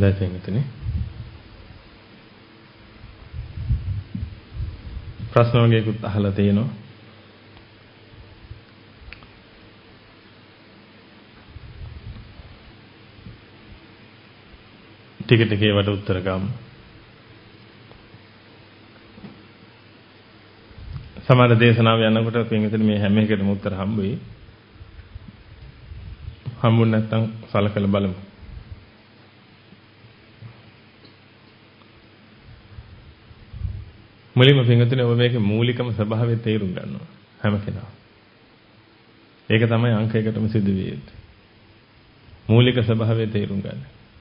හොඳයි පින්විතනි. ප්‍රශ්න වගේකුත් අහලා තියෙනවා. ටික ටික ඒවට උත්තර ගමු. සමහර දේශනාව යනකොට පින්විතනි මේ හැම එකටම උත්තර හම්බ වෙයි. හම්බුනේ නැත්නම් සලකලා බලමු. මුලින්ම පින්විතනි ඔබ මේකේ මූලිකම ස්වභාවය තේරුම් ගන්නවා හැම කෙනා. ඒක තමයි අංක එකටම සිදු විය යුත්තේ. මූලික ස්වභාවය තේරුම් ගන්න.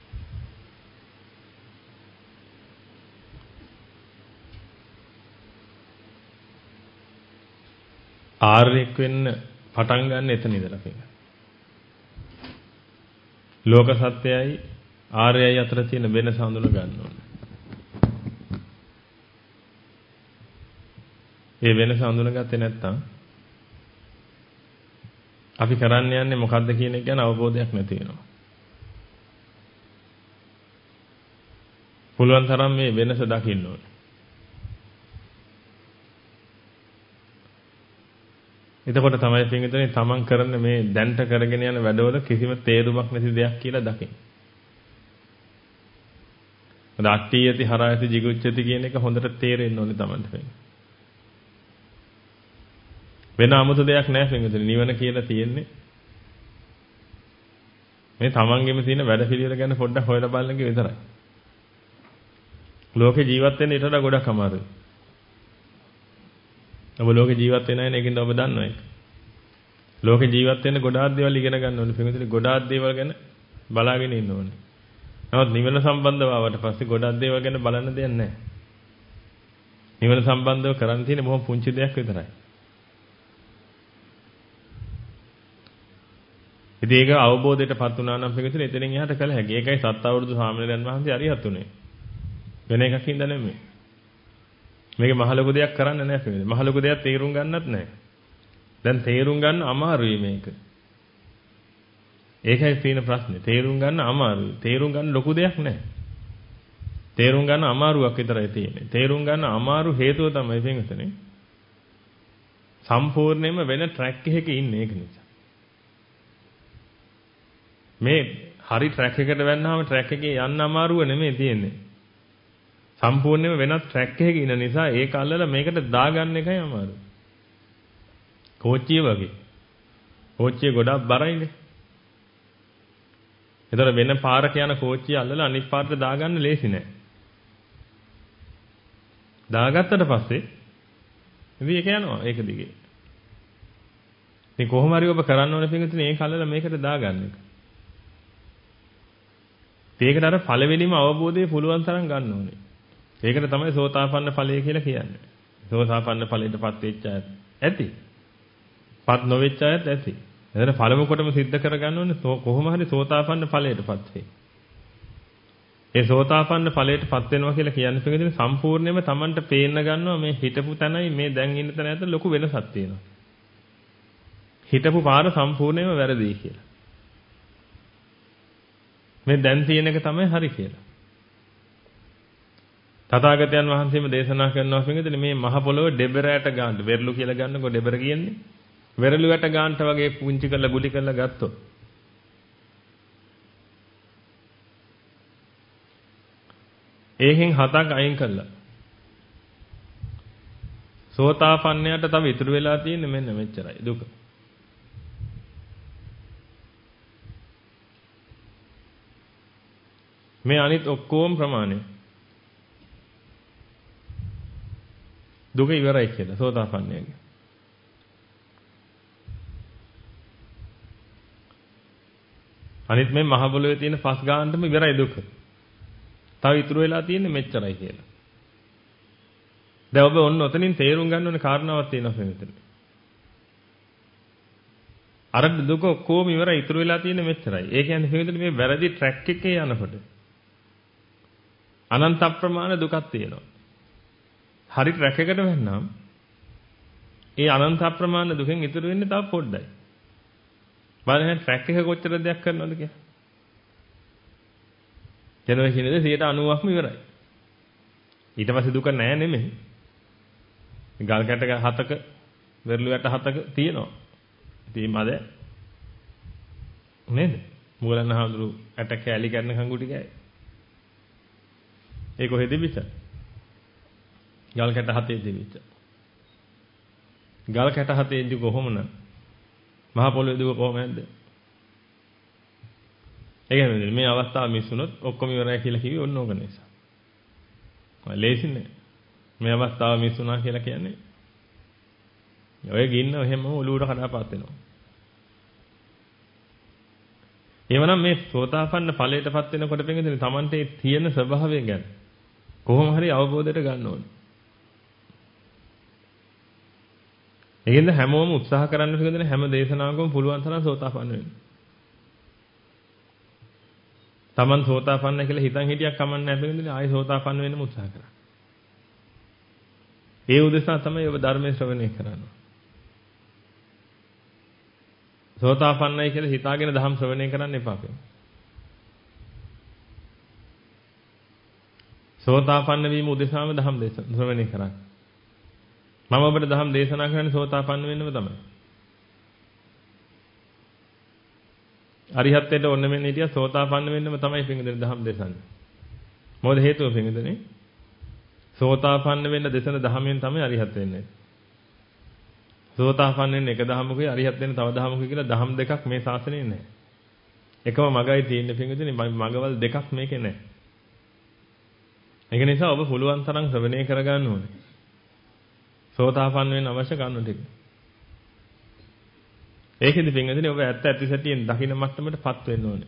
ආර්යෙක් වෙන්න පටන් ගන්න එතන ඉඳලා පින්විතනි. ලෝක සත්‍යයයි ආර්යයයි අතර තියෙන වෙනස හඳුන ගන්න ඕනේ. ඒ වෙනස හඳුනගත්තේ නැත්නම් අපි කරන්න යන්නේ මොකද්ද කියන එක ගැන අවබෝධයක් නැති වෙනවා. පුළුවන් තරම් මේ වෙනස දකින්න ඕනේ. එතකොට තමයි පින්විතනේ තමන් කරන මේ දැන්ට කරගෙන යන වැඩවල කිසිම තේරුමක් නැති දෙයක් කියලා දකින්න. මොකද අට්ඨියති හරයති jigucchati කියන එක හොඳට තේරෙන්න ඕනේ තමන්ට. වෙන 아무ත දෙයක් නැහැ පින්විතනේ. නිවන කියලා තියෙන්නේ මේ තමන්ගෙම තියෙන වැඩ පිළිවෙල ගැන පොඩ්ඩක් හොයලා බලන එක විතරයි. ලෝකේ ජීවත් වෙන්න ඊට වඩා ගොඩක් අමාරුයි. ඔබ ලෝකේ ජීවත් වෙන අය නේකින්ද ඔබ දන්නවා ඒක. ලෝකේ ජීවත් වෙන්න ගොඩාක් දේවල් ඉගෙන ගන්න ඕනේ. පින්විතනේ ගොඩාක් දේවල් ගැන බලාගෙන ඉන්න ඕනේ. නමුත් නිවන සම්බන්ධව ආවට පස්සේ ගොඩාක් දේවල් ගැන බලන්න දෙයක් නැහැ. නිවන සම්බන්ධව කරන්න තියෙන බොහොම පුංචි දෙයක් විතරයි. ඉතින් ඒක අවබෝධයටපත් වුණා නම් පින්විතනේ එතනින් එහාට කළ හැකි. ඒකයි සත් අවුරුදු සාමණේරයන් වහන්සේ අරිහත් උනේ. වෙන එකක් හින්දා නෙමෙයි. මේක මහ ලොකු දෙයක් කරන්න නැහැ පිළිදෙ. මහ ලොකු දෙයක් තේරුම් ගන්නත් නැහැ. දැන් තේරුම් ගන්න අමාරුයි මේක. ඒකයි තියෙන ප්‍රශ්නේ. තේරුම් ගන්න අමාරුයි. තේරුම් ගන්න ලොකු දෙයක් නැහැ. තේරුම් ගන්න අමාරුවක් විතරයි තියෙන්නේ. තේරුම් ගන්න අමාරු හේතුව තමයි පින්විතනේ. සම්පූර්ණයෙන්ම වෙන ට්‍රැක් එකක ඉන්නේ ඒක නිසා. මේ හරි ට්‍රැක් එකට වැන්නාම ට්‍රැක් එකේ යන්න අමාරුව නෙමෙයි තියෙන්නේ. සම්පූර්ණයෙන්ම වෙනත් ට්‍රැක් එකක ඉන්න නිසා ඒක අල්ලලා මේකට දාගන්න එකයි අමාරු. කෝච්චිය වගේ. කෝච්චිය ගොඩක් බරයිනේ. ඒතර වෙන පාරක යන කෝච්චිය අල්ලලා අනිත් පාරට දාගන්න ලේසි නෑ. දාගත්තට පස්සේ ඉතින් ඒක යනවා ඒක දිගේ. ඉතින් කොහොම හරි ඔබ කරන්න ඕනේ පිටින් ඒක අල්ලලා මේකට දාගන්න එක. ඒකට අර පළවෙනිම අවබෝධය පුළුවන් තරම් ගන්න ඕනේ. ඒකට තමයි සෝතාපන්න ඵලය කියලා කියන්නේ. සෝතාපන්න ඵලයටපත් වෙච්ච අය ඇති. පත් නොවෙච්ච අයත් ඇති. එතන පළමු කොටම सिद्ध කරගන්න ඕනේ කොහොම හරි සෝතාපන්න ඵලයටපත් වෙයි. ඒ සෝතාපන්න ඵලයටපත් වෙනවා කියලා කියන්නේ පිටින් සම්පූර්ණයෙන්ම Tamanට පේන්න ගන්නවා මේ හිටපු තැනයි මේ දැන් ඉන්න තැන අතර ලොකු වෙනසක් තියෙනවා. හිටපු පාර සම්පූර්ණයෙන්ම වැරදි කියලා. මේ දැන් තියෙන එක තමයි හරි කියලා. තථාගතයන් වහන්සේම දේශනා කරනවා පිටින් මේ මහ පොළොව ඩෙබරයට ගන්න. වෙරළු කියලා ගන්නකො ඩෙබර කියන්නේ. වෙරළුවට ගන්නට වගේ පුංචි කරලා ගුලි කරලා ගත්තොත් ඒකෙන් 7ක් අයින් කළා. සෝතාපන්නයට තව ඉතුරු වෙලා තියෙන්නේ මෙන්න මෙච්චරයි දුක. මේ අනිත් ඔක්කොම ප්‍රමාණය දුක ඉවරයි කියලා සෝතාපන්නයගේ. අනිත් මේ මහ පොළොවේ තියෙන පස් ගන්නටම ඉවරයි දුක. තව ඉතුරු වෙලා තියෙන්නේ මෙච්චරයි කියලා. දැන් ඔබ ඔන්න ඔතනින් තේරුම් ගන්න ඕනේ කාරණාවක් තියෙනවා මෙතන. අර දුක කොහොම ඉවරයි ඉතුරු වෙලා තියෙන්නේ මෙච්චරයි. ඒ කියන්නේ මෙතන මේ වැරදි ට්‍රැක් එකේ යනකොට අනන්ත අප්‍රමාණ දුකක් තියෙනවා. හරි ට්‍රැක් එකට වෙන්නම් ඒ අනන්ත අප්‍රමාණ දුකෙන් ඉතුරු වෙන්නේ තව පොඩ්ඩයි. බලන්න ට්‍රැක් එක කොච්චර දෙයක් කරනවද කියලා. යනවා කියන දේ 90%ක්ම ඉවරයි. ඊට පස්සේ දුක නෑ නෙමෙයි. ගල් කැට 7ක වෙරළු යට 7ක තියෙනවා. ඉතින් මද නේද? මුගලන් හඳුරු ඇට කැලි කරන කංගු ටිකයි. ඒ කොහෙද තිබිච්ච? ගල් කැට 7 තිබිච්ච. ගල් කැට 7 දුක කොහොමද? මහ පොළොවේ දුක කොහොමද? ඒ කියන්නේ මේ අවස්ථාව මිස් වුණොත් ඔක්කොම ඉවරයි කියලා කිව්වේ ඔන්න ඕක නිසා. ලේසි නෑ. මේ අවස්ථාව මිස් වුණා කියලා කියන්නේ ඔය ගින්න එහෙම ඔලුවට කඩාපත් වෙනවා. එවනම් මේ සෝතාපන්න ඵලයටපත් වෙනකොට පිටින් තමන්ට තියෙන ස්වභාවය ගැන කොහොම හරි අවබෝධයට ගන්න ඕනේ. ඒකෙන්ද හැමෝම උත්සාහ කරන්න පිටින් හැම දේශනාවකම පුළුවන් තරම් සෝතාපන්න වෙන්න. තමන් සෝතාපන්න කියලා හිතන් හිටියක් කමන්නේ නැහැ පිටින් ආයෙ සෝතාපන්න වෙන්නම උත්සාහ කරා. ඒ උදෙසා තමයි ඔබ ධර්මයේ ශ්‍රවණය කරන්නේ. සෝතාපන්නයි කියලා හිතාගෙන ධම් ශ්‍රවණය කරන්න එපා කියලා. සෝතාපන්න වීම උදෙසාම ධම් ශ්‍රවණය කරන්න. මම ඔබට ධම් දේශනා කරන්නේ සෝතාපන්න වෙන්නම තමයි. අරිහත්ත්වයට ඕන මෙන්න හිටියා සෝතාපන්න වෙන්නම තමයි පිංගුදෙන ධම් දේශන්නේ. මොකද හේතුව පිංගුදෙනේ? සෝතාපන්න වෙන්න දේශන ධමයෙන් තමයි අරිහත් වෙන්නේ. සෝතාපන්න වෙන්න එක ධමකුයි අරිහත් වෙන්න තව ධමකුයි කියලා ධම් දෙකක් මේ ශාසනයේ නැහැ. එකම මගයි තියෙන්නේ පිංගුදෙනේ මගවල් දෙකක් මේකේ නැහැ. ඒක නිසා ඔබ පුළුවන් තරම් ශ්‍රවණය කරගන්න ඕනේ. සෝතාපන්න වෙන්න අවශ්‍ය කරුණු ටික. ඒකෙදි පින්වදිනේ ඔබ ඇත්ත ඇති සැටියෙන් දකින්න මට්ටමටපත් වෙන්න ඕනේ.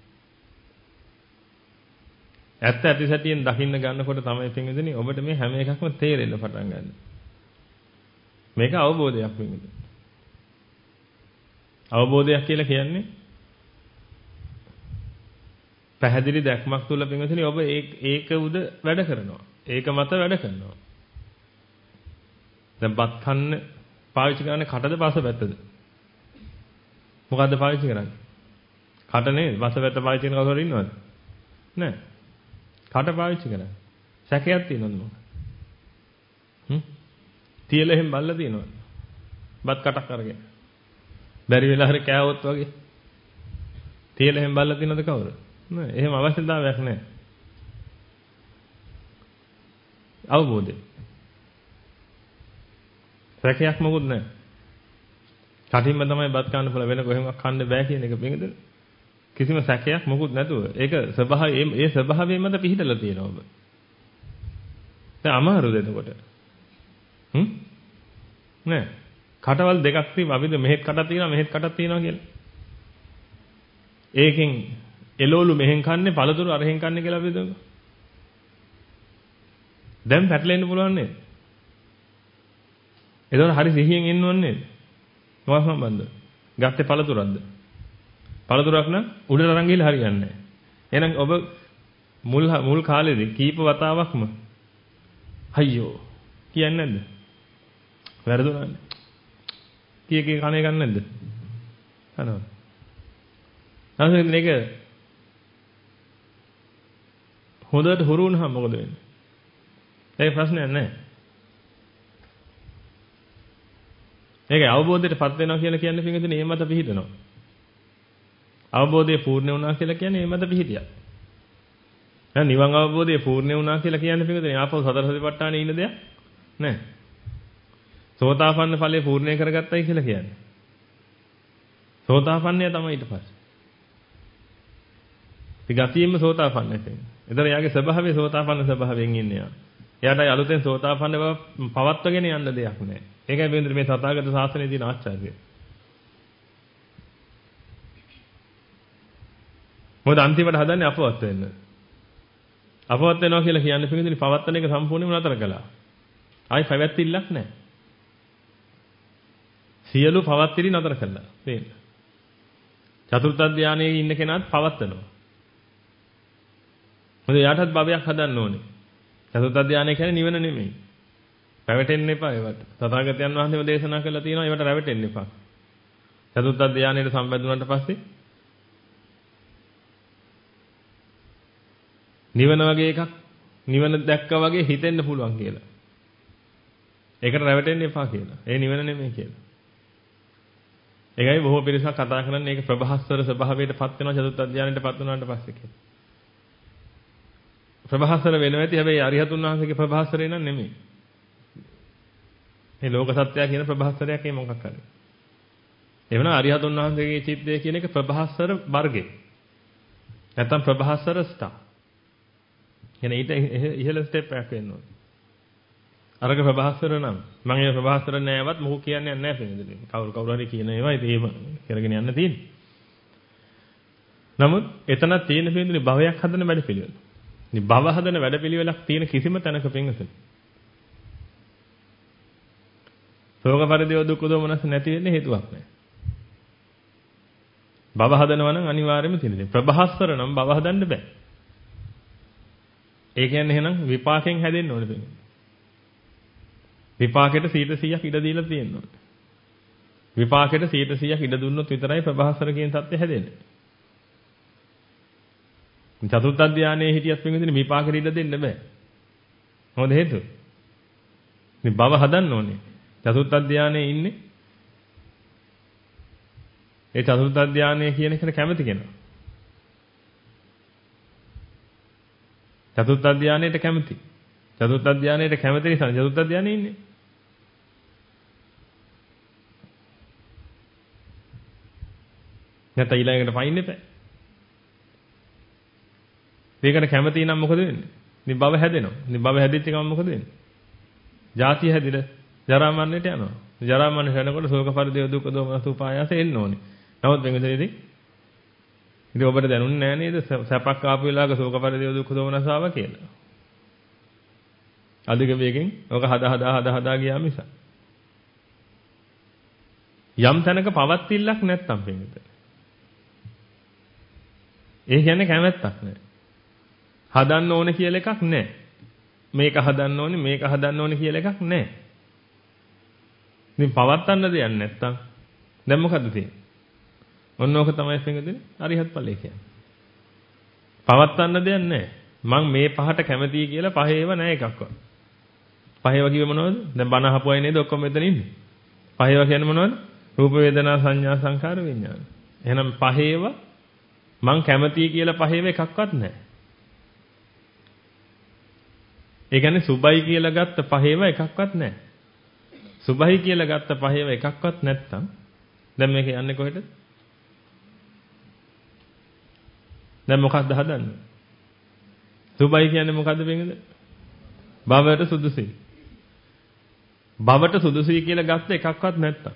ඇත්ත ඇති සැටියෙන් දකින්න ගන්නකොට තමයි පින්වදිනේ ඔබට මේ හැම එකක්ම තේරෙන්න පටන් ගන්න. මේක අවබෝධයක් පින්වදිනේ. අවබෝධයක් කියලා කියන්නේ පැහැදිලි දැක්මක් තුල පින්වදිනේ ඔබ ඒක උද වැඩ කරනවා. ඒක මත වැඩ කරනවා. දැන් බත් කන්න පාවිච්චි කරන්නේ කටද පස පැත්තද? මොකද්ද පාවිච්චි කරන්නේ? කට නේද? පස පැත්ත පාවිච්චි කරන කවුරු ඉන්නවද? නැහැ. කට පාවිච්චි කරන්නේ. සැකයක් තියෙනවද මොකද? තියලා එහෙම බල්ලා තියෙනවද? බත් කටක් අරගෙන. බැරි වෙලා හරි කෑවොත් වගේ. තියලා එහෙම බල්ලා තියෙනවද කවුරු? නෑ. එහෙම අවශ්‍යතාවයක් නැහැ. අවබෝධය. සැකයක් මොකුත් නැහැ. කටින්ම තමයි බත් කන්න පුළුවන් වෙන කොහෙම කන්න බෑ කියන එක පිළිගද? කිසිම සැකයක් මොකුත් නැතුව. ඒක ඒ ස්වභාවය මත පිහිටලා තියෙනවා ඔබ. දැන් අමාරුද එතකොට? නෑ. කටවල් දෙකක් තියෙනවා. අපිට මෙහෙත් කටක් තියෙනවා මෙහෙත් කටක් තියෙනවා කියලා. ඒකෙන් එළවලු මෙහෙන් කන්නේ පළතුරු අරහෙන් කන්නේ කියලා අපි හිතමු. දැන් පැටලෙන්න පුළුවන් නේද? එතකොට හරි සිහියෙන් ඉන්න ඕනේ නේද? මොකක් සම්බන්ධද? ගත්තේ පළතුරක්ද? පළතුරක් නම් උඩට අරන් ගිහලා හරියන්නේ නැහැ. එහෙනම් ඔබ මුල් කාලේදී කීප වතාවක්ම අයියෝ කියන්නේ නැද්ද? වැරදුනානේ. කී කණේ ගන්න නැද්ද? කනවා. නැත්නම් මේක හොඳට හුරු වුණාම මොකද වෙන්නේ? ඒක ප්‍රශ්නයක් නැහැ. ඒක අවබෝධයටපත් වෙනවා කියලා කියන්නේ පිටින් ඒ මත පිහිටනවා. අවබෝධය පූර්ණ වුණා කියලා කියන්නේ ඒ මත පිහිටියා. දැන් නිවන් අවබෝධය පූර්ණ වුණා කියලා කියන්නේ පිටින් ආපහු සතර සතිපට්ඨානේ ඉන්න දෙයක් නැහැ. සෝතාපන්න ඵලය පූර්ණේ කරගත්තයි කියලා කියන්නේ. සෝතාපන්නය තමයි ඊට පස්සේ. ගතියෙම සෝතාපන්නයි කියන්නේ. එතන යාගේ ස්වභාවය සෝතාපන්න ස්වභාවයෙන් ඉන්නේ යා. එයාට අලුතෙන් සෝතාපන්න බව පවත්වගෙන යන්න දෙයක් නැහැ. ඒකයි වෙන්නේ මේ සතාගත ශාසනයේ තියෙන ආචාර්යය. මොකද අන්තිමට හදන්නේ අපවත් වෙන්න. අපවත් වෙනවා කියලා කියන්නේ පිටින් පවත්තන එක සම්පූර්ණයෙන්ම නතර කළා. ආයි පැවැත්තිල්ලක් නැහැ. සියලු පවත්තිරි නතර කළා. තේන්න. චතුර්ථ ධානයේ ඉන්න කෙනාත් පවත්නවා. මොකද යාටත් භවයක් හදන්න ඕනේ. චතුර්ථ ධානය කියන්නේ නිවන නෙමෙයි. රැවටෙන්න එපා ඒවට. තථාගතයන් වහන්සේම දේශනා කළා තියෙනවා ඒවට රැවටෙන්න එපා. චතුර්ථ ධානයට සම්බන්ධ වුණාට පස්සේ නිවන වගේ එකක් නිවන දැක්කා වගේ හිතෙන්න පුළුවන් කියලා. ඒකට රැවටෙන්න එපා කියලා. ඒ නිවන නෙමෙයි කියලා. ඒකයි බොහෝ පිරිසක් කතා කරන්නේ ඒක ප්‍රභාස්වර ස්වභාවයටපත් වෙනවා චතුත් අධ්‍යානයටපත් වුණාට පස්සේ කියලා. ප්‍රභාස්වර වෙනවා ඇති හැබැයි අරිහතුන් වහන්සේගේ ප්‍රභාස්වරේ නන් නෙමෙයි. මේ ලෝක සත්‍යය කියන ප්‍රභාස්වරයක් ඒ මොකක් කරේ. ඒ වෙනවා අරිහතුන් වහන්සේගේ චිත්තය කියන එක ප්‍රභාස්වර වර්ගේ. නැත්තම් ප්‍රභාස්වර ස්ථා. කියන්නේ ඊට ඉහළ ස්ටෙප් එකක් වෙන්න ඕනේ. අරක ප්‍රභාස්වර නම් මම ඒ ප්‍රභාස්වර නෑවත් මොකෝ කියන්නේ නැහැ පිළිදෙන්නේ. කවුරු හරි කියන ඒවා ඒම කරගෙන යන්න තියෙන්නේ. නමුත් එතන තියෙන පිළිදෙන්නේ භවයක් හදන වැඩපිළිවෙල. ඉතින් භව හදන වැඩපිළිවෙලක් තියෙන කිසිම තැනක පින්වතුනි. ශෝක පරිදේව දුක් දෝමනස් නැති වෙන්නේ හේතුවක් නැහැ. භව හදනවා නම් අනිවාර්යයෙන්ම තියෙනවා. ප්‍රභාස්වර නම් භව හදන්න බෑ. ඒ කියන්නේ එහෙනම් විපාකෙන් හැදෙන්න ඕනේ පින්වතුනි. විපාකෙට 100%ක් ඉඩ දීලා තියෙනවා. විපාකෙට 100%ක් ඉඩ දුන්නොත් විතරයි ප්‍රභාස්වර කියන தත්ත්වය හැදෙන්නේ. චතුත් අධ්‍යානයේ හිටියත් පින්විතනේ විපාකෙට ඉඩ දෙන්න බෑ. මොකද හේතුව? මේ භව හදන්න ඕනේ. චතුත් අධ්‍යානයේ ඉන්නේ. ඒ චතුත් අධ්‍යානය කියන එකට කැමති කෙනා. චතුත් අධ්‍යානයට කැමති. චතුත් අධ්‍යානයට කැමති නිසා චතුත් අධ්‍යානයේ ඉන්නේ. නැත්නම් ඊළඟට පයින් එපා. මේකට කැමති නම් මොකද වෙන්නේ? ඉතින් භව හැදෙනවා. ඉතින් භව හැදිච්ච ගමන් මොකද වෙන්නේ? ජාතිය හැදිලා ජරා මරණයට යනවා. ජරා මරණයට යනකොට ශෝක පරිදේව දුක් දෝමනස් උපායාස එන්න ඕනේ. නමුත් වෙනදෙදී ඉතින් ඔබට දැනුන්නේ නැහැ නේද? සැපක් ආපු වෙලාවක ශෝක පරිදේව දුක් දෝමනස් ආවා කියලා. අධික වේගෙන් ඔක හදා ගියා මිස. යම් තැනක පවත්තිල්ලක් නැත්තම් වෙනද? ඒ කියන්නේ කැමැත්තක් නැහැ. හදන්න ඕනේ කියලා එකක් නැහැ. මේක හදන්න ඕනේ මේක හදන්න ඕනේ කියලා එකක් නැහැ. ඉතින් පවත්තන්න දෙයක් නැත්තම් දැන් මොකද්ද තියෙන්නේ? ඔන්න ඕක තමයි පින්වදිනේ අරිහත් ඵලය කියන්නේ. පවත්තන්න දෙයක් නැහැ. මං මේ පහට කැමතියි කියලා පහේව නැහැ එකක්වත්. පහේව කිව්වේ මොනවද? දැන් බණ අහපු අය නේද ඔක්කොම මෙතන ඉන්නේ. පහේව කියන්නේ මොනවද? රූප වේදනා සංඥා සංකාර විඥාන. එහෙනම් පහේව මං කැමතියි කියලා පහේව එකක්වත් නැහැ. ඒ කියන්නේ සුබයි කියලා ගත්ත පහේව එකක්වත් නැහැ. සුබයි කියලා ගත්ත පහේව එකක්වත් නැත්තම් දැන් මේක යන්නේ කොහෙටද? දැන් මොකක්ද හදන්නේ? සුබයි කියන්නේ මොකද්ද වෙන්නේ? භවයට සුදුසුයි. භවට සුදුසුයි කියලා ගත්ත එකක්වත් නැත්තම්.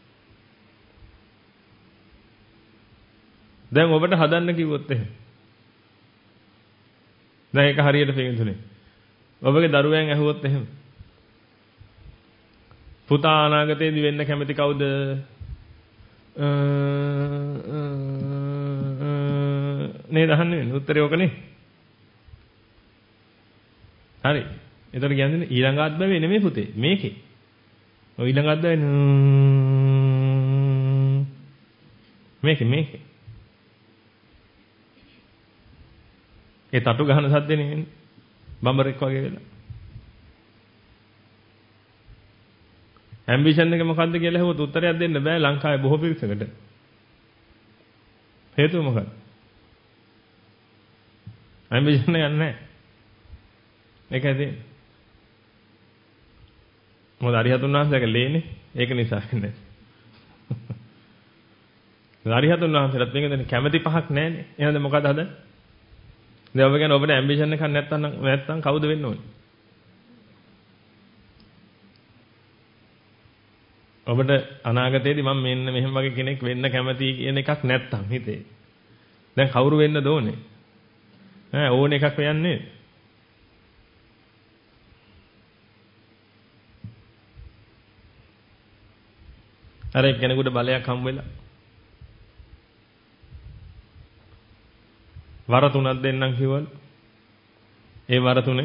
දැන් ඔබට හදන්න කිව්වොත් එහෙම. දැන් ඒක හරියට පේන්නේ. ඔබගේ දරුවයන් ඇහුවොත් එහෙම. පුතා අනාගතයේදී වෙන්න කැමති කවුද? නේද අහන්නේ? උත්තරේ ඕකනේ. හරි. එතකොට කියන්නේ ඊළඟ අත්බැවේ නෙමෙයි පුතේ. මේකේ. ඔය ඊළඟ අත්බැවේ මේකේ. ඒ තටු ගහන සද්දේ නෙමෙයි. බම්බරෙක් වගේ වෙලා. ඇම්බිෂන් එක මොකද්ද කියලා අහුවොත් උත්තරයක් දෙන්න බෑ ලංකාවේ බොහෝ පිරිසකට. හේතුව මොකක්ද? ඇම්බිෂන් එක නැහැ. ඒකයි තියෙන්නේ. මොකද අරිහතුන් වහන්සේගේ ලේනේ. ඒක නිසා වෙන්නේ. අරිහතුන් වහන්සේලාත් මේකෙන් කැමැති පහක් නැහැනේ. එහෙනම් මොකද හදන්නේ? දැන් ඔබ කියන්නේ ඔබට ඇම්බිෂන් එකක් නැත්තම් කවුද වෙන්න ඕනේ? ඔබට අනාගතයේදී මම මෙන්න මෙහෙම වගේ කෙනෙක් වෙන්න කැමතියි කියන එකක් නැත්තම් හිතේ. දැන් කවුරු වෙන්නද ඕනේ? ඕන එකක් වෙන්නේ. අර කෙනෙකුට බලයක් හම්බ වෙලා. වර තුනක් දෙන්නම් කිව්වලු. ඒ වර තුනේ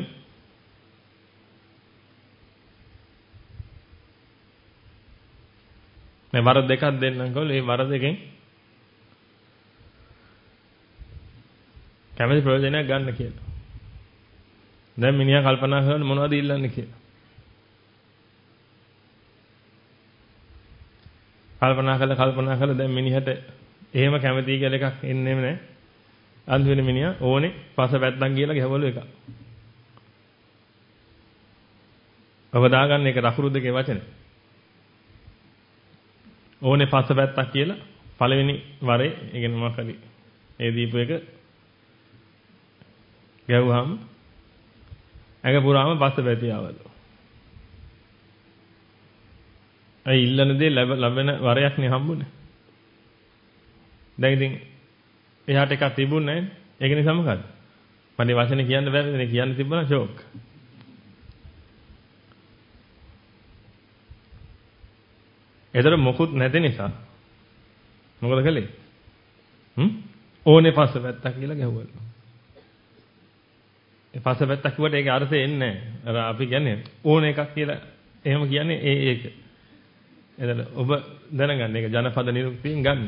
මේ වර දෙකක් දෙන්නම් කිව්වලු. ඒ වර දෙකෙන් කැමති ප්‍රයෝජනයක් ගන්න කියලා. දැන් මිනිහා කල්පනා කරන්නේ මොනවද ඉල්ලන්නේ කියලා. කල්පනා කළා දැන් මිනිහට එහෙම කැමති කියලා එකක් එන්නේම නැහැ. අන්තිමට මිනිහා ඕනේ පස පැත්තක් කියලා ගහවලු එකක්. ඔබ දාගන්න එක රකුරු දෙකේ වචන. ඕනේ පස පැත්තක් කියලා පළවෙනි වරේ ඒ කියන්නේ මොකක් හරි ඒ දීපු එක ගැව්වහම ඇඟ පුරාම පස්ස පැතිය ආවලු. අය ඉල්ලන දේ ලැබෙන වරයක් නේ හම්බුනේ. දැන් ඉතින් එයාට එකක් තිබුණේ නැහැ. ඒක නිසා මොකද? මම මේ වචනේ කියන්න බෑ මේ කියන්න තිබුණා ෂෝක්. ඒතර මොකුත් නැති නිසා මොකද කළේ? ඕනේ පස්ස පැත්තක් කියලා ගැහුවලු. ඒ පස්ස පැත්තක් කිව්වට ඒකේ අර්ථය එන්නේ නැහැ. අර අපි කියන්නේ ඕනේ එකක් කියලා එහෙම කියන්නේ ඒක. එතන ඔබ දැනගන්න ඒක ජනපද නිරුක්තියෙන් ගන්න.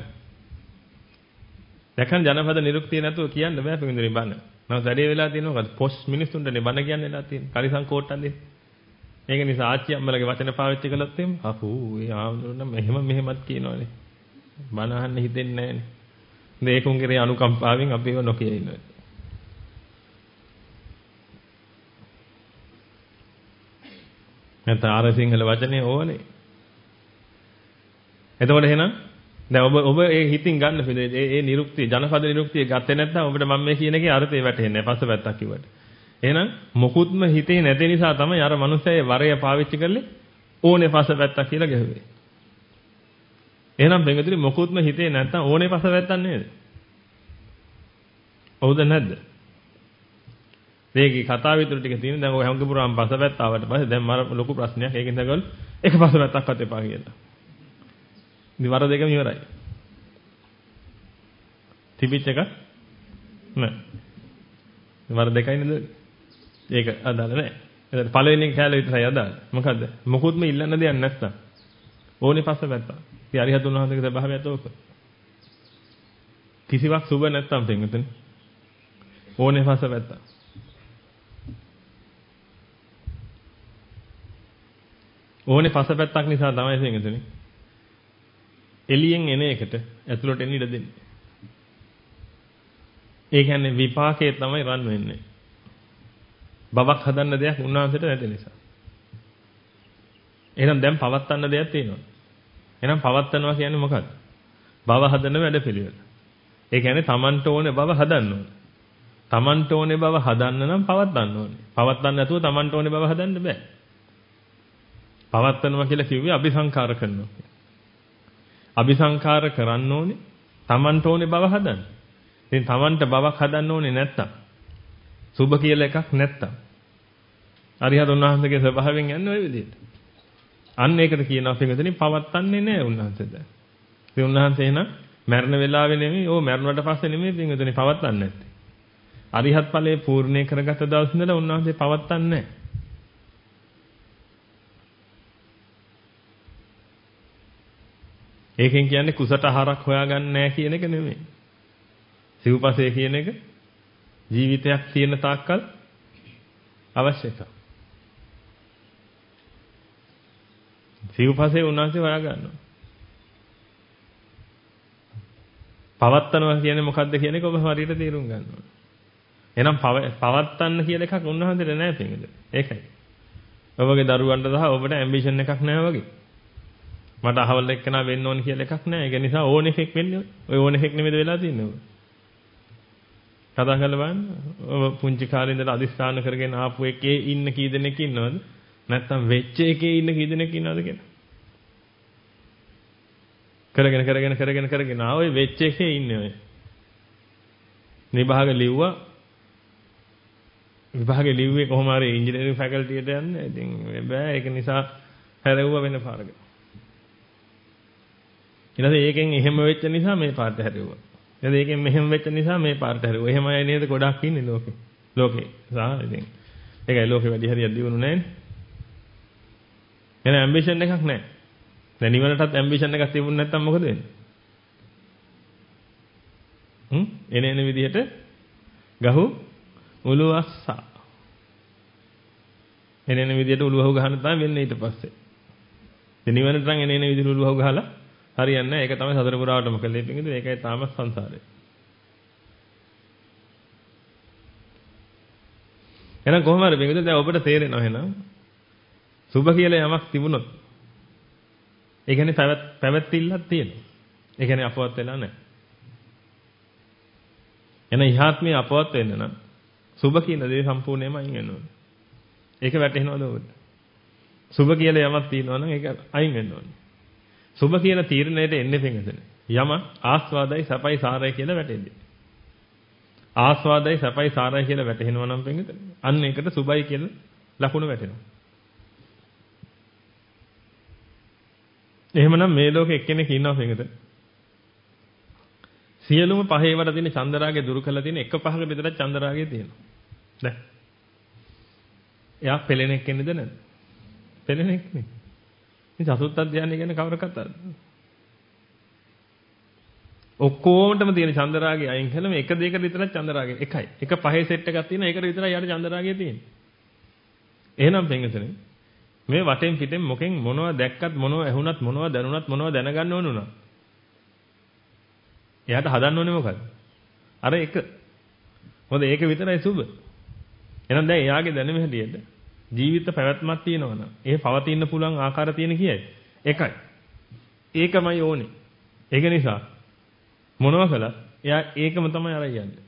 දැන් ජනපද නිරුක්තිය නැතුව කියන්න බෑ පිටින්දරි බණ. නමුත් වැඩේ වෙලා තියෙනවා මොකද? පොස් මිනිස්සුන්ටනේ බණ කියන්නේලා තියෙන්නේ. කලිසම් කෝට්ටම් දෙන්නේ. ඒක නිසා ආච්චි අම්මලගේ වචන පාවිච්චි කළොත් එම් අපෝ ඒ ආවුනොත් මෙහෙමත් කියනවනේ. බණ අහන්න හිතෙන්නේ නැහනේ. මේකුන්ගේ අනුකම්පාවෙන් අපි ඒව නොකිය ඉන්නවා. නැත්නම් ආර සිංහල වචනේ ඕනේ. එතකොට එහෙනම් දැන් ඔබ ඒ හිතින් ගන්න පිළිදේ ඒ නිරුක්තිය ජනපද නිරුක්තිය ගත්තේ නැත්නම් ඔබට මම මේ කියන එකේ අර්ථය වැටහෙන්නේ නැහැ. පස්ස පැත්තක් කිව්වට. එහෙනම් මොකුත්ම හිතේ නැති නිසා තමයි අර මනුස්සයා වරය පාවිච්චි කරලේ ඕනේ පස්ස පැත්තක් කියලා ගැහුවේ. එහෙනම් බෙන්ගතුරි මොකුත්ම හිතේ නැත්නම් ඕනේ පස්ස පැත්තක් නේද? හවුද නැද්ද? මේකේ කතාව විතර ටික තියෙන දැන් ඔය හැමෝගේ පුරාම පස්ස පැත්ත ආවට පස්සේ දැන් මර ලොකු ප්‍රශ්නයක්. ඒකෙන් දැන් එක පස්ස පැත්තක්වත් එපා කියලා. දිවර දෙකම ඉවරයි. තිබිච්ච එක නෑ. දිවර දෙකයි නේද? ඒක අදාළ නෑ. එතන පළවෙනි කැලේ විතරයි අදාළ. මොකද්ද? මොකුත්ම ඉල්ලන්න දෙයක් නැත්තම්. ඕනේ පස්ස පැත්ත. ඉතින් අරිහතුන් වහන්සේගේ ස්වභාවයත් ඕක. කිසිවක් සුබ නැත්තම් තෙන්ගතන. ඕනේ පස්ස පැත්ත. ඕනේ පස්ස පැත්තක් නිසා තමයි තෙන්ගතනේ. එළියෙන් එන එකට ඇතුළට එන්න ඉඩ දෙන්නේ. ඒ කියන්නේ විපාකයේ තමයි රන් වෙන්නේ. බවක් හදන්න දෙයක් උන්වහන්සේට නැති නිසා. එහෙනම් දැන් පවත්තන්න දෙයක් තියෙනවා. එහෙනම් පවත්තනවා කියන්නේ මොකක්ද? බව හදන වැඩපිළිවෙල. ඒ කියන්නේ Tamanට ඕනේ බව හදන්න ඕනේ. Tamanට ඕනේ බව හදන්න නම් පවත්තන්න ඕනේ. පවත්තන්න නැතුව Tamanට ඕනේ බව හදන්න බෑ. පවත්තනවා කියලා කිව්වේ අபிසංකාර කරනවා. අபிසංකාර කරන්න ඕනේ Tamanට ඕනේ බව හදන්න. ඉතින් Tamanට බවක් හදන්න ඕනේ නැත්තම් සුබ කියලා එකක් නැත්තම් අරිහතුන් වහන්සේගේ ස්වභාවයෙන් යන්නේ ওই විදිහට. අන්න ඒකට කියනවා පිටුදින් පවත්තන්නේ නැහැ උන්වහන්සේද. ඉතින් උන්වහන්සේ එහෙනම් මරණ වෙලාවේ නෙමෙයි මරණයට පස්සේ නෙමෙයි පිටුදින් පවත්තන්නේ නැත්තේ. අරිහත් ඵලයේ පූර්ණේ කරගත්ත දවස් ඉඳලා උන්වහන්සේ පවත්තන්නේ නැහැ. ඒකෙන් කියන්නේ කුසට ආහාරක් හොයාගන්න නැහැ කියන එක නෙමෙයි. සිව්පසේ කියන එක ජීවිතයක් තියෙන තාක්කල් අවශ්‍ය එකක්. සිව්පසේ උන්වහන්සේ හොයාගන්නවා. පවත්තනවා කියන්නේ මොකද්ද කියන එක ඔබ හරියට තේරුම් ගන්න ඕනේ. එහෙනම් පවත්තන්න කියන එකක් උන්වහන්සේට නැහැ පිටින්ද. ඒකයි. ඔබගේ දරුවන්ට සහ ඔබට ඇම්බිෂන් එකක් නැහැ වගේ. මට අහවල් එක්කනා වෙන්න ඕන කියලා එකක් නැහැ. ඒක නිසා ඕන එකෙක් වෙන්නේ ඔය ඕන එකෙක් නෙමෙයිද වෙලා තින්නේ ඔය. කතා කරලා බලන්න. ඔය පුංචි කාලේ ඉඳලා අදිස්ථාන කරගෙන ආපු එකේ ඉන්න කී දෙනෙක් ඉන්නවද? නැත්තම් වෙච්ච එකේ ඉන්න කී දෙනෙක් ඉන්නවද කියලා? කරගෙන ආවේ වෙච්ච එකේ ඉන්නේ ඔය. විභාගෙ ලිව්වේ කොහොම හරි ඉංජිනේරින් ෆැකල්ටි එකට යන්න. ඉතින් බෑ ඒක නිසා හැරෙව්වා වෙන පාරක. ඊට පස්සේ ඒකෙන් එහෙම වෙච්ච නිසා මේ පාරට හැරෙව්වා. ඊට පස්සේ ඒකෙන් මෙහෙම වෙච්ච නිසා මේ පාරට හැරෙව්වා. එහෙම අය නේද ගොඩක් ඉන්නේ ලෝකේ. සාහ ඉතින් ඒකයි ලෝකෙ වැඩි හරියක් දියුණු නැහැ නේ. එන ඇම්බිෂන් එකක් නැහැ. දැන් නිවනටත් ඇම්බිෂන් එකක් තිබුණ නැත්නම් මොකද වෙන්නේ? එන විදිහට ගහු උළු අස්සා. එන විදියට උළුවහුව ගහන්න තමයි වෙන්නේ ඊට පස්සේ. ඉතින් නිවනට නම් එන විදියට උළුවහුව ගහලා හරියන්නේ නැහැ. ඒක තමයි සතර පුරාවටම කළේ පිටින්ද. ඒකයි තාමත් සංසාරේ. එහෙනම් කොහොම හරි මේකද දැන් ඔබට තේරෙනවා එහෙනම් සුභ කියලා යමක් තිබුණොත් ඒ කියන්නේ පැවැත්තිල්ලක් තියෙනවා. ඒ කියන්නේ අපවත් වෙලා නැහැ. එන ඉහාත්මේ අපවත් වෙන්න නම් සුභ කියන දේ සම්පූර්ණයෙන්ම අයින් වෙන්න ඕනේ. ඒක වැටහෙනවද ඔබට? සුභ කියලා යමක් තියෙනවා නම් ඒක අයින් වෙන්න ඕනේ. සුභ කියන තීරණයට එන්නේ පින්වතුනි. යම ආස්වාදයි සපයි සාරයි කියලා වැටෙන්නේ. ආස්වාදයි සපයි සාරයි කියලා වැටෙනවා නම් පින්වතුනි. අන්න ඒකට සුභයි කියලා ලකුණ වැටෙනවා. එහෙමනම් මේ ලෝකෙ එක්කෙනෙක් ඉන්නවා පින්වතුනි. සියලුම පහේ වල තියෙන චන්දරාගය දුරු කරලා තියෙන එක පහක විතරක් චන්දරාගය තියෙනවා. දැන් එයා පෙළෙනෙක් කෙනෙක්ද නැද්ද? පෙළෙනෙක් නේ. මේ චතුර්ථ ධානය කියන්නේ කවර කතාවද? ඔක්කොමටම තියෙන චන්දරාගය අයින් කළම එක දෙයකට විතරක් චන්දරාගය එකයි. එක පහේ සෙට් එකක් තියෙනවා. ඒකට විතරයි යාට චන්දරාගය තියෙන්නේ. එහෙනම් පෙන්ගතනේ මේ වටෙන් පිටෙන් මොකෙන් මොනවද දැක්කත් මොනවද ඇහුණත් මොනවද දැනුණත් මොනවද දැනගන්න ඕන උනා. එයාට හදන්න ඕනේ මොකද? අර එක. මොකද ඒක විතරයි සුබ. එහෙනම් දැන් එයාගේ දැනුම හැටියට ජීවිත පැවැත්මක් තියෙනවා නම් ඒ පවතින්න පුළුවන් ආකාර තියෙන කීයද? එකයි. ඒකමයි ඕනේ. ඒක නිසා මොනවා කළත් එයා ඒකම තමයි අරන් යන්නේ.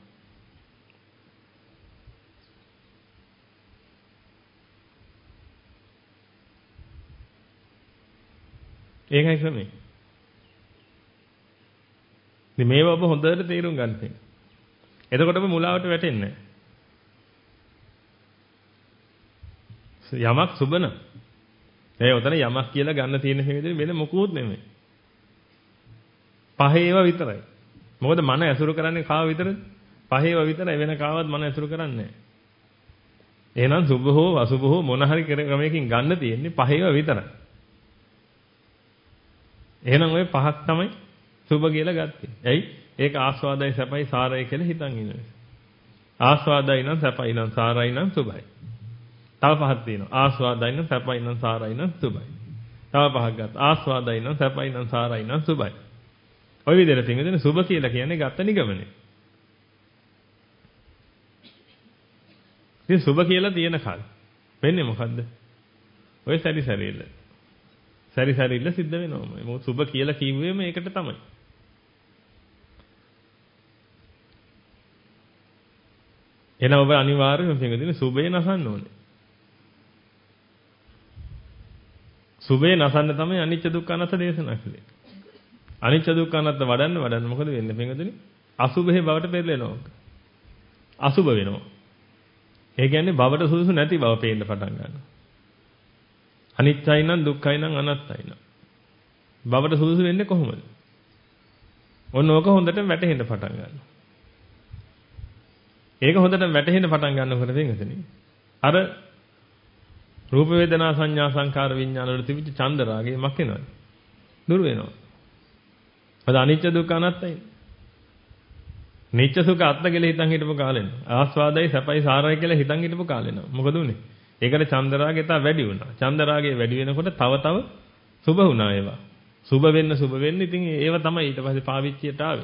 ඒකයි ක්‍රමය. ඉතින් මේව ඔබ හොඳට තේරුම් ගන්න තියෙනවා. එතකොට ඔබ මුලාවට වැටෙන්නේ නැහැ. යමක් සුබන. ඒ උතන යමක් කියලා ගන්න තියෙන හේතුව වෙන මොකුත් නෙමෙයි. පහේව විතරයි. මොකද මන ඇසුරු කරන්නේ කාව විතරද? පහේව විතරයි වෙන කාවත් මන ඇසුරු කරන්නේ නැහැ. එහෙනම් සුබ හෝ අසුබ හෝ මොන හරි ක්‍රමයකින් ගන්න තියෙන්නේ පහේව විතරයි. එහෙනම් ওই පහක් තමයි සුබ කියලා ගත්තේ. ඇයි? ඒක ආස්වාදයි සැපයි සාරයි කියලා හිතන් ඉන්නේ. ආස්වාදයි නම් සැපයි නම් සාරයි නම් සුබයි. තව පහක් තියෙනවා. ආස්වාදයි නම් සැපයි නම් සාරයි නම් සුබයි. තව පහක් ගත්තා. ආස්වාදයි නම් සැපයි නම් සාරයි නම් සුබයි. ඔය විදිහට තියෙන සුබ කියලා කියන්නේ ගත්ත නිගමනය. ඉතින් සුබ කියලා තියෙන කල් වෙන්නේ මොකද්ද? ඔය සැරිසැරිල්ල. සැරිසැරිල්ල සිද්ධ වෙනවමයි. මොකද සුබ කියලා කිව්වේම ඒකට තමයි. එහෙනම් ඔබ අනිවාර්යයෙන්ම තියෙන සුබේ නසන්න ඕනේ. සුබේ නසන්න තමයි අනිච්ච දුක්ඛ අනාත්ම දේශනා කළේ. අනිච්ච දුක්ඛ අනාත්ම වඩන්න මොකද වෙන්නේ පින්වතුනි? අසුබේ බවට පෙරලෙනවා. අසුබ වෙනවා. ඒ කියන්නේ බවට සුදුසු නැති බව පේන්න පටන් ගන්නවා. අනිච්චයි නම් දුක්ඛයි නම් අනාත්තයි නම්. බවට සුදුසු වෙන්නේ කොහොමද? ඔන්න ඕක හොඳට වැටහෙන්න පටන් ගන්නවා. ඒක හොඳට වැටහෙන්න පටන් ගන්නකොට පින්වතුනි අර රූප වේදනා සංඥා සංකාර විඥාන වල තිබිච්ච ඡන්ද රාගය මක් වෙනවද? දුර වෙනවා. අද අනිච්ච දුක්ඛ අනාත්තයි. නිච්ච සුඛ අත්ත කියලා හිතන් හිටපු කාලෙන. ආස්වාදයි සැපයි සාරයි කියලා හිතන් හිටපු කාලෙන. මොකද උනේ? ඒකට ඡන්ද රාගය තා වැඩි වුණා. ඡන්ද රාගය වැඩි වෙනකොට තව සුබ වුණා ඒවා. සුබ වෙන්න ඉතින් ඒව තමයි ඊට පස්සේ පාවිච්චියට ආවේ.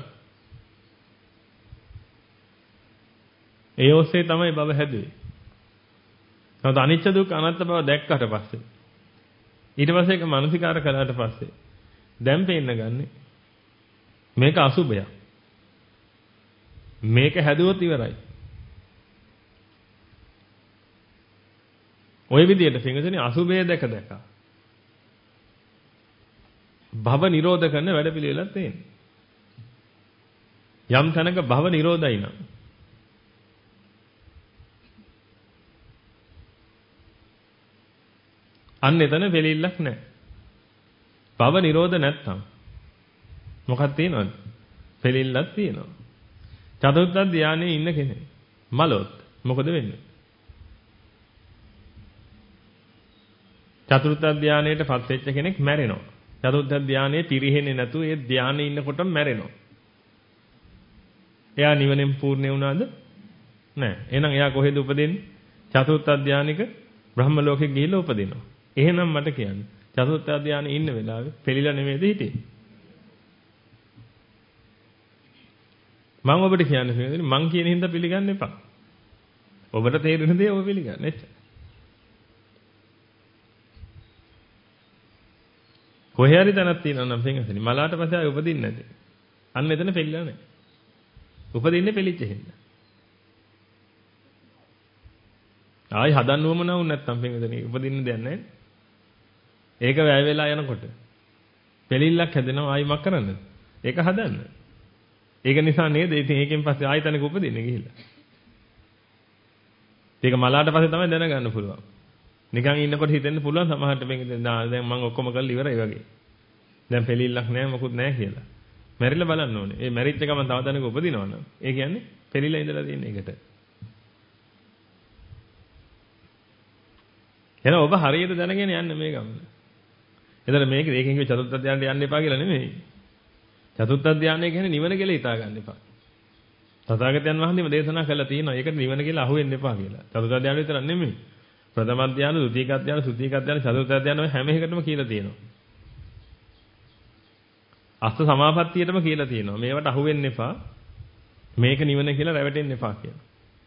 ඒ ඔස්සේ තමයි බව හැදුවේ. නමුත් අනිච්ච දුක්ඛ අනාත්ම බව දැක්කට පස්සේ ඊට පස්සේ ඒක මානසිකාර කළාට පස්සේ දැන් පේන්න ගන්නේ මේක අසුබයක්. මේක හැදුවොත් ඉවරයි. ওই විදිහට පින්වතුනි අසුබය දැක භව නිරෝධ කරන වැඩ පිළිවෙලක් තියෙනවා. යම් තැනක භව නිරෝධයි නම් අන්න එතන වෙලිල්ලක් නැහැ. භව නිරෝධ නැත්තම් මොකක්ද තියෙනවද? වෙලිල්ලක් තියෙනවා. චතුර්ථ ධානයේ ඉන්න කෙනෙක් මලොත් මොකද වෙන්නේ? චතුර්ථ ධානයේටපත් වෙච්ච කෙනෙක් මැරෙනවා. චතුර්ථ ධානයේ පිරිහෙන්නේ නැතුව ඒ ධානයේ ඉන්නකොටම මැරෙනවා. එයා නිවනෙන් පූර්ණ වුණාද? නැහැ. එහෙනම් එයා කොහෙද උපදින්නේ? චතුර්ථ ධානික බ්‍රහ්ම ලෝකෙ ගිහිල්ලා උපදිනවා. එහෙනම් මට කියන්න. චතුර්ථ ධානයේ ඉන්න වෙලාවේ පෙළිලා නෙමෙයිද හිටියේ? මම ඔබට කියන්නේ මං කියන හින්දා පිළිගන්න එපා. ඔබට තේරෙන දේ ඔබ පිළිගන්න. එච්චර. කොහේ හරි තැනක් තියෙනවා නම් පින්වතුනි මලාට පස්සේ ආයෙ උපදින්නේ නැති. අන්න එතන පෙළිලා නැහැ. උපදින්නේ පෙළිච්ච හින්දා. ආයි හදන්න උවමනා වුනේ නැත්තම් පින්වතුනි උපදින්න දෙයක් නැහැ. ඒක වැය වෙලා යනකොට පෙළිල්ලක් හැදෙනවා ආයි මක් කරන්නද? ඒක හදන්න. ඒක නිසා නේද ඉතින් ඒකෙන් පස්සේ ආයි තැනක උපදින්නේ ගිහිල්ලා. ඒක මලාට පස්සේ තමයි දැනගන්න පුළුවන්. නිකන් ඉන්නකොට හිතෙන්න පුළුවන් සමහරට මේක දැන් මම ඔක්කොම කරලා ඉවරයි වගේ. දැන් පෙළිල්ලක් නැහැ මොකුත් නැහැ කියලා. මැරිලා බලන්න ඕනේ. ඒ මැරිච්ච ගමන් තව තැනක උපදිනවා නම් ඒ කියන්නේ පෙළිලා ඉඳලා තියෙන එකට. එහෙනම් ඔබ හරියට දැනගෙන යන්න මේ ගමන. එතන මේක ඒකෙන් කිව්ව චතුර්ථ ධානයට යන්න එපා කියලා නෙමෙයි. චතුර්ථ ධානය කියන්නේ නිවන කියලා හිතා ගන්න එපා. තථාගතයන් වහන්සේම දේශනා කළා තියෙනවා. ඒකට නිවන කියලා අහුවෙන්න එපා කියලා. චතුර්ථ ධානය විතර නෙමෙයි. ප්‍රථම ධානය, ද්විතීක ධානය, තෘතීක ධානය, චතුර්ථ ධානය හැම එකටම කියලා තියෙනවා. අෂ්ට සමාපත්තියටම කියලා තියෙනවා. මේවට අහුවෙන්න එපා. මේක නිවන කියලා රැවටෙන්න එපා කියලා.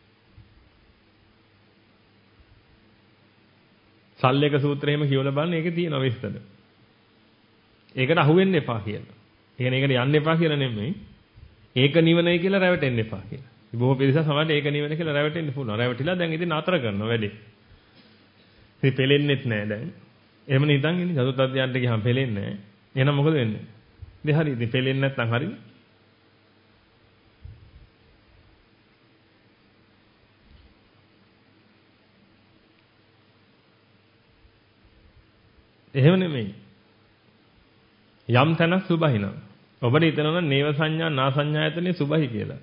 සල්ලේක සූත්‍රයේම කියවලා බලන්න ඒකේ තියෙනවා විස්තර. ඒකට අහුවෙන්න එපා කියලා. ඒ කියන්නේ ඒකට යන්න එපා කියලා නෙමෙයි. ඒක නිවනයි කියලා රැවටෙන්න එපා කියලා. බොහෝ පිරිසක් සමහරට ඒක නිවන කියලා රැවටෙන්න පුළුවන්. රැවටිලා දැන් ඉතින් නතර කරනවා වැඩේ. ඉතින් පෙලෙන්නෙත් නෑ දැන්. එහෙම නිතන් ඉන්නේ චතුත් අධ්‍යානට ගියාම පෙලෙන්නේ නෑ. එහෙනම් මොකද වෙන්නේ? ඉතින් හරි ඉතින් පෙලෙන්නේ නැත්නම් හරිනේ. එහෙම නෙමෙයි. යම් තැනක් සුභයි නම් ඔබට හිතනවා නම් නේව සංඥා නා සංඥායතනෙ සුභයි කියලා.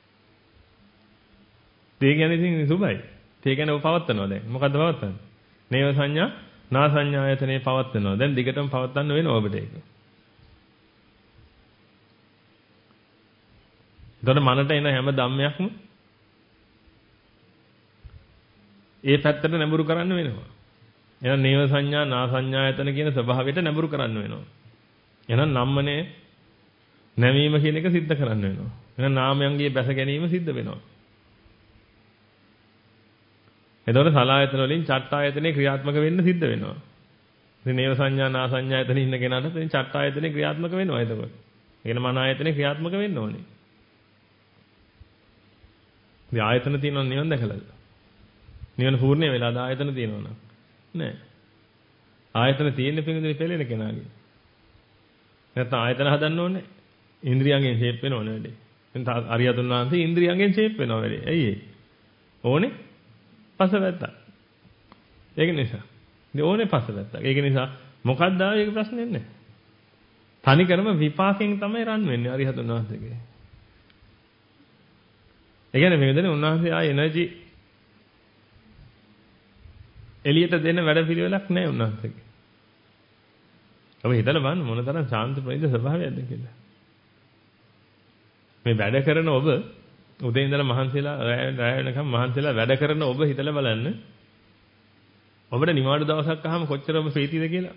ඒ කියන්නේ ඉතින් සුභයි. ඒ කියන්නේ ඔබ පවත්නවා දැන්. මොකද්ද පවත්වන්නේ? නේව සංඥා නා සංඥායතනෙ පවත්වනවා. දැන් දිගටම පවත්වන්න වෙනවා ඔබට ඒක. එතකොට මනට එන හැම ධම්මයක්ම ඒ පැත්තට නැඹුරු කරන්න වෙනවා. එහෙනම් නේව සංඥා නා සංඥායතන කියන ස්වභාවයට නැඹුරු කරන්න වෙනවා. එහෙනම් නම්මනේ නැවීම කියන එක සිද්ධ කරන්න වෙනවා. එහෙනම් නාමයන්ගේ බැස ගැනීම සිද්ධ වෙනවා. එතකොට සලආයතන වලින් චට්ඨායතනේ ක්‍රියාත්මක වෙන්න සිද්ධ වෙනවා. ඉතින් නේව සංඥා නා සංඥායතන ඉන්න කෙනාට ඉතින් චට්ඨායතනේ ක්‍රියාත්මක වෙනවා එතකොට. ඒ කියන මන ආයතනේ ක්‍රියාත්මක වෙන්න ඕනේ. ඉතින් ආයතන තියෙනවා නිවන් දැකලාද? නිවන පූර්ණ වෙලාද ආයතන තියෙනවා නම්? නෑ. ආයතන තියෙන්නේ පිළිඳින පෙළෙන කෙනාගේ. නැත්නම් ආයතන හදන්න ඕනේ. ඉන්ද්‍රියයන්ගෙන් ෂේප් වෙනව නෙවෙයි. එතන අරියතුන් වහන්සේ ඉන්ද්‍රියයන්ගෙන් ෂේප් වෙනව වැඩි. ඇයි ඒ? ඕනේ පසවැත්ත. ඒක නිසා. ඉතින් ඕනේ පසවැත්ත. ඒක නිසා මොකක්ද ආවේ ඒක ප්‍රශ්නේ නැහැ. තනි කරම විපාකයෙන් තමයි රන් වෙන්නේ අරියතුන් වහන්සේගේ. ඒ කියන්නේ මේ විදිහට උන්වහන්සේ ආ එනර්ජි එළියට දෙන වැඩ පිළිවෙලක් නැහැ උන්වහන්සේගේ. ඔබ හිතලා බලන්න මොන තරම් ශාන්ත ප්‍රණීත ස්වභාවයක්ද කියලා. මේ වැඩ කරන ඔබ උදේ ඉඳලා මහන්සිලා රැය වෙනකම් මහන්සිලා වැඩ කරන ඔබ හිතලා බලන්න. ඔබට නිවාඩු දවසක් අහම කොච්චර ඔබ ප්‍රීතිද කියලා.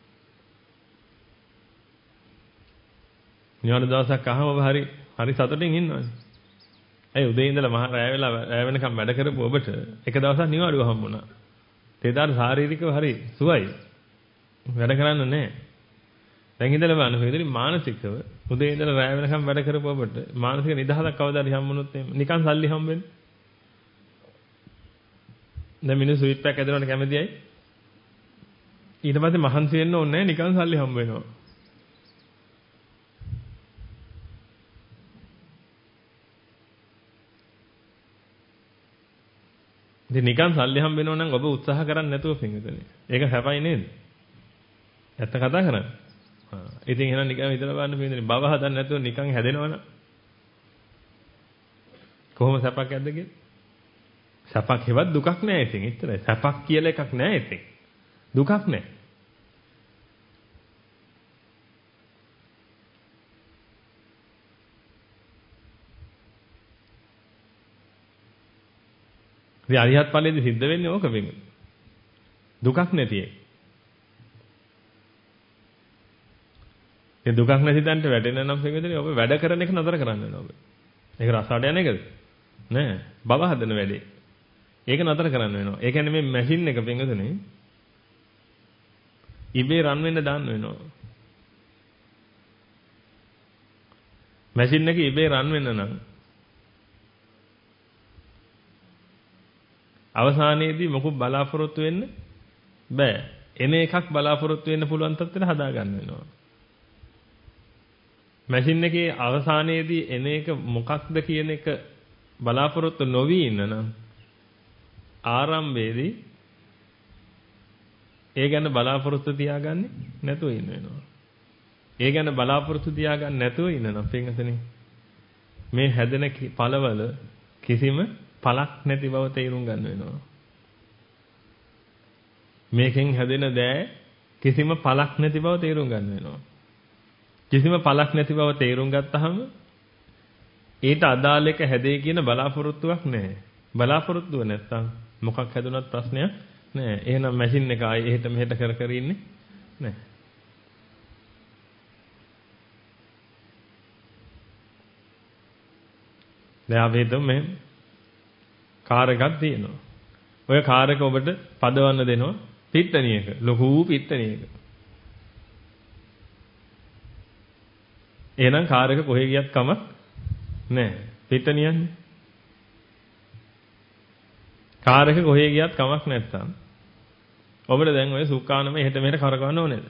නිවාඩු දවසක් අහම ඔබ හරි සතුටින් ඉන්නවනේ. ඒ උදේ ඉඳලා රැය වෙනකම් වැඩ කරපු ඔබට එක දවසක් නිවාඩුව හම්බුණා. ඒදාට ශාරීරිකව හරි සුවයි. වැඩ කරන්න නැහැ. දැන් ඉඳලා බලන්න කොහෙද මානසිකව උදේ ඉඳලා රැය වෙනකම් වැඩ කරපු ඔබට මානසික නිදහසක් කවදාද හම්බුනොත් නිකන් සල්ලි හම්බෙන්නේ. දැන් මිනිස්සු ස්වීට් පැක් ඇදලා කැමතියි. ඊට පස්සේ මහන්සි වෙන්න ඕනේ නැහැ නිකන් සල්ලි හම්බ වෙනවා. ඉතින් නිකන් සල්ලි හම්බ වෙනවා නම් ඔබ උත්සාහ කරන්නේ නැතුව පින්විතනේ. ඒක හැපයි නේද? ඇත්ත කතා කරන්නේ. ඉතින් එහෙනම් නිකන් හිතලා බලන්න පින්විතනේ බව හදන්න නැතුව නිකන් හැදෙනවනම් කොහොම සැපක් ඇද්ද කියලා? සැපක් හෙවත් දුකක් නෑ ඉතින්. එච්චරයි. සැපක් කියලා එකක් නෑ ඉතින්. දුකක් නෑ. ඉතින් අරිහත් ඵලයේදී සිද්ධ වෙන්නේ ඕක වෙන්නේ. දුකක් නැති එක. ඒ දුකක් නැති තැනට වැටෙන්න නම් පින්විතනේ ඔබ වැඩ කරන එක නතර කරන්න වෙනවා ඔබ. ඒක රසාට යන එකද? නෑ. බව හදන වැඩේ. ඒක නතර කරන්න වෙනවා. ඒ කියන්නේ මේ මැෂින් එක පින්විතනේ ඉබේ රන් වෙන්න දාන්න වෙනවා. මැෂින් එක ඉබේ රන් වෙන්න නම් අවසානයේදී මොකක් බලාපොරොත්තු වෙන්න බෑ. එන එකක් බලාපොරොත්තු වෙන්න පුළුවන් තත්ත්වෙට හදා ගන්න වෙනවා. මැෂින් එකේ අවසානයේදී එන එක මොකක්ද කියන එක බලාපොරොත්තු නොවි ඉන්න නම් ආරම්භයේදී ඒ ගැන බලාපොරොත්තු තියාගන්නේ නැතුව ඉන්න වෙනවා. ඒ ගැන බලාපොරොත්තු තියාගන්න නැතුව ඉන්න නම් පින්වතුනි මේ හැදෙන පළවල කිසිම පළක් නැති බව තේරුම් ගන්න වෙනවා. මේකෙන් හැදෙන දෑ කිසිම පළක් නැති බව තේරුම් ගන්න වෙනවා. කිසිම පළක් නැති බව තේරුම් ගත්තාම ඊට අදාළ එක හැදේ කියන බලාපොරොත්තුවක් නැහැ. බලාපොරොත්තුව නැත්තම් මොකක් හැදුනත් ප්‍රශ්නයක් නැහැ. එහෙනම් මැෂින් එක ආයේ එහෙට මෙහෙට කර කර ඉන්නේ නැහැ. දැන් අපි හිතමු මේ කාර් එකක් තියෙනවා. ඔය කාර් එක ඔබට පදවන්න දෙනවා පිට්ටනියක. ලොකු පිට්ටනියක. එහෙනම් කාර් එක කොහෙ ගියත් කමක් නැහැ. පිට්ටනියන්නේ. කාර් එක කොහෙ ගියත් කමක් නැත්තම් ඔබට දැන් ඔය සුක්කානම එහෙට මෙහෙට කරකවන්න ඕනේද?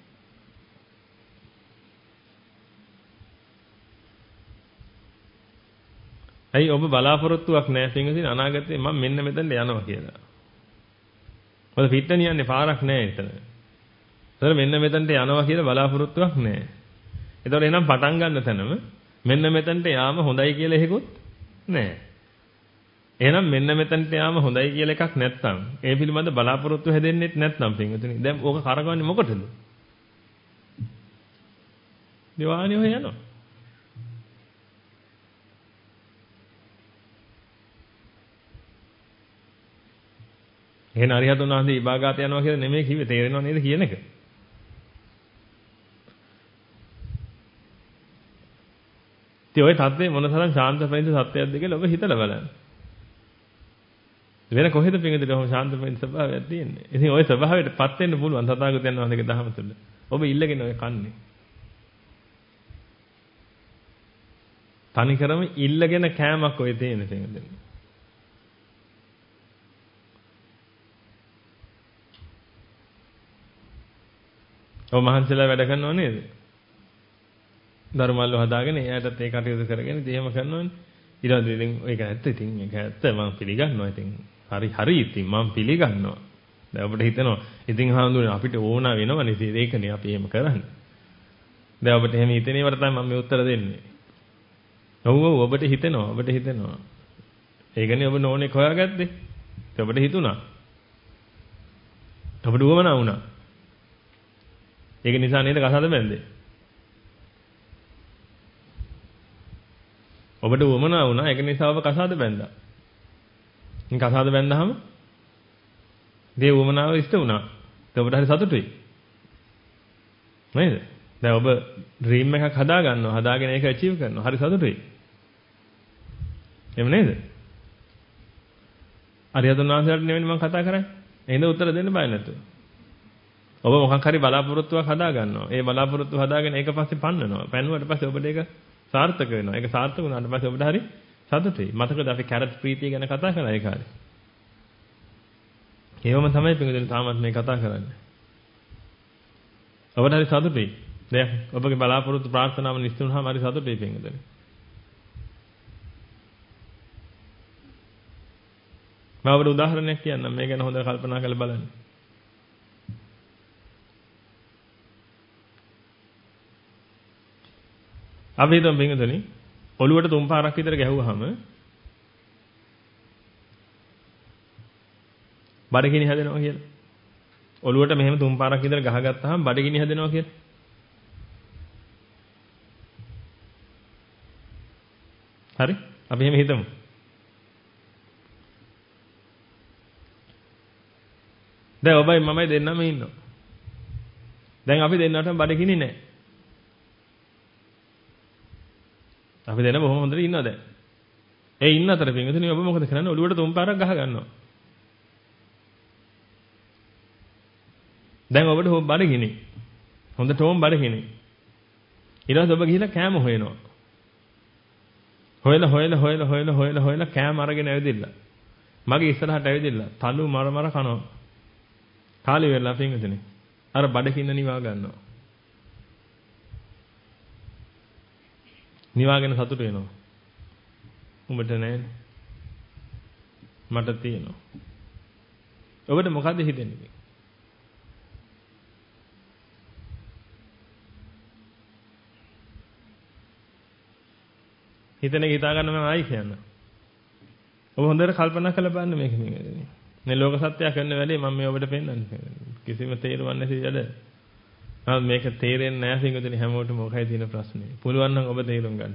ඇයි ඔබ බලාපොරොත්තුවක් නැහැ පින්වදින අනාගතේ මම මෙන්න මෙතනට යනවා කියලා. මොකද පිට්ටනියන්නේ පාරක් නැහැ එතන. ඒතර මෙන්න මෙතනට යනවා කියලා බලාපොරොත්තුවක් නැහැ. ඒතකොට එහෙනම් පටන් ගන්න තැනම මෙන්න මෙතනට යාම හොඳයි කියලා එහෙකුත් නැහැ. එහෙනම් මෙන්න මෙතනට යාම හොඳයි කියලා එකක් නැත්නම් ඒ පිළිබඳ බලාපොරොත්තු හැදෙන්නෙත් නැත්නම් පින්වතුනි දැන් ඕක කරගන්නේ මොකටද? දිවානිය හොය යනවා. එහෙනම් අරිහතුන් වහන්සේ ඉබාගාත යනවා කියලා නෙමෙයි කිව්වේ තේරෙනව නේද කියන එක? ඉතින් ওই தත්ත්වය මොන තරම් ශාන්ත ප්‍රේත සත්‍යයක්ද කියලා ඔබ හිතලා බලන්න. වෙන කොහෙද පිටින්ද ඔහොම ශාන්ත ප්‍රේත ස්වභාවයක් තියෙන්නේ? ඉතින් ওই ස්වභාවයටපත් වෙන්න පුළුවන් තථාගතයන් වහන්සේගේ දහම තුළ. ඔබ ඉල්ලගෙන ඔය කන්නේ. තනිකරම ඉල්ලගෙන කෑමක් ඔය තියෙන පිටින්ද? ඔව් මහන්සිලා වැඩ කරනව නේද? ධර්මවල හදාගෙන එයාටත් ඒ කටයුතු කරගෙන ඉතින් එහෙම කරනවනේ. ඊට පස්සේ ඉතින් ඒක ඇත්ත ඉතින් ඒක ඇත්ත මම පිළිගන්නවා ඉතින්. හරි ඉතින් මම පිළිගන්නවා. දැන් අපිට හිතෙනවා ඉතින් හාමුදුරනේ අපිට ඕන වෙනවනේ ඉතින් ඒකනේ අපි එහෙම කරන්නේ. දැන් අපිට එහෙම හිතෙනේවට තමයි මම මේ උත්තර දෙන්නේ. ඔව් ඔබට හිතෙනවා. ඒකනේ ඔබ නෝනේ හොයාගත්තේ. ඒක ඔබට හිතුණා. ඔබට උවමනා වුණා. ඒක නිසා නේද කසාද බැන්දේ? ඔබට උවමනා වුණා ඒක නිසා ඔබ කසාද බැන්දා. ඉතින් කසාද බැන්දාම දේ උවමනාව ඉෂ්ට වුණා. ඒක ඔබට හරි සතුටුයි. නේද? දැන් ඔබ ඩ්‍රීම් එකක් හදා ගන්නවා. හදාගෙන ඒක අචීව් කරනවා. හරි සතුටුයි. එහෙම නේද? අරියතුන් වහන්සේලාට නෙවෙයි මම කතා කරන්නේ. එහෙනම් උත්තර දෙන්න බය නැතුව. ඔබ මොකක් හරි බලාපොරොත්තුවක් හදා ගන්නවා. ඒ බලාපොරොත්තු හදාගෙන ඒක පස්සේ පන්නනවා. පන්නුවට පස්සේ ඔබට ඒක සාර්ථක වෙනවා. ඒක සාර්ථක වුණාට පස්සේ ඔබට හරි සතුටුයි. මතකද අපි කැරට් ප්‍රීතිය ගැන කතා කරා ඒ කාලේ. ඒවම තමයි පිටුදෙන තාමත් මේ කතා කරන්නේ. ඔබට හරි සතුටුයි. දැන් ඔබගේ බලාපොරොත්තු ප්‍රාර්ථනාව නිශ්චය වුණාම හරි සතුටුයි පිටුදෙන. මම ඔබට උදාහරණයක් කියන්නම් මේ ගැන හොඳට කල්පනා කරලා බලන්න. අපි හිතමු පින්වතුනි ඔළුවට තුන් පාරක් විතර ගැහුවාම බඩගිනි හැදෙනවා කියලා. ඔළුවට මෙහෙම තුන් පාරක් විතර ගහගත්තාම බඩගිනි හැදෙනවා කියලා. හරි? අපි එහෙම හිතමු. දැන් ඔබයි මමයි දෙන්නම ඉන්නවා. දැන් අපි දෙන්නටම බඩගිනි නැහැ. අපි දෙන්න බොහොම හොඳට ඉන්නවා දැන්. ඒ ඉන්න අතර පින්විතනේ ඔබ මොකද කරන්නේ? ඔළුවට තුන් පාරක් ගහ ගන්නවා. දැන් ඔබට බඩගිනි. හොඳටම බඩගිනි. ඊට පස්සේ ඔබ ගිහිල්ලා කෑම හොයනවා. හොයලා කෑම අරගෙන ඇවිදින්න. මගේ ඉස්සරහට ඇවිදින්න තලු මර කනවා. කාලි වෙලා පින්විතනේ. අර බඩකින්න නිවා ගන්නවා. නිවාගෙන සතුට වෙනවා. උඹට නෑනේ. මට තියෙනවා. ඔබට මොකද්ද හිතෙන්නේ? හිතන එක හිතා ගන්න මම ආයි කියන්න. ඔබ හොඳට කල්පනා කරලා බලන්න මේක මේ ලෝක සත්‍යය කරන වැඩේ මම මේ ඔබට පෙන්නන්නේ. කිසිම තේරුවක් නැති වැඩ. නමුත් මේක තේරෙන්නේ නැහැ සිංගුතුනි හැමෝටම මොකයි තියෙන ප්‍රශ්නේ. පුළුවන් නම් ඔබ තේරුම් ගන්න.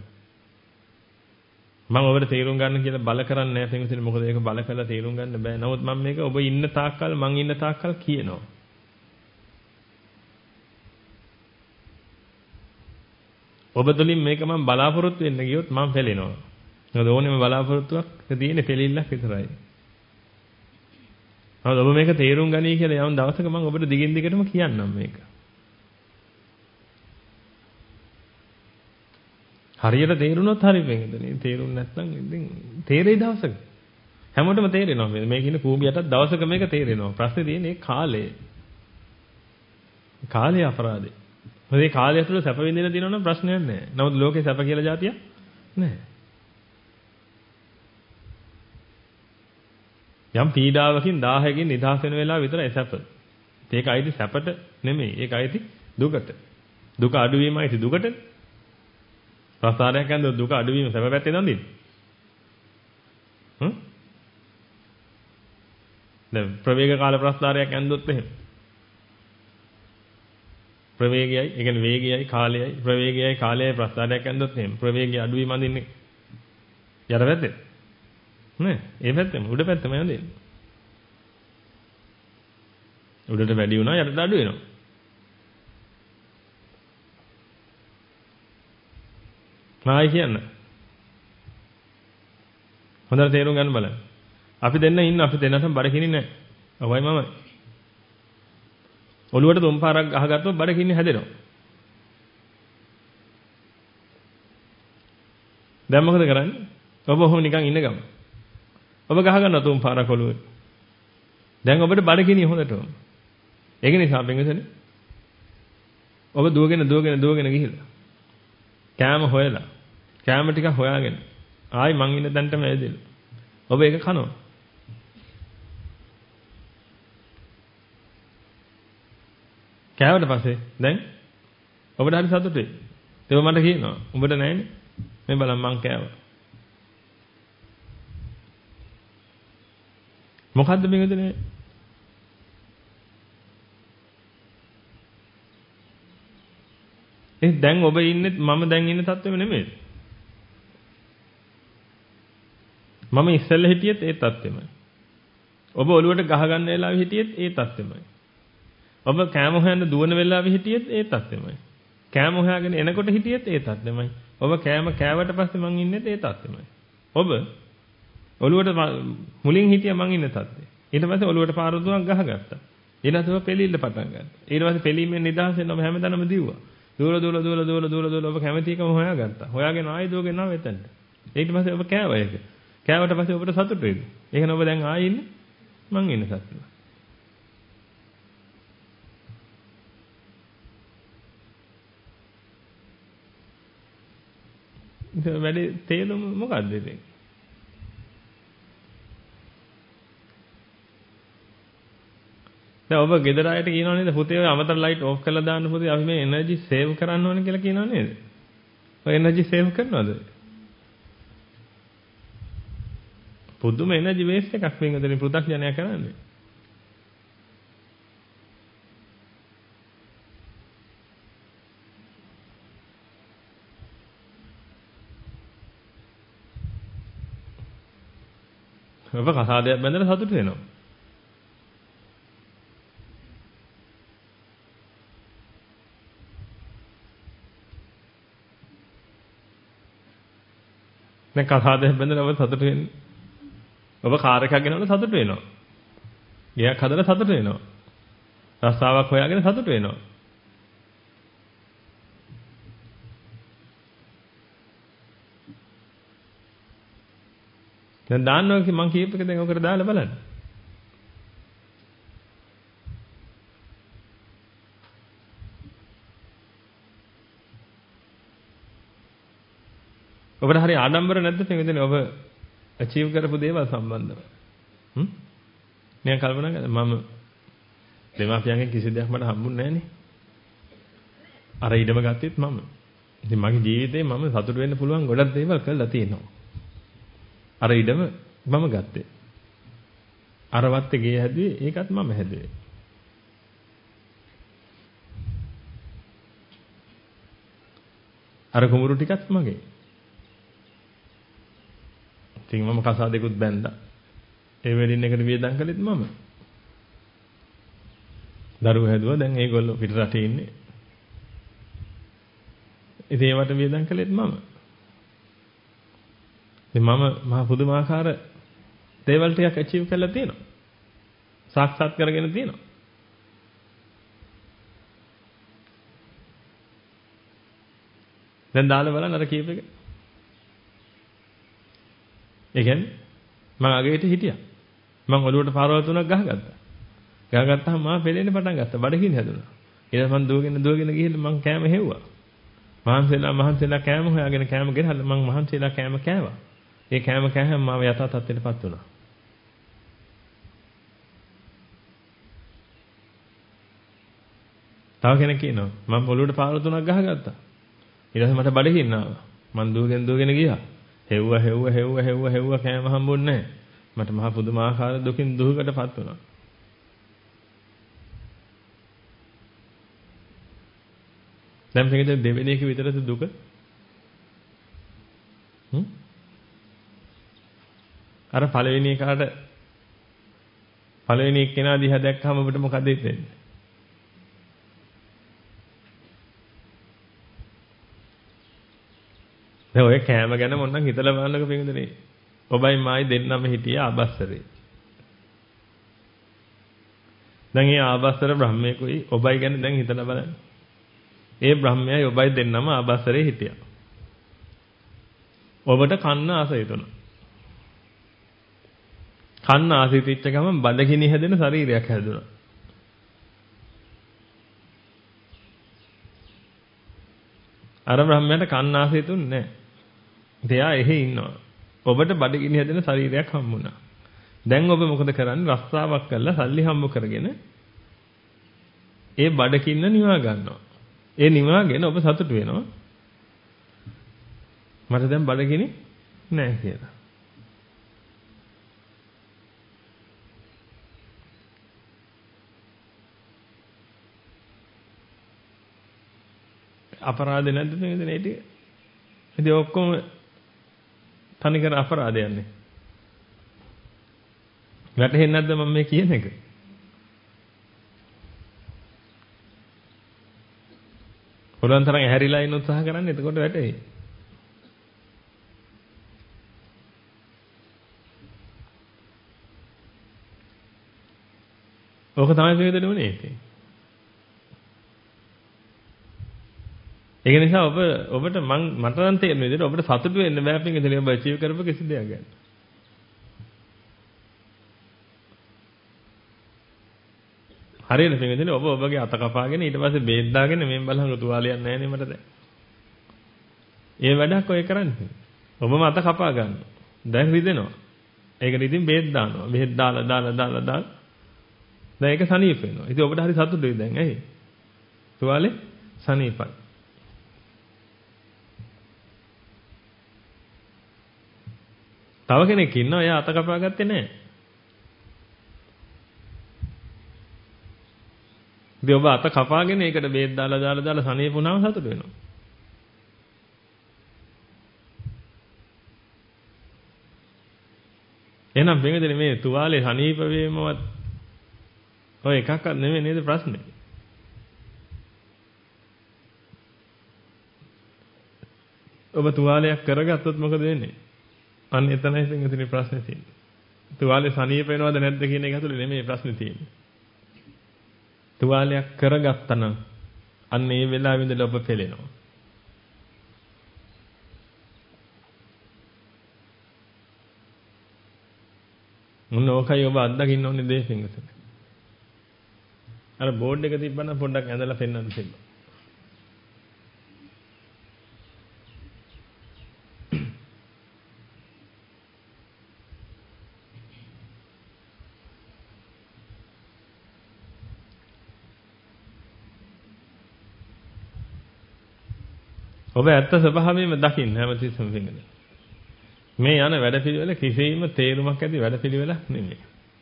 මම ඔබට තේරුම් ගන්න කියලා බල කරන්නේ නැහැ සිංගුතුනි. මොකද ඒක බල කරලා තේරුම් ගන්න බෑ. නමුත් මම මේක ඔබ ඉන්න තාක්කල් මං ඉන්න තාක්කල් කියනවා. ඔබ තුලින් මේක මම බලාපොරොත්තු වෙන්න ගියොත් මම පෙළෙනවා. මොකද ඕනෙම බලාපොරොත්තුවක් තියෙන්නේ පෙළිල්ලක් විතරයි. නමුත් ඔබ මේක තේරුම් ගනී කියලා යම් දවසක මම ඔබට දිගින් දිගටම කියන්නම් මේක. හරියට තේරුණොත් හරි වෙන්නේ. තේරුම් නැත්නම් ඉතින් තේරෙයි දවසක. හැමෝටම තේරෙනවා මේක ඉන්න කූඹියටත් දවසක මේක තේරෙනවා. ප්‍රශ්නේ තියෙන්නේ කාලය. කාලය අපරාධේ. මේ කාලය ඇතුළත සැප විඳින දිනවනම් ප්‍රශ්නයක් නැහැ. නමුත් ලෝකේ සැප කියලා જાතියක් නැහැ. යම් පීඩාවකින් 1000කින් නිදහස් වෙන වෙලාව විතරයි සැප. ඒක අයිති සැපට නෙමෙයි. ඒක අයිති දුකට. දුක අඩුවීමයි අයිති දුකට. ප්‍රසාරයක් යනකොට දුක අඩුවීම සැප පැත්තේ නන්දින්නේ. දැන් ප්‍රවේග කාල ප්‍රස්ථාරයක් යනකොට එහෙම. ප්‍රවේගයයි, ඒ කියන්නේ වේගයයි, කාලයයි, ප්‍රවේගයයි, කාලයයි ප්‍රස්ථාරයක් යනකොට එහෙම. ප්‍රවේගය අඩුවීම අඳින්නේ යට පැත්තේ. නේ? ඒ පැත්තෙම උඩ පැත්තම යන්නේ. උඩට වැඩි වුණා යටට අඩු වෙනවා. මායි කියන්න. හොඳට තේරුම් ගන්න බලන්න. අපි දෙන්න ඉන්න අපි දෙන්නටම බඩගිනි නැහැ. ඔබයි මමයි. ඔළුවට තුන් පාරක් ගහගත්තොත් බඩගිනි හැදෙනවා. දැන් මොකද කරන්නේ? ඔබ ඔහොම නිකන් ඉන්න ගම. ඔබ ගහ ගන්න තුන් පාරක් ඔළුවේ. දැන් ඔබට බඩගිනි හොඳටම. ඒක නිසා බෙන්ගසනේ. ඔබ දුවගෙන ගිහිල්ලා. කෑම හොයලා. කෑම ටික හොයාගෙන. ආයි මං ඉන්න තැනටම ඇවිදලා. ඔබ ඒක කනවා. කෑවට පස්සේ දැන් ඔබට හරි සතුටුයි. ඒක මට කියනවා. උඹට නැහැනේ. මේ බලන්න මං කෑවා. මොකද්ද මේකදනේ? දැන් ඔබ ඉන්නේ මම දැන් ඉන්න තත්ත්වෙම නෙමෙයි. මම ඉස්සෙල්ලා හිටියෙත් ඒ තත්ත්වෙමයි. ඔබ ඔළුවට ගහ ගන්න වෙලාවෙ හිටියෙත් ඒ තත්ත්වෙමයි. ඔබ කෑම හොයන්න දුවන වෙලාවෙ හිටියෙත් ඒ තත්ත්වෙමයි. කෑම හොයාගෙන එනකොට හිටියෙත් ඒ තත්ත්වෙමයි. ඔබ කෑම කෑවට පස්සේ මං ඉන්නේත් ඒ තත්ත්වෙමයි. ඔබ ඔළුවට මුලින් හිටියා මං ඉන්න තත්ත්වෙ. ඊට පස්සේ ඔළුවට පාරදුවක් ගහගත්තා. ඊළඟට ඔබ පෙලීල්ල පටන් ගත්තා. ඊට පස්සේ පෙලීමෙන් නිදහස් වෙන්න ඔබ හැමදාම දිව්වා. දුවල ඔබ කැමැතිකම හොයාගත්තා. හොයාගෙන ආයෙ දුවගෙන ආව එතනට. ඊට පස්සේ ඔබ කෑවා ඒක. කෑවට පස්සේ ඔබට සතුටු වෙයිද? එහෙනම් ඔබ දැන් ආයෙ ඉන්නේ මං ඉන්න සතුටු. ඉතින් වැඩි තේරුම මොකද්ද ඉතින්? දැන් ඔබ ගෙදර ආයට කියනව නේද පුතේ ඔය අමතර ලයිට් ඕෆ් කරලා දාන්න පුතේ අපි මේ එනර්ජි සේව් කරන්න ඕනේ කියලා කියනව නේද? ඔය එනර්ජි සේව් කරනවද? පුදුම එනර්ජි වේස්ට් එකක් වෙන උදේ පෘථග්ජනයා කරන්නේ. ඔබ කසාදයක් බැඳලා සතුටු වෙනවා. දැන් කසාදයක් බැඳලා ඔබ සතුට වෙන්නේ. ඔබ කාර් එකක් ගෙනවලා සතුට වෙනවා. ගයක් හදලා සතුට වෙනවා. රස්සාවක් හොයාගෙන සතුට වෙනවා. දැන් දාන්නවා මං කීප එක දැන් ඔකට දාලා බලන්න. ඔබට හරි ආඩම්බර නැද්ද පින්විතනේ ඔබ අචීව් කරපු දේවල් සම්බන්ධව? මම කල්පනා කරා මම දෙමාපියන්ගෙන් කිසි දෙයක් මට හම්බුන්නේ නැහනේ. අර ඉඩම ගත්තෙත් මම. ඉතින් මගේ ජීවිතේ මම සතුට වෙන්න පුළුවන් ගොඩක් දේවල් කළා තියෙනවා. අර ඉඩම මම ගත්තේ. අර වත්තේ ගේ හැදුවේ ඒකත් මම හැදුවේ. අර කුඹුරු ටිකත් මගේ. ඉතින් මම කසාදෙකුත් බැන්දා. ඒ වෙඩින් එකට වියදම් කළෙත් මම. දරුවෝ හැදුවා දැන් ඒගොල්ලෝ පිට රටේ ඉන්නේ. ඉතින් ඒවට වියදම් කළෙත් මම. ඉතින් මම මහා පුදුමාකාර දේවල් ටිකක් අචීව් කරලා තියෙනවා. සාක්ෂාත් කරගෙන තියෙනවා. දැන් දාලා බලන්න අර කීප එක. ඒ කියන්නේ මම අගේට හිටියා. මම ඔළුවට පාරවල් තුනක් ගහගත්තා. ගහගත්තාම මම පෙලෙන්න පටන් ගත්තා. බඩගිනි හැදුනා. ඊට පස්සේ මම දුවගෙන ගිහින් මම කෑම හෙව්වා. මහන්සියලා කෑම හොයාගෙන කෑම ගෙනහල්ලා මම මහන්සියලා කෑම කෑවා. ඒ කෑම කෑහම මම යථා තත්ත්වයටපත් වුණා. තව කෙනෙක් කියනවා මම ඔළුවට පාරවල් තුනක් ගහගත්තා. ඊට පස්සේ මට බඩගින්න ආවා. මම දුවගෙන ගියා. හෙව්වා කෑම හම්බුන්නේ නැහැ. මට මහා පුදුමාකාර දුකින් දුහකටපත් වුණා. දැන් මේකද දෙවෙනි එක විතරද දුක? අර පළවෙනි එකාට පළවෙනි එක්කෙනා දිහා දැක්කම ඔබට මොකද හිතෙන්නේ? දැන් ඔය කෑම ගැන මොන්නම් හිතලා බලන්නකො පින්විතනේ. ඔබයි මායි දෙන්නම හිටියා ආබස්සරේ. දැන් මේ ආබස්සර බ්‍රහ්මයෙකුයි ඔබයි ගැන දැන් හිතලා බලන්න. ඒ බ්‍රහ්මයයි ඔබයි දෙන්නම ආබස්සරේ හිටියා. ඔබට කන්න ආස හිතුණා. කන්න ආස හිතෙච්ච ගමන් බඩගිනි හැදෙන ශරීරයක් හැදුණා. අර බ්‍රහ්මයාට කන්න ආස හිතුන්නේ නැහැ. එයා එහෙ ඉන්නවා. ඔබට බඩගිනි හැදෙන ශරීරයක් හම්බුණා. දැන් ඔබ මොකද කරන්නේ? රස්සාවක් කරලා සල්ලි හම්බ කරගෙන ඒ බඩකින්න නිවා ගන්නවා. ඒ නිවාගෙන ඔබ සතුටු වෙනවා. මට දැන් බඩගිනි නැහැ කියලා. අපරාධ නැද්ද නේද නේ ටික? ඉතින් ඔක්කොම තනිකර අපරාධයන්නේ. වැටහෙන්නේ නැද්ද මම මේ කියන එක? පුළුවන් තරම් ඇහැරිලා ඉන්න උත්සාහ කරන්න එතකොට වැටෙයි. ඕක තමයි වේදෙන්නේ උනේ ඉතින්. ඒක නිසා ඔබට මට නම් තේරෙන විදිහට ඔබට සතුටු වෙන්න බෑ පිටින් ඔබ අචීව් කරපු කිසි දෙයක් ගැන. හරියට පිටින් ඔබ ඔබගේ අත කපාගෙන ඊට පස්සේ බේත් දාගෙන මෙන් බලහන් තුවාලයක් නැහැ නේ මට දැන්. ඒ වැඩක් ඔය කරන්නේ. ඔබම අත කපා ගන්නවා. දැන් රිදෙනවා. ඒකට ඉතින් බේත් දානවා. බේත් දාලා දැන් ඒක සනීප වෙනවා. ඉතින් ඔබට හරි සතුටුයි දැන් ඇයි? තුවාලේ සනීපයි. තව කෙනෙක් ඉන්නවා එයා අත කපා ගත්තේ නැහැ. ඉතින් ඔබ අත කපාගෙන ඒකට බේත් දාලා සනීප වුණාම සතුට වෙනවා. එහෙනම් බෙන්ගදේ මේ තුවාලේ සනීප වීමවත් ඔය එකක්වත් නෙමෙයි නේද ප්‍රශ්නේ. ඔබ තුවාලයක් කරගත්තොත් මොකද වෙන්නේ? අන්න එතනයි පින්වතුනි ප්‍රශ්නේ තියෙන්නේ. තුවාලේ සනීප වෙනවද නැද්ද කියන එක ඇතුලේ නෙමෙයි ප්‍රශ්නේ තියෙන්නේ. තුවාලයක් කරගත්තා නම් අන්න ඒ වෙලාවෙ ඉඳලා ඔබ පෙළෙනවා. මොන ඕකයි ඔබ අත්දකින්න ඕනේ දේ පින්වතුනි. අර බෝඩ් එක තිබ්බනම් පොඩ්ඩක් ඇඳලා පෙන්නන්න තිබ්බා. ඔබ ඇත්ත ස්වභාවයෙන්ම දකින්න හැමතිස්සෙම පින්වතුනි. මේ යන වැඩපිළිවෙල කිසිම තේරුමක් ඇති වැඩපිළිවෙලක් නෙමෙයි.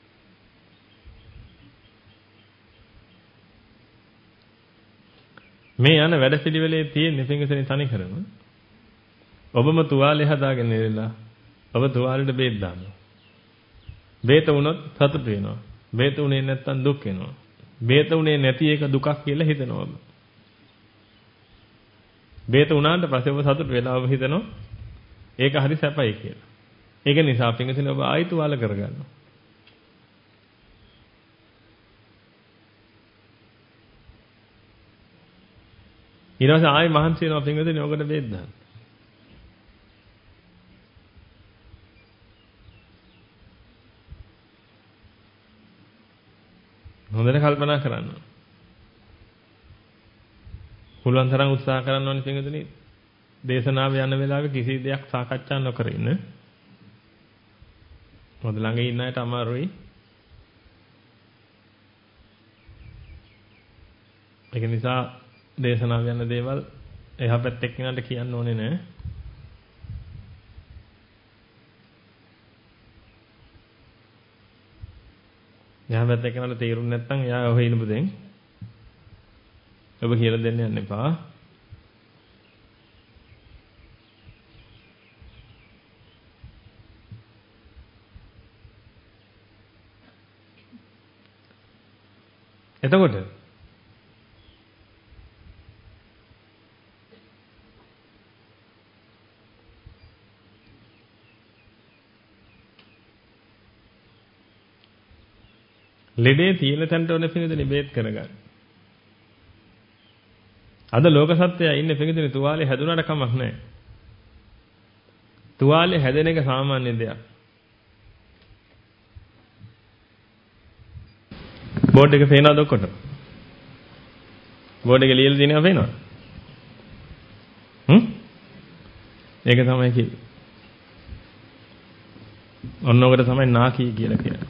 මේ යන වැඩපිළිවෙලේ තියෙන පින්වතුනි තනි කරම ඔබම තුවාලේ හදාගෙන ඉරලා ඔබ තුවාලෙට බේත් දානවා. බේත වුණොත් සතුට වෙනවා. බේත උනේ නැත්තම් දුක් වෙනවා. බේත උනේ නැති එක දුකක් කියලා හිතනවා ඔබ. බේත උනාට පස්සේ ඔබ සතුට වෙලා ඔබ හිතනවා ඒක හරි සැපයි කියලා. ඒක නිසා පින්වතුනි ඔබ ආයි තුවාල කරගන්නවා. ඊට පස්සේ ආයි මහන්සි වෙනවා පින්වතුනි ඔකට බේත් දාන්න. හොඳට කල්පනා කරන්න. පුළුවන් තරම් උත්සාහ කරන්න ඕනේ පින්වතුනි. දේශනාව යන වෙලාවේ කිසි දෙයක් සාකච්ඡා නොකර ඉන්න. මොකද ළඟ ඉන්න අයට අමාරුයි. ඒක නිසා දේශනාව යන දේවල් එහා පැත්තේ කෙනාට කියන්න ඕනේ නෑ. එහා පැත්තේ කෙනාට තේරුන්නේ නැත්නම් එයා ඔහෙ ඉන්න පුතෙන් ඔබ කියලා දෙන්න යන්න එපා. එතකොට ලෙඩේ තියෙන තැනට ඕනේ පිළිදෙන බේත් කරගන්න. අද ලෝක සත්‍යය ඉන්නේ පිළිදෙන තුවාලේ හැදුනට කමක් නැහැ. තුවාලේ හැදෙන එක සාමාන්‍ය දෙයක්. බෝඩ් එක පේනවද ඔක්කොට? බෝඩ් එකේ ලියලා තියෙනවා පේනවද? ඒක තමයි කිව්වේ. ඔන්න ඔකට තමයි නාකි කියලා කියන්නේ.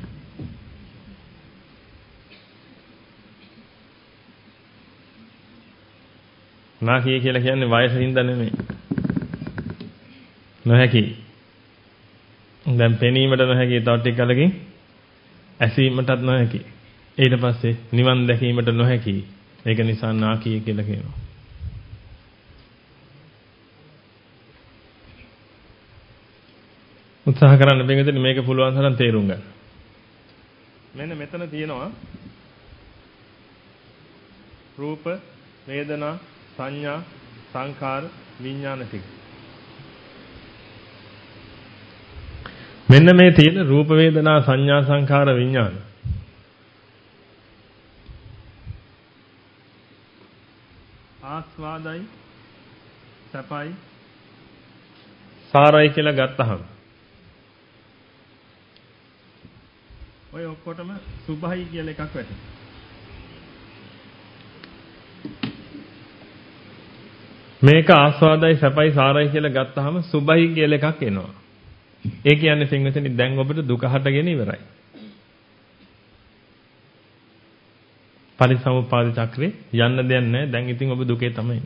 නාකිය කියලා කියන්නේ වයසින්ද නෙමෙයි. නොහැකි. දැන් පෙනීමට නොහැකි තව ටික කලකින් ඇසීමටත් නොහැකි. ඊට පස්සේ නිවන් දැකීමට නොහැකි. ඒක නිසා නාකිය කියලා කියනවා. උත්සාහ කරන්න බැංගෙදි මේක පුළුවන් තරම් තේරුම් ගන්න. මෙන්න මෙතන තියෙනවා රූප, වේදනා, සංඥා, සංඛාර, විඥාන ටික. මෙන්න මේ තියෙන රූප, වේදනා, සංඥා, සංඛාර, විඥාන. ආස්වාදයි, සැපයි, සාරයි කියලා ගත්තහම ඔය ඔක්කොටම සුභයි කියලා එකක් වැටෙනවා. මේක ආස්වාදයි සැපයි සාරයි කියලා ගත්තාම සුභයි කියලා එකක් එනවා. ඒ කියන්නේ පින්වතුනි දැන් ඔබට දුක හටගෙන ඉවරයි. පරිසමුපාද චක්‍රේ යන්න දෙයක් නැහැ. දැන් ඉතින් ඔබ දුකේ තමයි.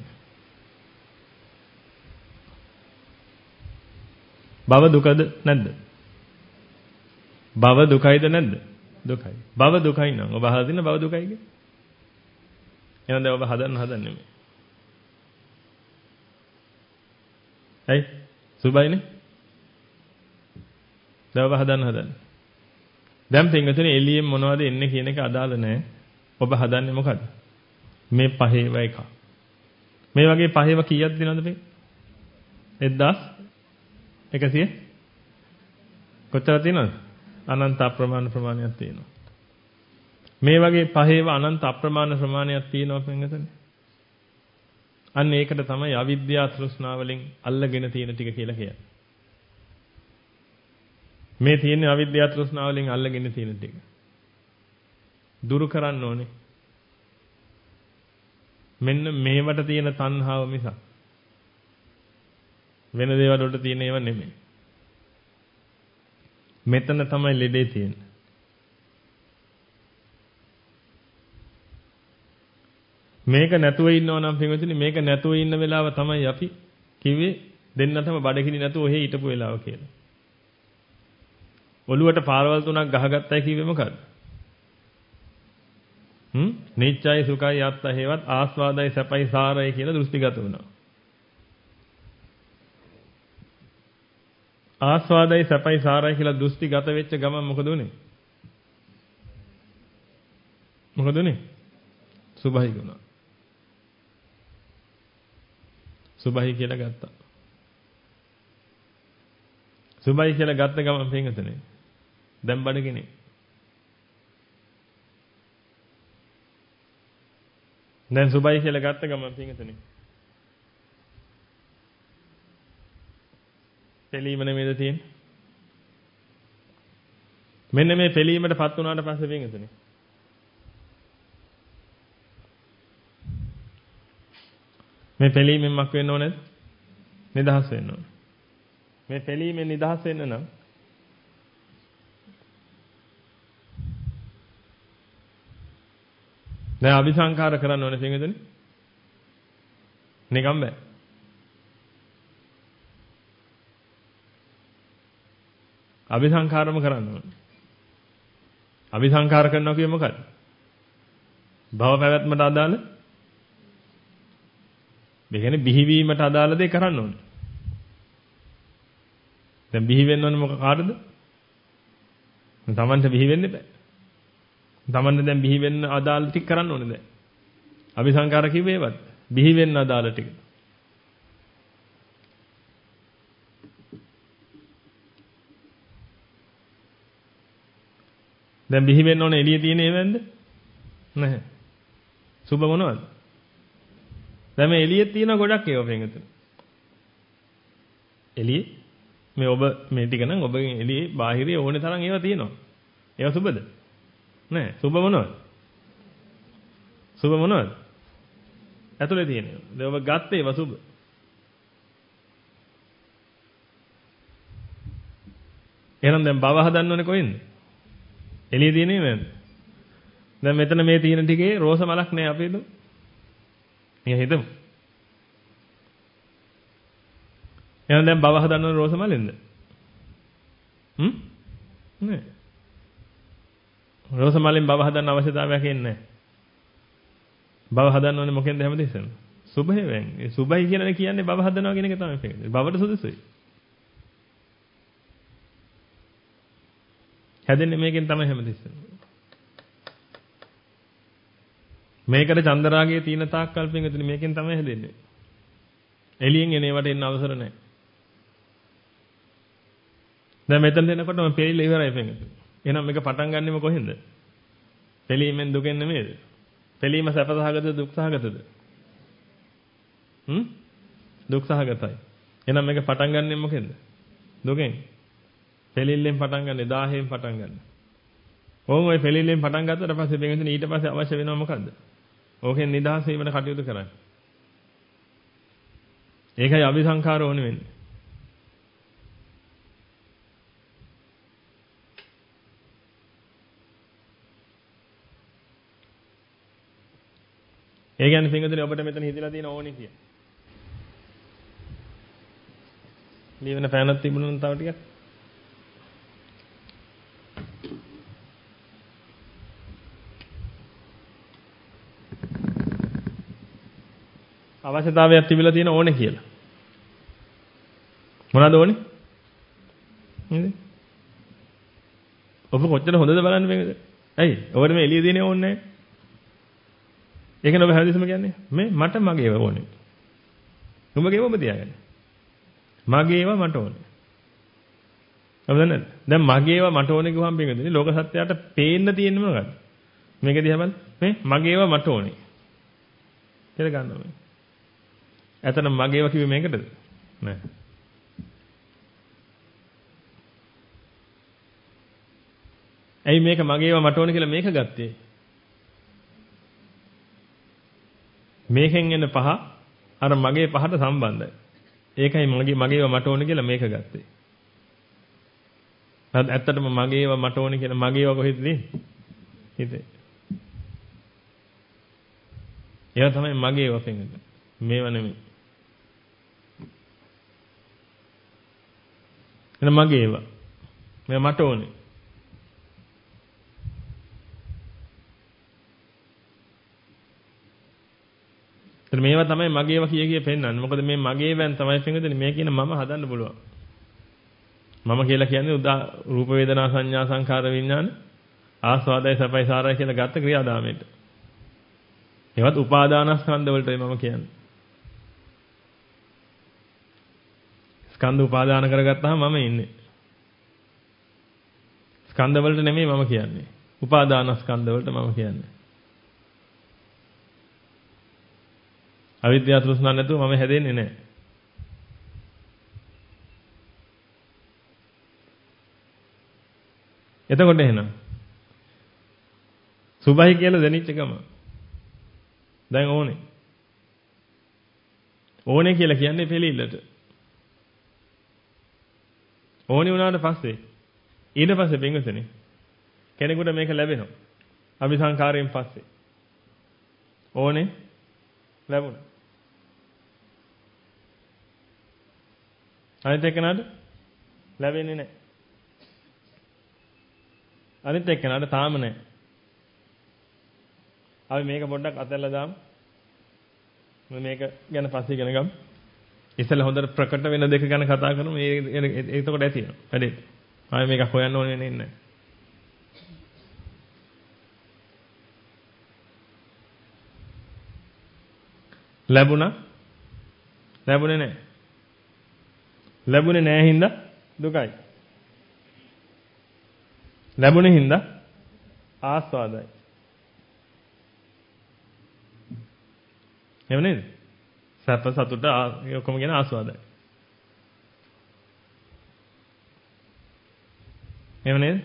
භව දුකද නැද්ද? භව දුකයිද නැද්ද? දුකයි. භව දුකයි නම් ඔබ අහලා තියෙන භව දුකයි කියන්නේ. එහෙනම් දැන් ඔබ හදන්නේ. ඇයි? සුබයිනේ. දැන් ඔබ හදන්න. දැන් පින්වතුනි එළියෙන් මොනවද එන්නේ කියන එක අදාළ නැහැ. ඔබ හදන්නේ මොකද්ද? මේ පහේව එක. මේ වගේ පහේව කීයක් දෙනවද මේ? 1100 කොච්චර තියෙනවද? අනන්ත අප්‍රමාණ ප්‍රමාණයක් තියෙනවා. මේ වගේ පහේව අනන්ත අප්‍රමාණ ප්‍රමාණයක් තියෙනවා පින්වතුනි. අන්න ඒකට තමයි අවිද්‍යා තෘෂ්ණාවලින් අල්ලගෙන තියෙන ටික කියලා කියන්නේ. මේ තියෙන අවිද්‍යා තෘෂ්ණාවලින් අල්ලගෙන තියෙන ටික. දුරු කරන්න ඕනේ. මෙන්න මේවට තියෙන තණ්හාව මිස වෙන දේවල් වලට තියෙන ඒවා නෙමෙයි. මෙතන තමයි ලෙඩේ තියෙන්නේ. මේක නැතුව ඉන්නව නම් පින්වතුනි මේක නැතුව ඉන්න වෙලාව තමයි අපි කිව්වේ දෙන්නටම බඩගිනි නැතුව ඔහෙ හිටපු වෙලාව කියලා. ඔළුවට පාරවල් තුනක් ගහගත්තයි කිව්වේ මොකද්ද? නිච්චයි සුඛයි යත්ත හේවත් ආස්වාදයි සැපයි සාරයි කියලා දෘෂ්ටිගත වුණා. ආස්වාදයි සැපයි සාරයි කියලා දෘෂ්ටිගත වෙච්ච ගමන් මොකද උනේ? මොකද උනේ? සුභයි වුණා. සුභයි කියලා ගත්තා. සුභයි කියලා ගත්ත ගමන් පින්වතුනි දැන් බඩගිනේ. දැන් සුභයි කියලා ගත්ත ගමන් පින්වතුනි පෙලීම නෙමෙයිද තියෙන්නේ? මෙන්න මේ පෙලීමටපත් වුණාට පස්සේ පින්වතුනි මේ පෙලීමෙන් මක් වෙන්න ඕනේද? නිදහස් වෙන්න ඕනේ. මේ පෙලීමෙන් නිදහස් වෙන්න නම් දැන් අபிසංකාර කරන්න ඕනේ පින්වතුනි. නිකම් බෑ. අபிසංකාරම කරන්න ඕනේ. අபிසංකාර කරනවා කියන්නේ මොකක්ද? භව පැවැත්මට අදාළ මේ කියන්නේ බිහිවීමට අදාළ දේ කරන්න ඕනේ. දැන් බිහි වෙන්න ඕනේ මොක කාටද? තමන්ට බිහි වෙන්න බෑ. තමන්ට දැන් බිහි වෙන්න අදාළ ටික කරන්න ඕනේ දැන්. අபிසංකාර කිව්වේ ඒවත්. බිහි වෙන්න අදාළ ටික. දැන් බිහි වෙන්න ඕනේ එළියේ තියෙන ඒවෙන්ද? නැහැ. සුබ මොනවද? දැන් මේ එළියේ තියෙන ගොඩක් ඒවා පින්ගතුන. එළියේ මේ ඔබ මේ ටික නම් ඔබගෙන් එළියේ බාහිරේ ඕනේ තරම් ඒවා තියෙනවා. ඒවා සුබද? නැහැ. සුබ මොනවද? සුබ මොනවද? ඇතුලේ තියෙනවා. දැන් ඔබ ගත්තේ ඒවා සුබ. එහෙනම් දැන් භව හදන්න ඕනේ කොහෙන්ද? එළියේ තියෙන්නේ නේද? දැන් මෙතන මේ තියෙන ටිකේ රෝස මලක් නෑ අපි හිතමු. නිකන් හිතමු. එහෙනම් දැන් භව හදන්න ඕනේ රෝස මලෙන්ද? නෑ. රෝස මලෙන් භව හදන්න අවශ්‍යතාවයක් එන්නේ නෑ. භව හදන්න ඕනේ මොකෙන්ද හැමදෙස්සෙම? සුභයෙන්. ඒ සුභයි කියන්නේ භව හදනවා කියන එක තමයි කියන්නේ. භවට සුදුසුයි. හැදෙන්නේ මේකෙන් තමයි හැමදෙස්සෙම. මේකට චන්දරාගයේ තියෙන තාක් කල්පෙන් ඇතුලේ මේකෙන් තමයි හැදෙන්නේ. එළියෙන් එන ඒවට එන්න අවසර නැහැ. දැන් මෙතන දෙනකොටම පෙරිලා ඉවරයි පෙඟට. එහෙනම් මේක පටන් ගන්නෙම කොහෙන්ද? පෙලීමෙන් දුකෙන් නෙමෙයිද? පෙලීම සැපසහගතද දුක්සහගතද? දුක්සහගතයි. එහෙනම් මේක පටන් ගන්නෙ මොකෙන්ද? දුකෙන්. පෙලිල්ලෙන් පටන් ගන්න 1000න් පටන් ගන්න. ඕම ඔය පෙලිල්ලෙන් පටන් ගත්තට පස්සේ බෙන්ගින් ඊට පස්සේ අවශ්‍ය වෙනවා මොකද්ද? ඕකෙන් නිදහස් වීමට කටයුතු කරන්න. ඒකයි අபிසංකාර ඕනේ වෙන්නේ. ඒ කියන්නේ පින්වතුනි ඔබට මෙතන හිතලා තියෙන ඕනේ කිය. ලියවන ෆෑනක් තිබුණොත් තව ටිකක්. අවශ්‍යතාවයක් තිබිලා තියෙන ඕනේ කියලා. මොනවද ඕනේ? නේද? ඔබ කොච්චර හොඳද බලන්න මේකද? ඇයි? ඔබට මේ එළිය දෙන්නේ ඕනේ නැහැ. ඒකනේ ඔබ හැමදෙස්සම කියන්නේ. මේ මට මගේව ඕනේ. උඹගේව ඔබ තියාගන්න. මගේව මට ඕනේ. හවුද නැද්ද? දැන් මගේවා මට ඕනේ කිව්වම පින්වතුනි ලෝක සත්‍යයට පේන්න තියෙන්නේ මොකද්ද? මේක දිහා බලන්න. මේ මගේවා මට ඕනේ. කියලා ගන්නවා මේ. ඇත්තට මගේවා කිව්වේ මේකටද? නෑ. ඇයි මේක මගේවා මට ඕනේ කියලා මේක ගත්තේ? මේකෙන් එන පහ අර මගේ පහට සම්බන්ධයි. ඒකයි මගේවා මට ඕනේ කියලා මේක ගත්තේ. ඇත්තටම මගේවා මට ඕනේ කියලා මගේවා කොහෙද තියෙන්නේ? හිතේ. ඒවා තමයි මගේවා පින්වතුනි. මේව නෙමෙයි. එන මගේවා. මේ මට ඕනේ. මේවා තමයි මගේවා කිය පෙන්නන්නේ. මොකද මේ මගේවෙන් තමයි පින්වතුනි මේ කියන මම හදන්න පුළුවන්. මම කියලා කියන්නේ රූප වේදනා සංඥා සංඛාර විඥාන ආස්වාදයි සපයි සාරයි කියලා ගත්ත ක්‍රියාදාමයට. ඒවත් උපාදානස්කන්ධ වලටයි මම කියන්නේ. ස්කන්ධ උපාදාන කරගත්තාම මම ඉන්නේ. ස්කන්ධ වලට නෙමෙයි මම කියන්නේ. උපාදානස්කන්ධ වලට මම කියන්නේ. අවිද්‍යාව තෘෂ්ණා නැතුව මම හැදෙන්නේ නැහැ. එතකොට එහෙනම් සුභයි කියලා දැනෙච්ච ගම දැන් ඕනේ. ඕනේ කියලා කියන්නේ පිළිල්ලට. ඕනේ වුණාට පස්සේ ඊට පස්සේ පින්වතුනි කෙනෙකුට මේක ලැබෙනවා. අபிසංකාරයෙන් පස්සේ. ඕනේ ලැබුණා. අනිත් එක්කනට ලැබෙන්නේ නැහැ. අනිත් එක්කනට තාම නැහැ. අපි මේක පොඩ්ඩක් අතල්ලා දාමු. මේක ගැන පස්සේ ඉගෙන ගමු. ඉස්සෙල්ලා හොඳට ප්‍රකට වෙන දෙක ගැන කතා කරමු. මේ එතකොට ඇති වෙනවා. වැඩේ. ආයෙ මේක හොයන්න ඕනේ නෙන්නේ. ලැබුණා. ලැබුණේ නැහැ. ලැබුණේ නැහැ හින්දා දුකයි. ලැබුණේ හින්දා ආස්වාදයි. එහෙම නේද? සැප සතුට ඔක්කොම කියන ආස්වාදයි. එහෙම නේද?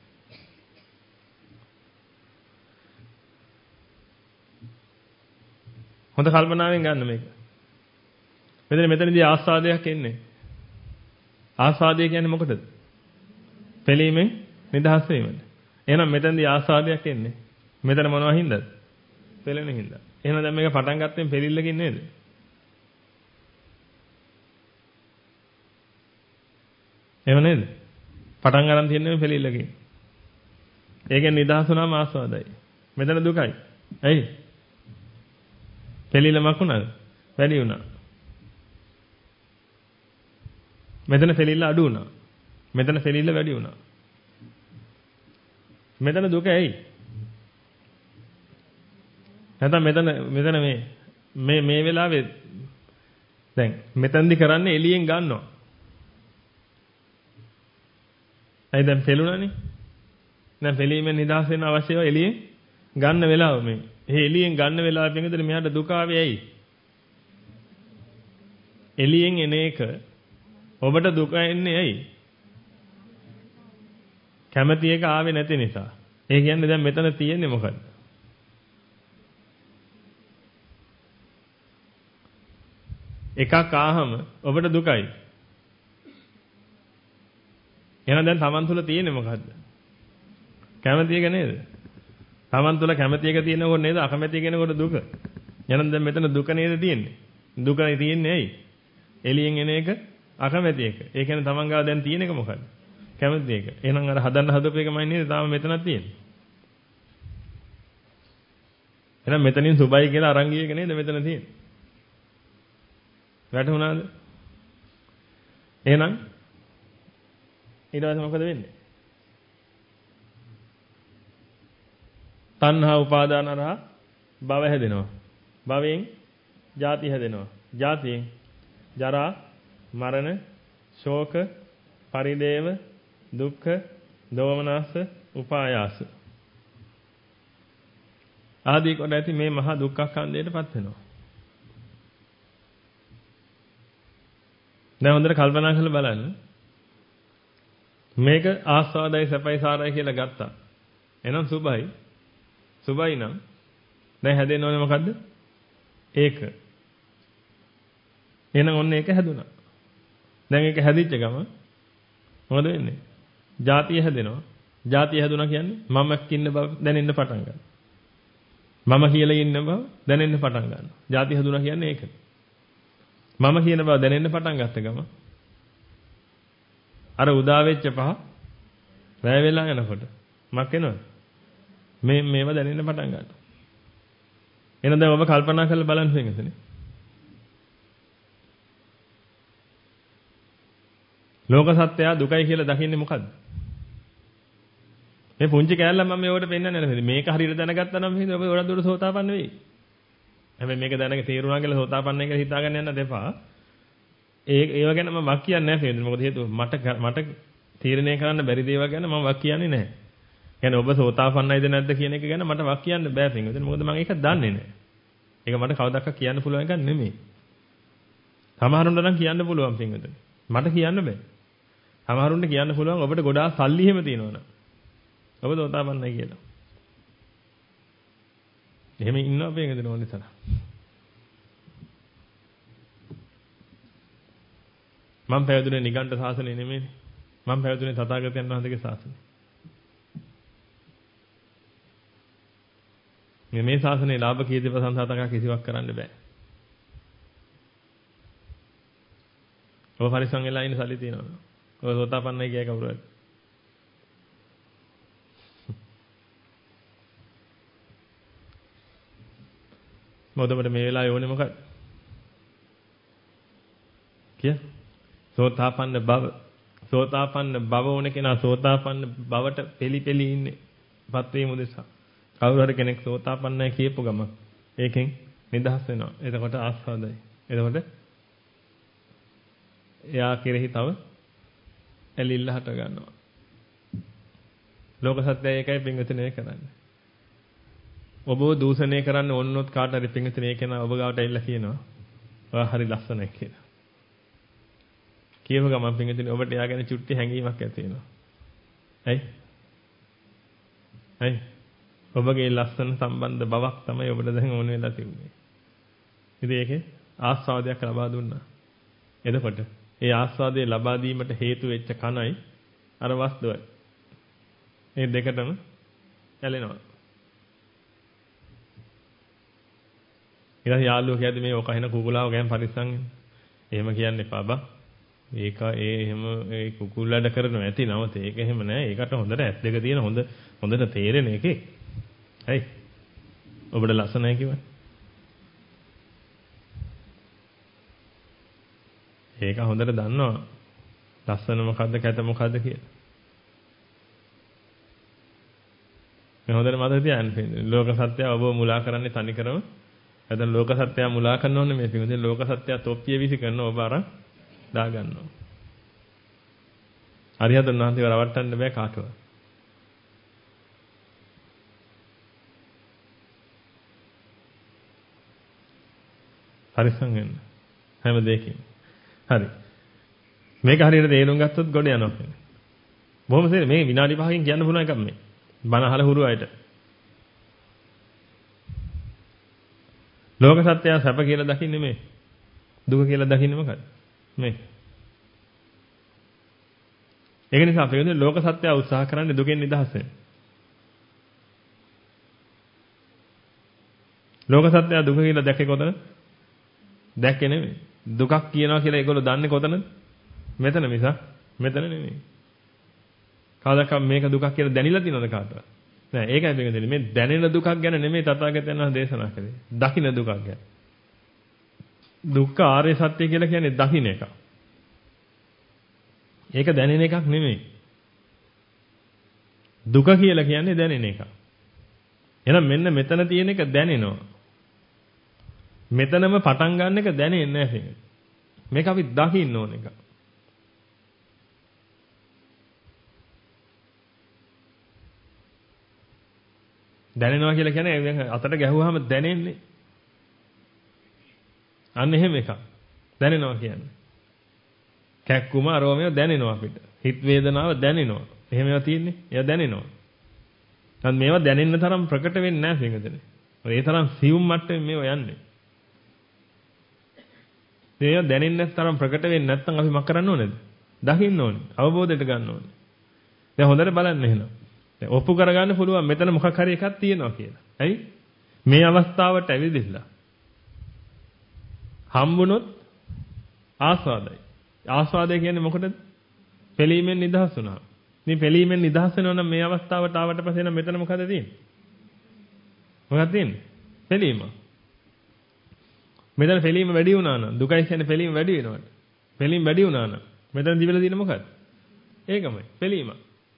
හොඳ කල්පනාවෙන් ගන්න මේක. මෙතනදී ආස්වාදයක් එන්නේ. ආස්වාදය කියන්නේ මොකටද? පෙළීමෙන් නිදහස් වීමද? එහෙනම් මෙතනදී ආස්වාදයක් එන්නේ. මෙතන මොනවා හින්දාද? පෙළෙන හින්දා. එහෙනම් දැන් මේක පටන් ගත්තෙන් පෙළිල්ලකින් නේද? එහෙම නේද? පටන් ගන්න තියන්නේ පෙළිල්ලකින්. ඒකෙන් නිදහස් වුණාම ආස්වාදයි. මෙතන දුකයි. ඇයි? පෙළිල්ල මකුණාද? වැඩි වුණා. මෙතන පෙළිල්ල අඩු වුණා. මෙතන පෙළිල්ල වැඩි වුණා. මෙතන දුක ඇයි? නැත්නම් මෙතන මේ වෙලාවේ දැන් මෙතනදි කරන්නේ එළියෙන් ගන්නවා. ඇයි දැන් පෙළුණානේ? දැන් පෙළීමෙන් නිදහස් වෙන්න අවශ්‍යව එළියෙන් ගන්න වෙලාව මේ. ඒ එළියෙන් ගන්න වෙලාව පිටින්ද මෙයාට දුක ආවේ ඇයි? එළියෙන් එන එක ඔබට දුක එන්නේ ඇයි? කැමැති එක ආවේ නැති නිසා. ඒ කියන්නේ දැන් මෙතන තියෙන්නේ මොකද්ද? එකක් ආවම ඔබට දුකයි. එහෙනම් දැන් Taman තුල තියෙන්නේ මොකද්ද? කැමැති එක නේද? Taman තුල කැමැති එක තියෙනකොට නේද අකමැති කෙනෙකුට දුක. එහෙනම් දැන් මෙතන දුක නේද තියෙන්නේ? දුකයි තියෙන්නේ ඇයි? එළියෙන් එන එක අකමැති එක. ඒ කියන්නේ Taman ගාව දැන් තියෙන එක මොකද්ද? කැමති එක. එහෙනම් අර හදන්න හදපු එකමයි නේද තාම මෙතනක් තියෙන්නේ. එහෙනම් මෙතනින් සුබයි කියලා අරන් ගිය එක නේද මෙතන තියෙන්නේ. වැටුණාද? එහෙනම් ඊට පස්සේ මොකද වෙන්නේ? තණ්හා උපාදාන රහ භව හැදෙනවා. භවයෙන් ජාති හැදෙනවා. ජාතියෙන් ජරා මරණ ශෝක පරිදේව දුක්ඛ, දෝමනස්ස, උපායාස. ආදී කොට ඇති මේ මහා දුක්ඛස්කන්ධයටපත් වෙනවා. දැන් හොඳට කල්පනා කරලා බලන්න. මේක ආස්වාදයි සැපයි සාරයි කියලා ගත්තා. එහෙනම් සුභයි. සුභයි නම් දැන් හැදෙන්න ඕනේ මොකද්ද? ඒක. එහෙනම් ඔන්න ඒක හැදුනා. දැන් ඒක හැදිච්ච ගම මොකද වෙන්නේ? ජාතිය හැදෙනවා. ජාතිය හැදුනා කියන්නේ මම ඉන්න බව දැනෙන්න පටන් ගන්නවා. මම කියලා ඉන්න බව දැනෙන්න පටන් ගන්නවා. ජාතිය හැදුනා කියන්නේ ඒක. මම කියන බව දැනෙන්න පටන් ගත්ත ගම අර උදා වෙච්ච පහ වැය වෙලා යනකොට මක් වෙනවද? මේව දැනෙන්න පටන් ගන්නවා. එහෙනම් දැන් ඔබ කල්පනා කරලා බලන්න වෙනසනේ. ලෝක සත්‍යය දුකයි කියලා දකින්නේ මොකද්ද? මේ පුංචි කෑල්ල මම මේවට පෙන්නන්නේ නැහැ. මේක හරියට දැනගත්තා නම් ඔබ වඩා දුර සෝතාපන්න වෙයි. හැබැයි මේක දැනගෙන තේරුණා කියලා සෝතාපන්නයි කියලා හිතාගන්න යන්න දෙපා. ඒව ගැන මම වක් කියන්නේ නැහැ නේද? මොකද හේතුව මට තීරණය කරන්න බැරි දේවල් ගැන මම වක් කියන්නේ නැහැ. يعني ඔබ සෝතාපන්නයිද නැද්ද කියන එක ගැන මට වක් කියන්න බෑ පින්වතුනි. මොකද මම ඒක දන්නේ නැහැ. ඒක මට කවදාවත් කියන්න පුළුවන් එකක් නෙමෙයි. සමහරුන්ට නම් කියන්න පුළුවන් පින්වතුනි. මට කියන්න බෑ. සමහරුන්ට කියන්න පුළුවන් ඔබට ගොඩාක් සල්ලි එහෙම තියෙනවනේ. ඔබ සෝතාපන්නයි කියලා. එහෙම ඉන්නවා පින්වතුනි ඕනේ තරම්. මම පැවිදුනේ නිගණ්ඨ ශාසනය නෙමෙයිනේ. මම පැවිදුනේ තථාගතයන් වහන්සේගේ ශාසනය. මේ ශාසනයේ ලාභ කීර්ති ප්‍රශංසාතක කිසිවක් කරන්න බෑ. ඔබ පරිස්සම් වෙලා ඉන්න සල්ලි තියෙනවා. ඔබ සෝතාපන්නයි කියයි කවුරු හරි. මොකද මේ වෙලාවේ ඕනේ මොකක්ද? කිය? සෝතාපන්න බව. සෝතාපන්න බව ඕනේ කෙනා සෝතාපන්න බවට පෙලි ඉන්නේ. පත් වීම උදෙසා. කවුරු හරි කෙනෙක් සෝතාපන්නයි කියපු ගම ඒකෙන් නිදහස් වෙනවා. එතකොට ආස්වාදයි. එතකොට එයා කෙරෙහි තව ඇලිල්ල හට ගන්නවා. ලෝක සත්‍යය ඒකයි පින්විතනේ කරන්නේ. ඔබව දූෂණය කරන්න ඕනොත් කාට හරි පින්විතනේ ඒක නා ඔබ ගාවට ඇවිල්ලා කියනවා. ඔයා හරි ලස්සනයි කියලා. කියව ගමන් පින්විතනේ ඔබට එයා ගැන චුට්ටි හැඟීමක් ඇති වෙනවා. ඇයි? ඔබගේ ලස්සන සම්බන්ධ බවක් තමයි ඔබට දැන් ඕන වෙලා තිබුණේ. ඉතින් ඒකේ ආස්වාදයක් ලබා දුන්නා. එතකොට ඒ ආස්වාදයේ ලබා දීමට හේතු වෙච්ච කණයි අර වස්තුවයි. මේ දෙකටම ඇලෙනවා. ඊට යාළුවෝ කියද්දි මේ ඔක හින කුකුලාව ගෑම් පරිස්සම් වෙන. එහෙම කියන්න එපා බා. ඒක එහෙම ඒ කුකුල් වැඩ කරනවා ඇති නවත. ඒක එහෙම නෑ. ඒකට හොඳට ඇස් දෙක තියෙන හොඳට තේරෙන එකේ. හයි. ඔබට ලස්සනයි කිව්වනේ. ඒක හොඳට දන්නවා. ලස්සන මොකද්ද කැත මොකද්ද කියලා. මේ හොඳට මතක තියාගන්න. ලෝක සත්‍ය ඔබ මුලා කරන්නේ තනිකරම. නැත්නම් ලෝක සත්‍ය මුලා කරනෝනේ මේ පිටුදේ ලෝක සත්‍ය තොප්පිය විසි කරන ඔබ අරන් දා ගන්නවා. අරිහතුන් වහන්සේව රවට්ටන්න බෑ කාටවත්. පරිස්සම් වෙන්න. හැම දෙයකින්. හරි. මේක හරියට තේරුම් ගත්තොත් ගොඩ යනවා. බොහොම සෙර මේ විනාඩි 5කින් කියන්න පුළුවන් එකක් මේ. බණ අහලා හුරු අයට. ලෝක සත්‍යය සැප කියලා දකින්නේ මේ. දුක කියලා දකින්නේ මොකද්ද? මේ. ඒක නිසා අපි කියන්නේ ලෝක සත්‍යය උත්සාහ කරන්නේ දුකෙන් නිදහස් වෙන්න. ලෝක සත්‍යය දුක කියලා දැක්කේ කොතන? දැක්කේ නෙමෙයි. දුකක් කියනවා කියලා ඒගොල්ලෝ දන්නේ කොතනද? මෙතන මිසක් මෙතන නෙමෙයි. කවදාක මේක දුකක් කියලා දැනিলা තියෙනවද කාටවත්? නෑ ඒකයි මේක දෙන්නේ. මේ දැනෙන දුකක් ගැන නෙමෙයි තථාගතයන් වහන්සේ දේශනා කළේ. දකින්න දුකක් ගැන. දුක්ඛ ආර්ය සත්‍ය කියලා කියන්නේ දකින්න එක. ඒක දැනෙන එකක් නෙමෙයි. දුක කියලා කියන්නේ දැනෙන එක. එහෙනම් මෙන්න මෙතන තියෙන එක දැනෙනවා. මෙතනම පටන් ගන්න එක දැනෙන්නේ නැහැ. මේක අපි දකින්න ඕන එක. දැනෙනවා කියලා කියන්නේ දැන් අතට ගැහුවාම දැනෙන්නේ. අන්න එහෙම එකක්. දැනෙනවා කියන්නේ. කැක්කුම අරෝමය දැනෙනවා අපිට. හිත වේදනාව දැනෙනවා. එහෙම ඒවා තියෙන්නේ. ඒවා දැනෙනවා. දැන් මේවා දැනෙන්න තරම් ප්‍රකට වෙන්නේ නැහැ පින්වතුනි. ඒ තරම් සියුම් මට්ටමේ මේවා යන්නේ. මේවා දැනෙන්න තරම් ප්‍රකට වෙන්නේ නැත්නම් අපි මොකක් කරන්න ඕනේද? දකින්න ඕනේ. අවබෝධයට ගන්න ඕනේ. දැන් හොඳට බලන්න එහෙනම්. දැන් ඔප්පු කරගන්න පුළුවන් මෙතන මොකක් හරි එකක් තියෙනවා කියලා. ඇයි? මේ අවස්ථාවට ඇවිදිලා. හම්බුනොත් ආස්වාදයි. ආස්වාදය කියන්නේ මොකටද? පිළීමෙන් නිදහස් වුණා. මේ පිළීමෙන් නිදහස් වෙනවා නම් මේ අවස්ථාවට ආවට පස්සේ නම් මෙතන මොකද තියෙන්නේ? මොකක්ද තියෙන්නේ? පිළීම. මෙතන පිළීම වැඩි වුණා නම් දුකයි කියන්නේ පිළීම වැඩි වෙනවට. පිළීම වැඩි වුණා නම් මෙතන දිවල තියෙන මොකක්ද? ඒකමයි පිළීම.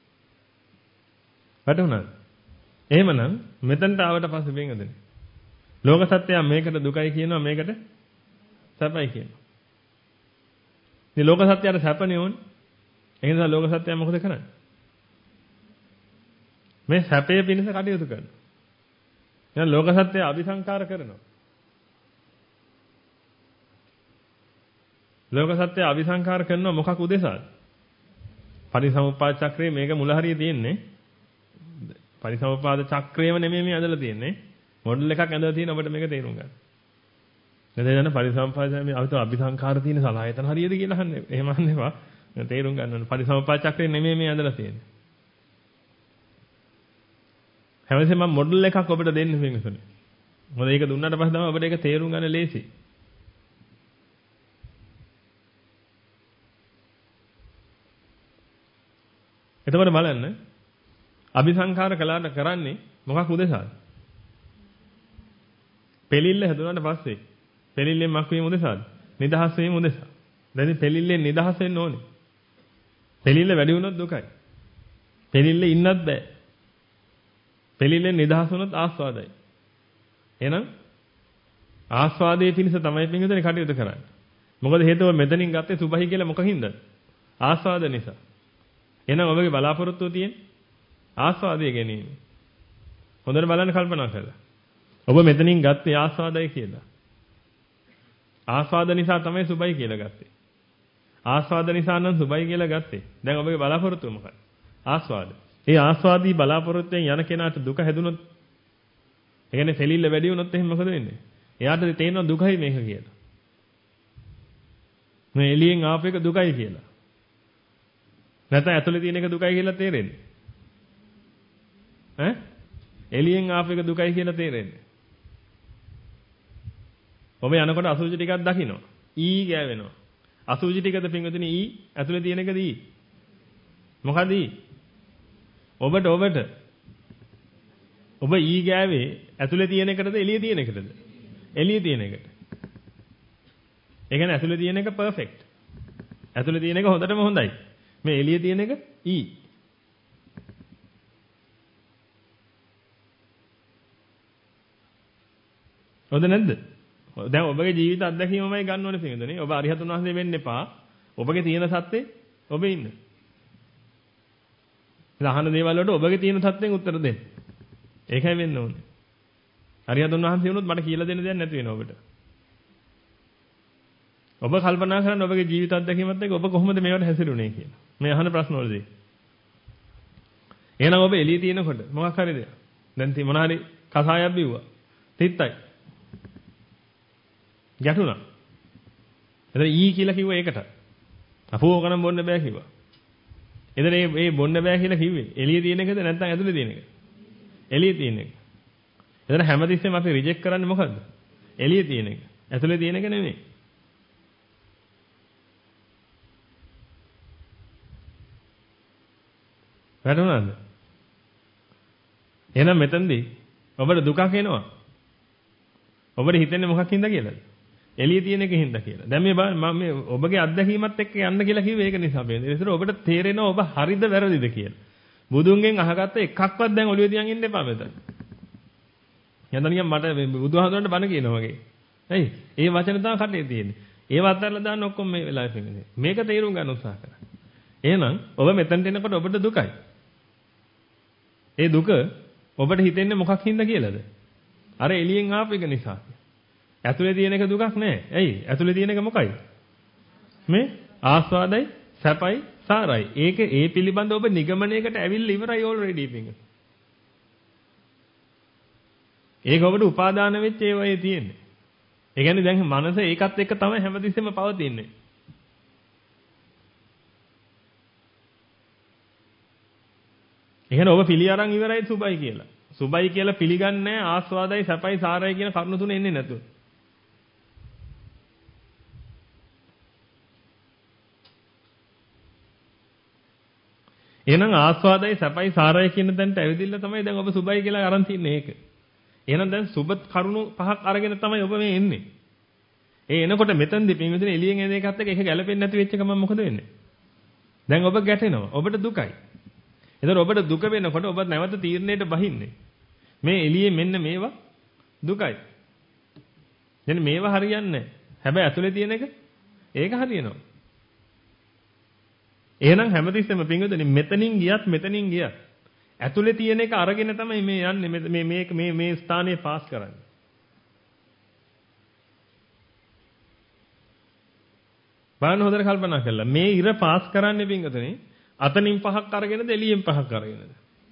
වැටුණාද? එහෙමනම් මෙතනට ආවට පස්සේ වෙනද? ලෝක සත්‍යය මේකට දුකයි කියනවා මේකට සැපයි කියනවා. මේ ලෝක සත්‍යයට සැපනේ ඕනේ. ඒ නිසා ලෝක සත්‍යය මොකද කරන්නේ? මේ සැපේ පිණිස කටයුතු කරනවා. එහෙනම් ලෝක සත්‍යය අபிසංකාර කරනවා. ලෝක සත්‍යය අபிසංකාර කරනවා මොකක් උදෙසාද? පරිසමුප්පාද චක්‍රයේ මේක මුල හරිය තියෙන්නේ. පරිසමුප්පාද චක්‍රයම නෙමෙයි මේ ඇදලා තියෙන්නේ. මොඩල් එකක් ඇදලා තියෙන ඔබට මේක තේරුම් ගන්න. එතන පරිසම්පාදයේ මේ අபிසංකාර තියෙන සලආයතන හරියද කියලා අහන්නේ. එහෙම අහන්නේවා. තේරුම් ගන්න ඕනේ. පරිසම්පාද චක්‍රේ නෙමෙයි මේ ඇඳලා තියෙන්නේ. හැමතිස්සෙම මම මොඩල් එකක් ඔබට දෙන්න වෙනසනේ. මොකද ඒක දුන්නාට පස්සේ තමයි ඔබට ඒක තේරුම් ගන්න ලේසි. එතකොට බලන්න අபிසංකාර කළාට කරන්නේ මොකක් උදෙසාද? පෙලිල්ල හැදුනාට පස්සේ පෙලිල්ලෙන් මක් වීම උදෙසාද? නිදහස් වීම උදෙසා. දැන් පෙලිල්ලෙන් නිදහස් වෙන්න ඕනේ. පෙලිල්ල වැඩි වුණොත් දුකයි. පෙලිල්ල ඉන්නත් බෑ. පෙලිල්ලෙන් නිදහස් වුණොත් ආස්වාදයි. එහෙනම් ආස්වාදයේ පිණිස තමයි පින්විතනේ කටයුතු කරන්නේ. මොකද හේතුව මෙතනින් ගත්තේ සුභයි කියලා මොකකින්ද? ආස්වාද නිසා. එහෙනම් ඔබගේ බලාපොරොත්තුව තියෙන්නේ ආස්වාදයේ ගැනීම. හොඳට බලන්න කල්පනා කරලා. ඔබ මෙතනින් ගත්තේ ආස්වාදයි කියලා. ආස්වාද නිසා තමයි සුභයි කියලා ගත්තේ. ආස්වාද නිසා නම් සුභයි කියලා ගත්තේ. දැන් ඔබගේ බලාපොරොත්තුව මොකක්ද? ආස්වාද. ඒ ආස්වාදී බලාපොරොත්තුෙන් යන කෙනාට දුක හැදුනොත්, ඒ කියන්නේ සෙලිල්ල වැඩි වුණොත් එහෙනම් මොකද වෙන්නේ? එයාට තේරෙනවා දුකයි මේක කියලා. මේ එළියෙන් ආපු එක දුකයි කියලා. නැත්නම් ඇතුලේ තියෙන එක දුකයි කියලා තේරෙන්නේ. ඈ? එළියෙන් ආපු එක දුකයි කියලා තේරෙන්නේ. ඔබ යනකොට අසුචි ටිකක් දකින්න. ඊ ගෑවෙනවා. අසුචි ටිකද පින්වතුනි ඊ ඇතුලේ තියෙන එකද ඊ? මොකද ඊ? ඔබට ඔබ ඊ ගෑවේ ඇතුලේ තියෙන එකටද එළියේ තියෙන එකටද? එළියේ තියෙන එකට. ඒ කියන්නේ ඇතුලේ තියෙන එක පර්ෆෙක්ට්. ඇතුලේ තියෙන එක හොඳටම හොඳයි. මේ එළියේ තියෙන එක ඊ. හොඳ නැද්ද? දැන් ඔබගේ ජීවිත අත්දැකීමමයි ගන්න ඕනේ පින්වතුනි. ඔබ අරිහතුන් වහන්සේ වෙන්න එපා. ඔබගේ තියෙන සත්‍යේ ඔබ ඉන්න. අහන දේවල් වලට ඔබගේ තියෙන සත්‍යෙන් උත්තර දෙන්න. ඒකයි වෙන්න ඕනේ. අරිහතුන් වහන්සේ වුණොත් මට කියලා දෙන්න දෙයක් නැති වෙනවා ඔබට. ඔබ කල්පනා කරන්න ඔබගේ ජීවිත අත්දැකීමත් එක්ක ඔබ කොහොමද මේවට හැසිරුනේ කියලා. මේ අහන ප්‍රශ්න වලදී. එහෙනම් ඔබ එළියේ තියෙනකොට මොකක් හරිද? දැන් මොන හරි කසායක් බිව්වා. තිත්තයි. ගැටුණා. එතන ඊ කියලා කිව්ව ඒකට. අපෝ ඕකනම් බොන්න බෑ කිව්වා. එතන මේ බොන්න බෑ කියලා කිව්වේ එළියේ තියෙන එකද නැත්නම් ඇතුලේ තියෙන එකද? එළියේ තියෙන එක. එතන හැමතිස්සෙම අපි රිජෙක්ට් කරන්නේ මොකද්ද? එළියේ තියෙන එක. ඇතුලේ තියෙන එක නෙමෙයි. වැටුණාද? එහෙනම් මෙතනදී ඔබට දුකක් එනවා. ඔබට හිතෙන්නේ මොකක්ින්ද කියලාද? එළියේ තියෙන එකකින්ද කියලා. දැන් මේ බලන්න මම මේ ඔබගේ අත්දැකීමත් එක්ක යන්න කියලා කිව්වේ ඒක නිසා බේන්නේ. ඒතර ඔබට තේරෙනවා ඔබ හරිද වැරදිද කියලා. බුදුන්ගෙන් අහගත්ත එකක්වත් දැන් ඔළුවේ තියන් ඉන්න එපා මෙතන. යන්තනියම් මට බුදුහාමුදුරන්ට බණ කියනවා වගේ. ඇයි? ඒ වචන තමයි කටේ තියෙන්නේ. ඒව අත්හැරලා දාන්න ඔක්කොම මේ වෙලාවේ තියෙන්නේ. මේක තේරුම් ගන්න උත්සාහ කරා. එහෙනම් ඔබ මෙතනට එනකොට ඔබට දුකයි. ඒ දුක ඔබට හිතෙන්නේ මොකක් හින්දා කියලාද? අර එළියෙන් ආපු එක නිසා. ඇතුලේ තියෙන එක දුකක් නෑ. ඇයි? ඇතුලේ තියෙන එක මොකයි? මේ ආස්වාදයි, සැපයි, සාරයි. ඒක ඒ පිළිබඳ ඔබ නිගමනයකට ඇවිල්ලා ඉවරයි already පිටින්. ඒක ඔබට උපාදාන වෙච්ච ඒවායේ තියෙන්නේ. ඒ කියන්නේ දැන් මනස ඒකත් එක්ක තමයි හැමතිස්සෙම පවතින්නේ. එහෙනම් ඔබ පිළි අරන් ඉවරයි සුබයි කියලා. සුබයි කියලා පිළිගන්නේ ආස්වාදයි සැපයි සාරයි කියන කරුණු තුන එන්නේ නැතුව. එහෙනම් ආස්වාදයි සැපයි සාරයි කියන තැනට ඇවිදින්න තමයි දැන් ඔබ සුබයි කියලා අරන් තින්නේ ඒක. එහෙනම් දැන් සුබ කරුණු පහක් අරගෙන තමයි ඔබ මේ එන්නේ. ඒ එනකොට මෙතනදී පින්විතනේ එළියෙන් එන එකත් එක්ක ඒක ගැලපෙන්නේ නැති වෙච්ච ගමන් මොකද වෙන්නේ? දැන් ඔබ ගැටෙනවා. ඔබට දුකයි. එතකොට ඔබට දුක වෙනකොට ඔබ නැවත තීරණයට බහින්නේ. මේ එළියේ මෙන්න මේවා දුකයි. දැන් මේවා හරියන්නේ නැහැ. හැබැයි ඇතුලේ තියෙන එක ඒක හරියනවා. එහෙනම් හැමතිස්සෙම පින්විතනේ මෙතනින් ගියත් ඇතුලේ තියෙන එක අරගෙන තමයි මේ යන්නේ මේ ස්ථානයේ පාස් කරන්නේ. බලන්න හොඳට කල්පනා කරලා මේ ඉර පාස් කරන්නේ පින්විතනේ අතනින් පහක් අරගෙනද එළියෙන් පහක් අරගෙනද?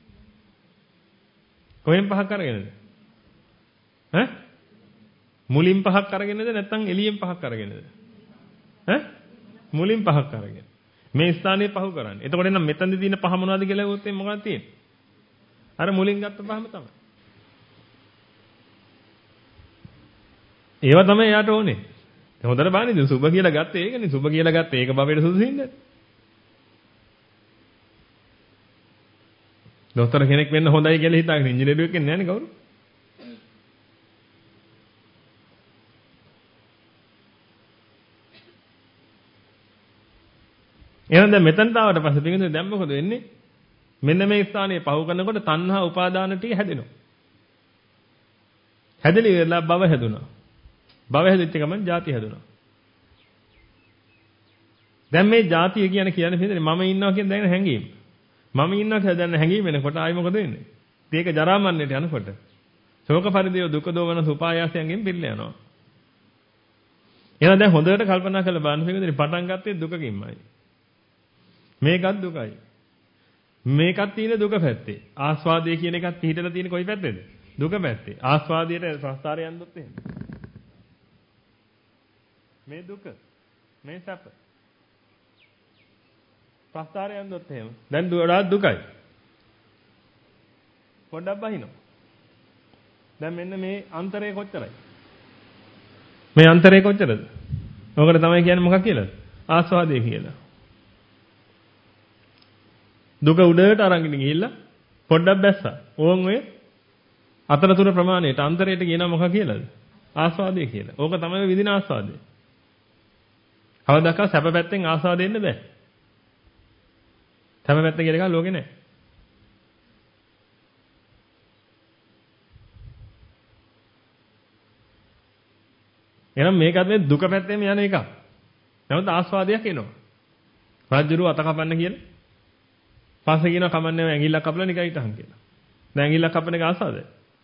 කොහෙන් පහක් අරගෙනද? ඈ? මුලින් පහක් අරගෙනද නැත්නම් එළියෙන් පහක් අරගෙනද? ඈ? මුලින් පහක් අරගෙන. මේ ස්ථානයේ පහු කරන්නේ. එතකොට එනම් මෙතනදී තියෙන පහ මොනවද කියලා ගත්තොත් මොකක්ද තියෙන්නේ? අර මුලින් ගත්ත පහම තමයි. ඒවා තමයි යාට ඕනේ. හොඳට බලන්න ඉතින් සුබ කියලා ගත්තේ ඒකනේ. සුබ කියලා ගත්තේ ඒක බබේට සුදුසින්ද? දොස්තර කෙනෙක් වෙන්න හොඳයි කියලා හිතාගෙන ඉංජිනේරුවෙක් වෙන්නේ නැහැනේ කවුරු? එහෙනම් දැන් මෙතනට ආවට පස්සේ පිටින් දැන් මොකද වෙන්නේ? මෙන්න මේ ස්ථානයේ පහු කරනකොට තණ්හා උපාදාන ටික හැදෙනවා. හැදෙලි වෙලා භව හැදුනා. භව හැදෙච්ච ගමන් ජාති හැදුනා. දැන් මේ ජාතිය කියන්නේ පිටින් මම ඉන්නවා කියන දැනෙන හැඟීම. මම ඉන්නවා කියලා දැනෙන හැඟීම වෙනකොට ආයි මොකද වෙන්නේ? ඒක ජරා මරණයට යනකොට ශෝක පරිදේව දුක දෝමන සුපායාසයෙන් පිළිලා යනවා. එහෙනම් දැන් හොඳට කල්පනා කරලා බලන්න පිටින් පටන් ගත්තේ දුකකින්මයි. මේකත් දුකයි. මේකත් තියෙන දුක පැත්තේ. ආස්වාදයේ කියන එකත් පිළිහිටලා තියෙන කොයි පැත්තේද? දුක පැත්තේ. ආස්වාදයට සංස්කාරය යන්නොත් එහෙම. මේ දුක. මේ සැප. සංස්කාරය යන්නොත් එහෙම. දැන් වඩාත් දුකයි. පොඩ්ඩක් බහිනවා. දැන් මෙන්න මේ අන්තරය කොච්චරයි? මේ අන්තරය කොච්චරද? ඔකට තමයි කියන්නේ මොකක් කියලාද? ආස්වාදය කියලා. දුක උඩට අරගෙන ගිහිල්ලා පොඩ්ඩක් බැස්සා. ඕන් ඔය අතරතුර ප්‍රමාණයට අන්තරයට කියනවා මොකක් කියලාද? ආස්වාදය කියලා. ඕක තමයි විඳින ආස්වාදය. කවදාක සැප පැත්තෙන් ආස්වාදෙන්න බෑ. සැප පැත්ත කියලා එකක් ලෝකේ නැහැ. එහෙනම් මේකත් මේ දුක පැත්තෙම යන එකක්. නැවත ආස්වාදයක් එනවා. රාජ්‍යරුව අත කපන්න කියලා. පස්සේ කියනවා කමන්නේ ඇඟිල්ලක් කපලා නිකන් හිටහන් කියලා. දැන් ඇඟිල්ලක් කපන එක ආස්වාදයි.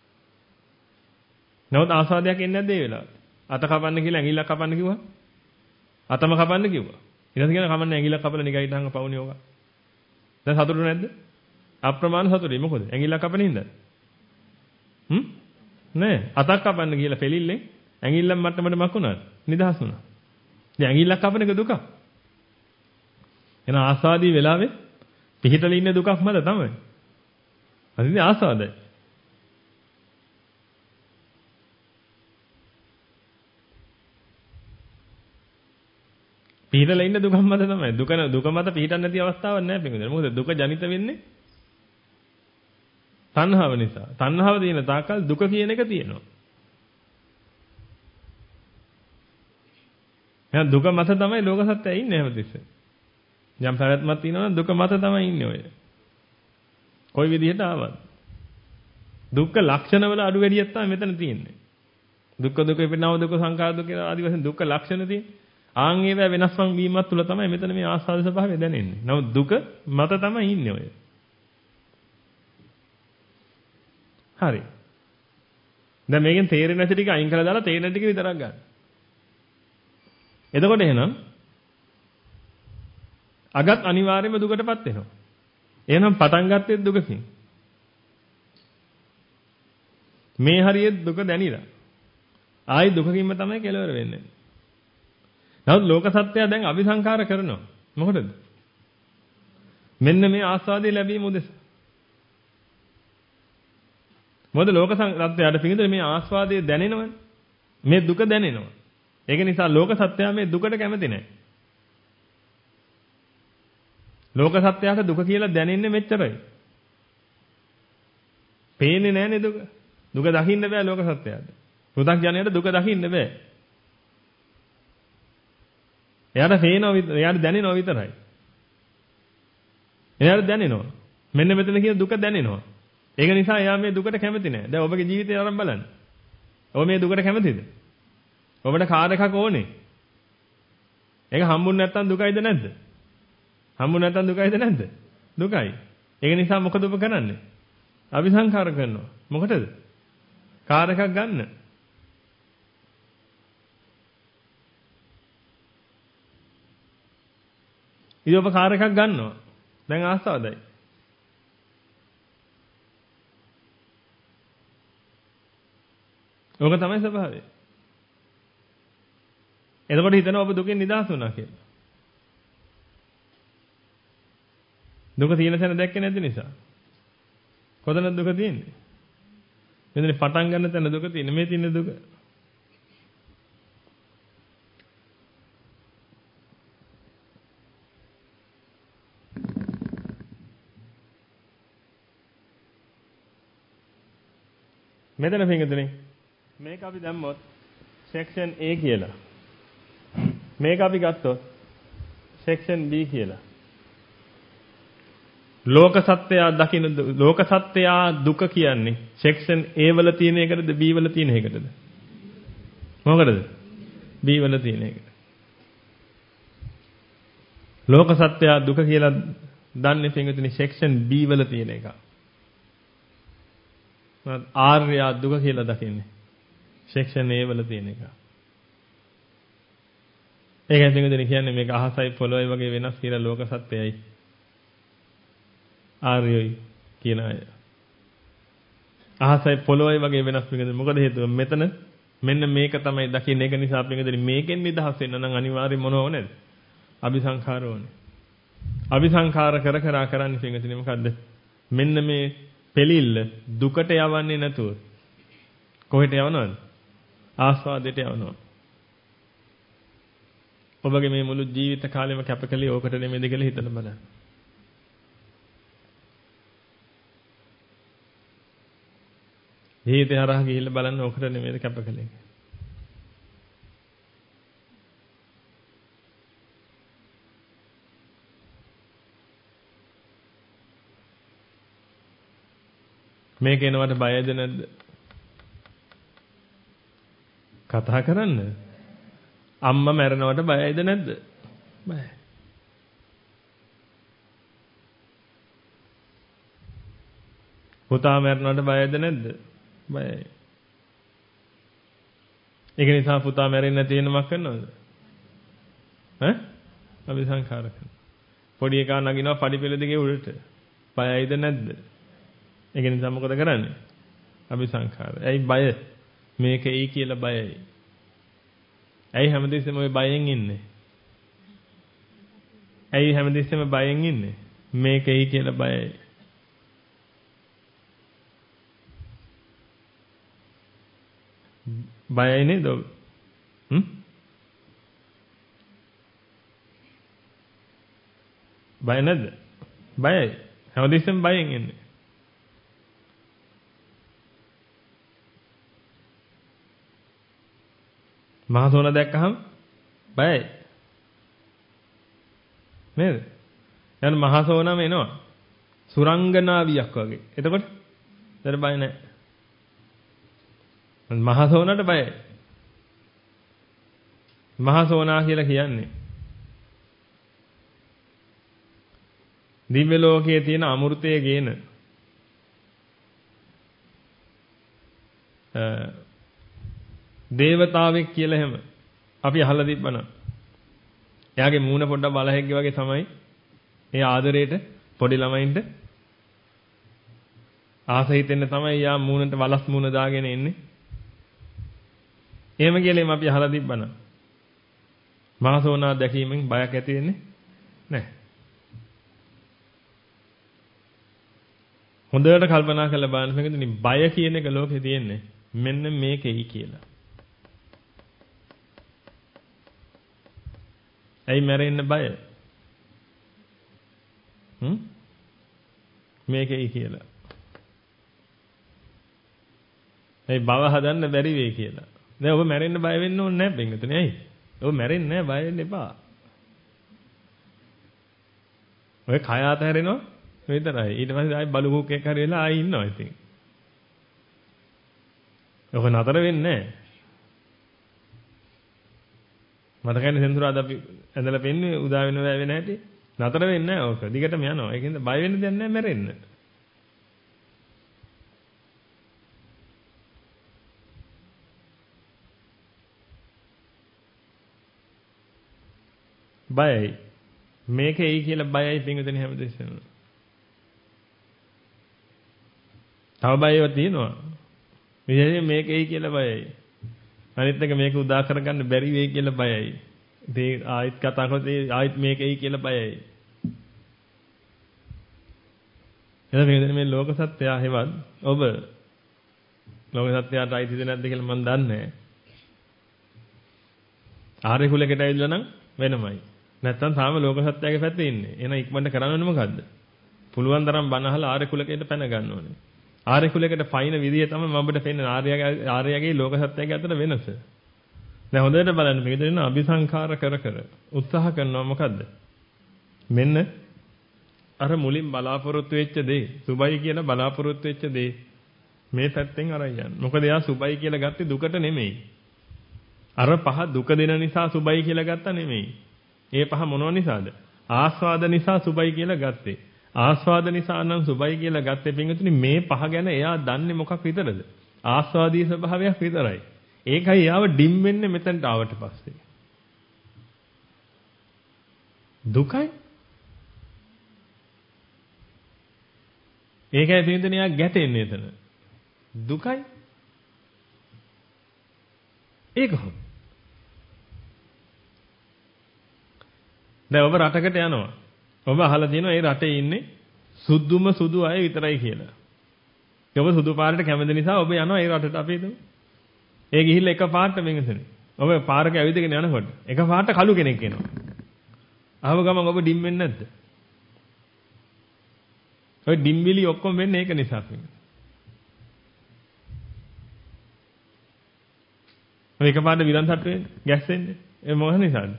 නැවත ආස්වාදයක් එන්නේ නැද්ද ඒ වෙලාවට? අත කපන්න කියලා ඇඟිල්ලක් කපන්න කිව්වා. අතම කපන්න කිව්වා. ඊට පස්සේ කියනවා කමන්නේ ඇඟිල්ලක් කපලා නිකන් හිටහන් පවුනේ ඕක. දැන් සතුටු නැද්ද? අප්‍රමාණ සතුටුයි. මොකද? ඇඟිල්ලක් කපන හින්දාද? නෑ. අතක් කපන්න කියලා පෙලිල්ලෙන් ඇඟිල්ලක් මට්ටමට මකුණාද? නිදහස් වුණා. දැන් ඇඟිල්ලක් කපන එක දුක. එහෙනම් ආස්වාදී වෙලාවේ පිහිටලා ඉන්න දුකක් මත තමයි. අදින් ආස්වාදයි. පිහිටලා ඉන්න දුකක් මත තමයි. දුක මත පිහිටන්න නැති අවස්ථාවක් නැහැ පිටුදේ. මොකද දුක ජනිත වෙන්නේ තණ්හාව නිසා. තණ්හාව තියෙන තාක්කල් දුක කියන එක තියෙනවා. එහෙනම් දුක මත තමයි ලෝක සත්‍යය ඉන්නේ හැමතිස්සෙම. යම් පැවැත්මක් තියෙනවා නම් දුක මත තමයි ඉන්නේ ඔය. කොයි විදිහට ආවත්. දුක්ඛ ලක්ෂණවල අඩු වැඩියක් තමයි මෙතන තියෙන්නේ. දුක්ඛ දුක විපිනව දුක සංඛාර දුක කියලා ආදි වශයෙන් දුක්ඛ ලක්ෂණ තියෙන්නේ. ආන් ඒවා වෙනස්ම් වීමත් තුළ තමයි මෙතන මේ ආස්වාද ස්වභාවය දැනෙන්නේ. නමුත් දුක මත තමයි ඉන්නේ ඔය. හරි. දැන් මේකෙන් තේරෙන්නේ නැති ටික අයින් කරලා දාලා තේරෙන ටික විතරක් ගන්න. එතකොට එහෙනම් අගත් අනිවාර්යයෙන්ම දුකටපත් වෙනවා. එහෙනම් පටන් ගත්තේ දුකකින්. මේ හරියට දුක දැනිලා. ආයි දුකකින්ම තමයි කෙලවර වෙන්නේ. නමුත් ලෝක සත්‍යය දැන් අபிසංකාර කරනවා. මොකටද? මෙන්න මේ ආස්වාදයේ ලැබීම උදෙසා. මොකද ලෝක සත්‍යයට පිටින් මේ ආස්වාදයේ දැනෙනවනේ. මේ දුක දැනෙනවා. ඒක නිසා ලෝක සත්‍යය මේ දුකට කැමති නැහැ. ලෝක සත්‍යයට දුක කියලා දැනෙන්නේ මෙච්චරයි. පේන්නේ නැහනේ දුක. දුක දකින්න බෑ ලෝක සත්‍යයට. පෘථග්ජනයට දුක දකින්න බෑ. එයාට පේනවා එයාට දැනෙනවා විතරයි. එයාට දැනෙනවා. මෙන්න මෙතන කියන දුක දැනෙනවා. ඒක නිසා එයා මේ දුකට කැමති නැහැ. දැන් ඔබගේ ජීවිතය අරන් බලන්න. ඔබ මේ දුකට කැමතිද? ඔබට කාර් එකක් ඕනේ. ඒක හම්බුනේ නැත්තම් දුකයිද නැද්ද? හම්බුනේ නැත්තම් දුකයිද නැද්ද? දුකයි. ඒක නිසා මොකද ඔබ කරන්නේ? අபிසංකාර කරනවා. මොකටද? කාර් එකක් ගන්න. ඉතින් ඔබ කාර් එකක් ගන්නවා. දැන් ආස්වාදයි. ඕක තමයි ස්වභාවය. එතකොට හිතනවා ඔබ දුකෙන් නිදහස් වුණා කියලා. දුක තියෙන තැන දැක්කේ නැති නිසා. කොතනද දුක තියෙන්නේ? මෙතන පටන් ගන්න තැන දුක තියෙන්නේ. මේ තියෙන දුක. මෙතන පිටුනේ මේක අපි දැම්මොත් section A කියලා. මේක අපි ගත්තොත් section B කියලා. ලෝක සත්‍යය දකින්න ලෝක සත්‍යය දුක කියන්නේ section A වල තියෙන එකටද B වල තියෙන එකටද? මොකටද? B වල තියෙන එකට. ලෝක සත්‍යය දුක කියලා දන්නේ පිටුනේ section B වල තියෙන එක. ආර්ය දුක කියලා දකින්නේ section A වල තියෙන එක. ඒකෙන් පිටුනේ කියන්නේ මේක අහසයි පොළොවයි වගේ වෙනස් කියලා ලෝක සත්‍යයයි. ආර්යයි කියන අය. අහසයි පොළොවයි වගේ වෙනස් වෙන්නේ මොකද හේතුව? මෙතන මෙන්න මේක තමයි දකින්නේ. ඒක නිසා පිටුනේ මේකෙන් නිදහස් වෙන්න නම් අනිවාර්යයෙන් මොනව ඕනේද? අபிසංඛාර ඕනේ. අபிසංඛාර කර කර කරන්නේ පිටුනේ මොකද්ද? මෙන්න මේ පෙලිල්ල දුකට යවන්නේ නැතුව කොහෙට යවනවද? ආස්වාදයට යවනවා. ඔබගේ මේ මුළු ජීවිත කාලෙම කැපකලේ ඕකට නෙමෙයිද කියලා හිතලා බලන්න. ජීවිතය හරහා ගිහිල්ලා බලන්න ඕකට නෙමෙයිද කැපකලේ. මේක එනවට බයද නැද්ද? කතා කරන්න. අම්මා මැරෙනවට බයයිද නැද්ද? බයයි. පුතා මැරෙනවට බයයිද නැද්ද? බයයි. ඒක නිසා පුතා මැරෙන්නේ නැති වෙන මොකක් කරනවද? ඈ? අபிසංඛාර කරනවා. පොඩි එකා නගිනවා පඩිපෙළ දිගේ උඩට. බයයිද නැද්ද? ඒක නිසා මොකද කරන්නේ? අபிසංඛාර. ඇයි බය? මේක එයි කියලා බයයි. ඇයි හැමදෙස්සෙම ඔය බයෙන් ඉන්නේ? ඇයි හැමදෙස්සෙම බයෙන් ඉන්නේ? මේක එයි කියලා බයයි. බයයි නේද? බය නැද්ද? බයයි. හැමදෙස්සෙම බයෙන් ඉන්නේ. මහසෝන දැක්කහම බයයි. නේද? යන මහසෝනම එනවා. සුරංගනාවියක් වගේ. එතකොට දැන් බය නැහැ. මහසෝනට බයයි. මහසෝනා කියලා කියන්නේ දිව්‍ය ලෝකයේ තියෙන අමෘතයේ ගේන දේවතාවෙක් කියලා එහෙම අපි අහලා තිබ්බනම් එයාගේ මූණ පොඩ්ඩක් බලහෙග්ගේ වගේ තමයි ඒ ආදරේට පොඩි ළමයින්ට ආස හිතෙන්න තමයි යා මූණට වලස් මූණ දාගෙන එන්නේ. එහෙම කියලා අපි අහලා තිබ්බනම් මහසෝනා දැකීමෙන් බයක් ඇති වෙන්නේ නැහැ. හොඳට කල්පනා කරලා බලන්න මේකෙදි බය කියන එක ලෝකේ තියෙන්නේ මෙන්න මේකෙයි කියලා. ඇයි මැරෙන්න බය? මේකෙයි කියලා. ඇයි බව හදන්න බැරි වෙයි කියලා. දැන් ඔබ මැරෙන්න බය වෙන්න ඕනේ නැහැ බෙන්ගතුනේ. ඇයි? ඔබ මැරෙන්නේ නැහැ බය වෙන්න එපා. ඔය කය අතහැරෙනවා විතරයි. ඊට පස්සේ ආයි බලු කුක්කෙක් හරි වෙලා ආයි ඉන්නවා ඉතින්. ඔක නතර වෙන්නේ නැහැ. මතකයිනේ සෙන්සුරාද අපි ඇඳලා පෙන්නේ උදා වෙන වැය වෙන හැටි. නතර වෙන්නේ නැහැ ඕක. දිගටම යනවා. ඒකෙන්ද බය වෙන්න දෙයක් නැහැ මැරෙන්න. බයයි. මේක එයි කියලා බයයි පින්විතනේ හැමදෙස්සම. තව බයව තියෙනවා. විශේෂයෙන් මේක එයි කියලා බයයි. අනිත් එක මේක උදා කරගන්න බැරි වෙයි කියලා බයයි. ඉතින් ආයෙත් කතා කරොත් ආයෙත් මේක එයි කියලා බයයි. එහෙනම් මේ ලෝක සත්‍යය හැවත් ඔබ ලෝක සත්‍යයට අයිතිද නැද්ද කියලා මම දන්නේ නැහැ. ආර්ය කුලයකට ඇවිල්ලා නම් වෙනමයි. නැත්තම් තාම ලෝක සත්‍යයේ පැත්තේ ඉන්නේ. එහෙනම් ඉක්මනට කරන්න ඕනේ මොකද්ද? පුළුවන් තරම් බණ අහලා ආර්ය කුලකයට පැන ගන්න ඕනේ. ආර්ය කුලයකට පයින් විදිය තමයි මම ඔබට පෙන්නන ආර්යගේ ලෝක සත්‍යයේ අතර වෙනස. දැන් හොඳට බලන්න මේක දෙන අபிසංඛාර කර කර උත්සාහ කරනවා මොකද්ද? මෙන්න අර මුලින් බලාපොරොත්තු වෙච්ච දේ, සුබයි කියලා බලාපොරොත්තු වෙච්ච දේ මේ පැත්තෙන් අරන් යන්න. මොකද එයා සුබයි කියලා ගත්තේ දුකට නෙමෙයි. අර පහ දුක දෙන නිසා සුබයි කියලා ගත්තා නෙමෙයි. ඒ පහ මොනව නිසාද? ආස්වාද නිසා සුබයි කියලා ගත්තේ. ආස්වාද නිසා නම් සුබයි කියලා ගත්තේ පින්විතනි මේ පහ ගැන එයා දන්නේ මොකක් විතරද? ආස්වාදී ස්වභාවයක් විතරයි. ඒකයි යාව ඩිම් වෙන්නේ මෙතනට ආවට පස්සේ. දුකයි. ඒකයි පින්විතනි යා ගැටෙන්නේ එතන. දුකයි. ඒක හොඳ. දැන් ඔබ රටකට යනවා. ඔබ අහලා තියෙනවා මේ රටේ ඉන්නේ සුදුම සුදු අය විතරයි කියලා. ඔබ සුදු පාරට කැමති නිසා ඔබ යනවා ඒ රටට අපි හිතමු. ඒ ගිහිල්ලා එක පාරට මෙඟසනේ. ඔබ පාරක ඇවිදගෙන යනකොට එක පාරට කළු කෙනෙක් එනවා. ආව ගමන් ඔබ ඩිම් වෙන්නේ නැද්ද? ඔය ඩිම්බිලි ඔක්කොම වෙන්නේ ඒක නිසා තමයි. ඔය එක පාරට විලන්සට් වෙන්නේ, ගැස්සෙන්නේ. ඒ මොකද නිසාද?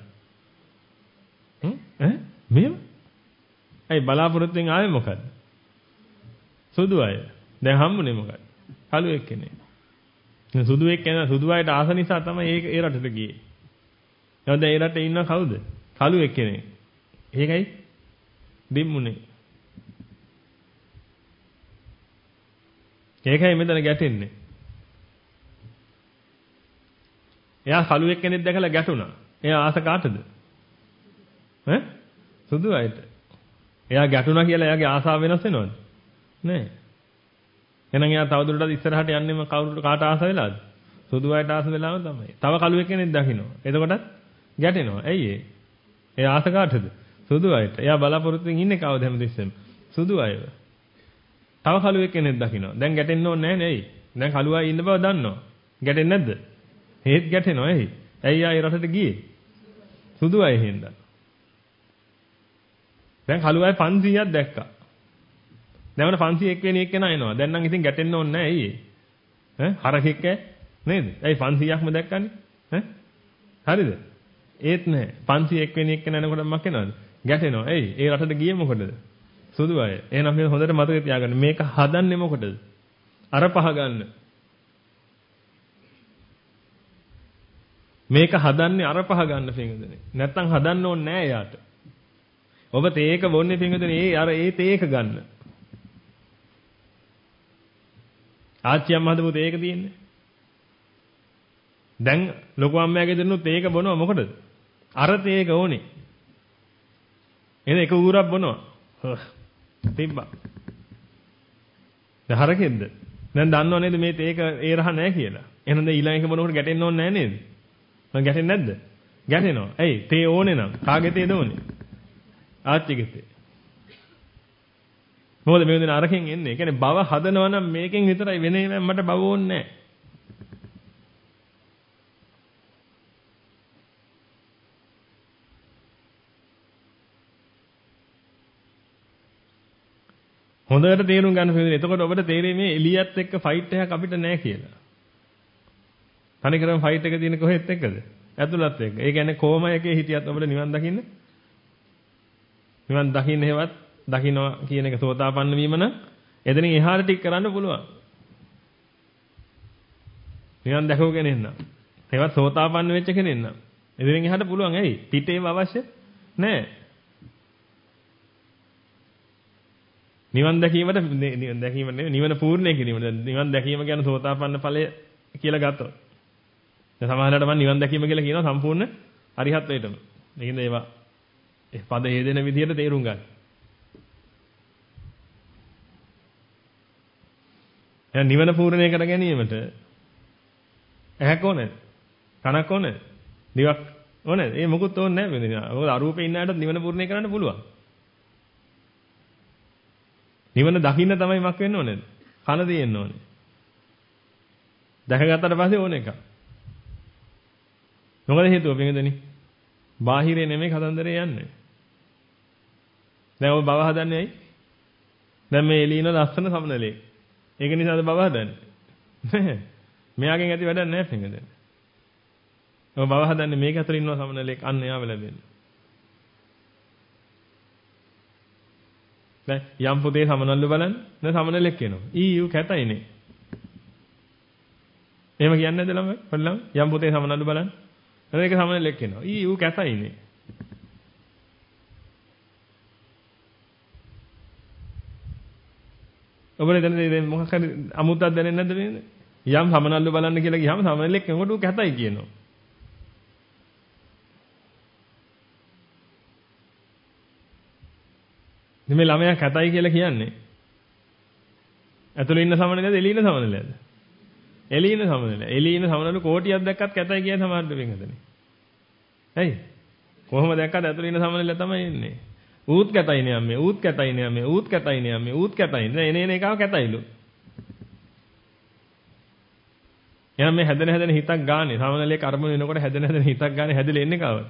මෙහෙම? ඇයි බලාපොරොත්තුෙන් ආවේ මොකද්ද? සුදු අය. දැන් හම්බුනේ මොකද්ද? කළු එක්කනේ. සුදු එක්කන සුදු අයට ආස නිසා තමයි ඒ රටට ගියේ. එහෙනම් දැන් ඒ රටේ ඉන්න කවුද? කළු එක්කනේ. ඒකයි දෙම්මුනේ. ඒකයි මෙතන ගැටෙන්නේ. එයා කළු එක්කෙනෙක් දැකලා ගැටුණා. එයා ආස කාටද? සුදු අයට. එයා ගැටුණා කියලා එයාගේ ආසාව වෙනස් වෙනවද? නෑ. එහෙනම් එයා තවදුරටත් ඉස්සරහට යන්නේම කවුරුට කාට ආස වෙලාද? සුදු අයට ආස වෙලාම තමයි. තව කළු එක්කෙනෙක් දකින්නවා. එතකොටත් ගැටෙනවා. ඇයි ඒ? එයා ආස කාටද? සුදු අයට. එයා බලාපොරොත්තුෙන් ඉන්නේ කවුද හැමතිස්සෙම? සුදු අයව. තව කළු එක්කෙනෙක් දකින්නවා. දැන් ගැටෙන්න ඕනේ නෑනේ ඇයි? දැන් කළු අය ඉන්න බව දන්නවා. ගැටෙන්නේ නැද්ද? හේත් ගැටෙනවා ඇයි? ඇයි ආ ඒ රටට ගියේ? සුදු අය හින්දා. දැන් කළු අය 500ක් දැක්කා. දැන් වල 501 වෙනි එක්කෙනා එනවා. දැන් නම් ඉතින් ගැටෙන්න ඕනේ නැහැ අයියේ. හරකෙක් නේද? ඇයි 500ක්ම දැක්කන්නේ? හරිද? ඒත් නැහැ. 501 වෙනි එක්කෙනා එනකොට මක් වෙනවද? ගැටෙනවා. ඇයි? ඒ රටට ගියේ මොකටද? සුදු අය. එහෙනම් මේ හොඳට මතක තියාගන්න. මේක හදන්නේ මොකටද? අර පහ ගන්න. මේක හදන්නේ අර පහ ගන්න පින්වදනේ. නැත්තම් හදන්න ඕනේ නැහැ යාට. ඔබ තේක බොන්නේ පින්වදනේ ඒ තේක ගන්න. ආච්චියම්ම හදපු තේක තියෙන්නේ. දැන් ලොකු අම්මයාගේ දෙන්නුත් ඒක බොනවා මොකටද? අර තේක ඕනේ. එන එක ඌරක් බොනවා. තිබ්බා. දැන් හරකෙද්ද? දැන් දන්නව නේද මේ තේක ඒ රහ නැහැ කියලා. එහෙනම් දැන් ඊළඟ එක බොනකොට ගැටෙන්න ඕනේ නැහැ නේද? මම ගැටෙන්නේ නැද්ද? ගැටෙනවා. ඇයි? තේ ඕනේ නම්. කාගේ තේද ඕනේ? ආච්චිගේ තේ. මොකද මේ දෙන අරකින් එන්නේ. ඒ කියන්නේ බව හදනවා නම් මේකෙන් විතරයි වෙන්නේ මට බව ඕනේ නැහැ. හොඳට තේරුම් ගන්න පුළුවන්. එතකොට ඔබට තේරෙන්නේ මේ එලියත් එක්ක ෆයිට් එකක් අපිට නැහැ කියලා. තනිකරම ෆයිට් එක තියෙන කොහෙත් එක්කද? ඇතුළත් එක්ක. ඒ කියන්නේ කොහොම එකේ හිටියත් ඔබට නිවන් දකින්න හේවත් දකින්නවා කියන එක සෝතාපන්න වීම නම් එතනින් එහාට ටික කරන්න පුළුවන්. නිවන් දැකව කෙනෙක් නම්. ඒවත් සෝතාපන්න වෙච්ච කෙනෙක් නම්. එතනින් එහාට පුළුවන්. ඇයි? පිටේව අවශ්‍ය නැහැ. නිවන් දැකීමට නිවන පූර්ණේ කිරීමට නිවන් දැකීම කියන්නේ සෝතාපන්න ඵලය කියලා ගත්තොත්. දැන් සමහරවිට මම නිවන් දැකීම කියලා කියනවා සම්පූර්ණ අරිහත්ත්වයටම. ඒකින්ද ඒවා පද හේදෙන විදිහට තේරුම් ගන්න. දැන් නිවන පූර්ණේ කර ගැනීමට ඇහක් ඕනේ. කනක් ඕනේ. දිවක් ඕනේ. ඒ මොකුත් ඕනේ නැහැ. මොකද අරූපේ ඉන්න අයට නිවන පූර්ණේ කරන්න පුළුවන්. නිවන දකින්න තමයි මක් වෙන්න ඕනේ. කන දෙන්න ඕනේ. දැකගත්තට පස්සේ ඕන එක. මොකද හේතුව පින්වදනි? බාහිරේ නෙමෙයි කතන්දරේ යන්නේ. දැන් ඔය බව හදන්නේ ඇයි? දැන් මේ එළින ලස්සන සමනලේ. ඒක නිසාද බව හදන්නේ? නැහැ. මෙයාගෙන් ඇති වැඩක් නැහැ පින්වදනි. ඔය බව හදන්නේ මේක ඇතුළේ ඉන්න සමනලේ අන්න එයාව ලැබෙන්නේ. දැන් යම් පුතේ සමනල්ලු බලන්න දැන් සමනලෙක් එනවා. ඊයු කැතයිනේ. එහෙම කියන්නේ නැද්ද ළමයි? පොඩ්ඩම් යම් පුතේ සමනල්ලු බලන්න. දැන් ඒක සමනලෙක් එනවා. ඊයු කැතයිනේ. ඔබට දැන් මොකක් හරි අමුත්තක් දැනෙන්නේ නැද්ද මේ? යම් සමනල්ලු බලන්න කියලා ගියාම සමනලෙක් එනකොට ඌ කැතයි කියනවා. මේ ළමයා කැතයි කියලා කියන්නේ ඇතුළේ ඉන්න සමනලද එළියේ ඉන්න සමනලද? එළියේ ඉන්න සමනල. එළියේ ඉන්න සමනල කෝටියක් දැක්කත් කැතයි කියන සමහර දෙවියන්ගදනේ. ඇයි? කොහොම දැක්කත් ඇතුළේ ඉන්න සමනල තමයි එන්නේ. ඌත් කැතයිනේ අම්මේ. ඌත් කැතයිනේ අම්මේ. ඌත් කැතයිනේ අම්මේ. ඌත් කැතයිනේ. එන එකව කැතයිලු. එහෙනම් මේ හැදෙන හිතක් ගානේ සමනලේ කර්ම වෙනකොට හැදෙන හිතක් ගානේ හැදෙලා එන්නේ කවද?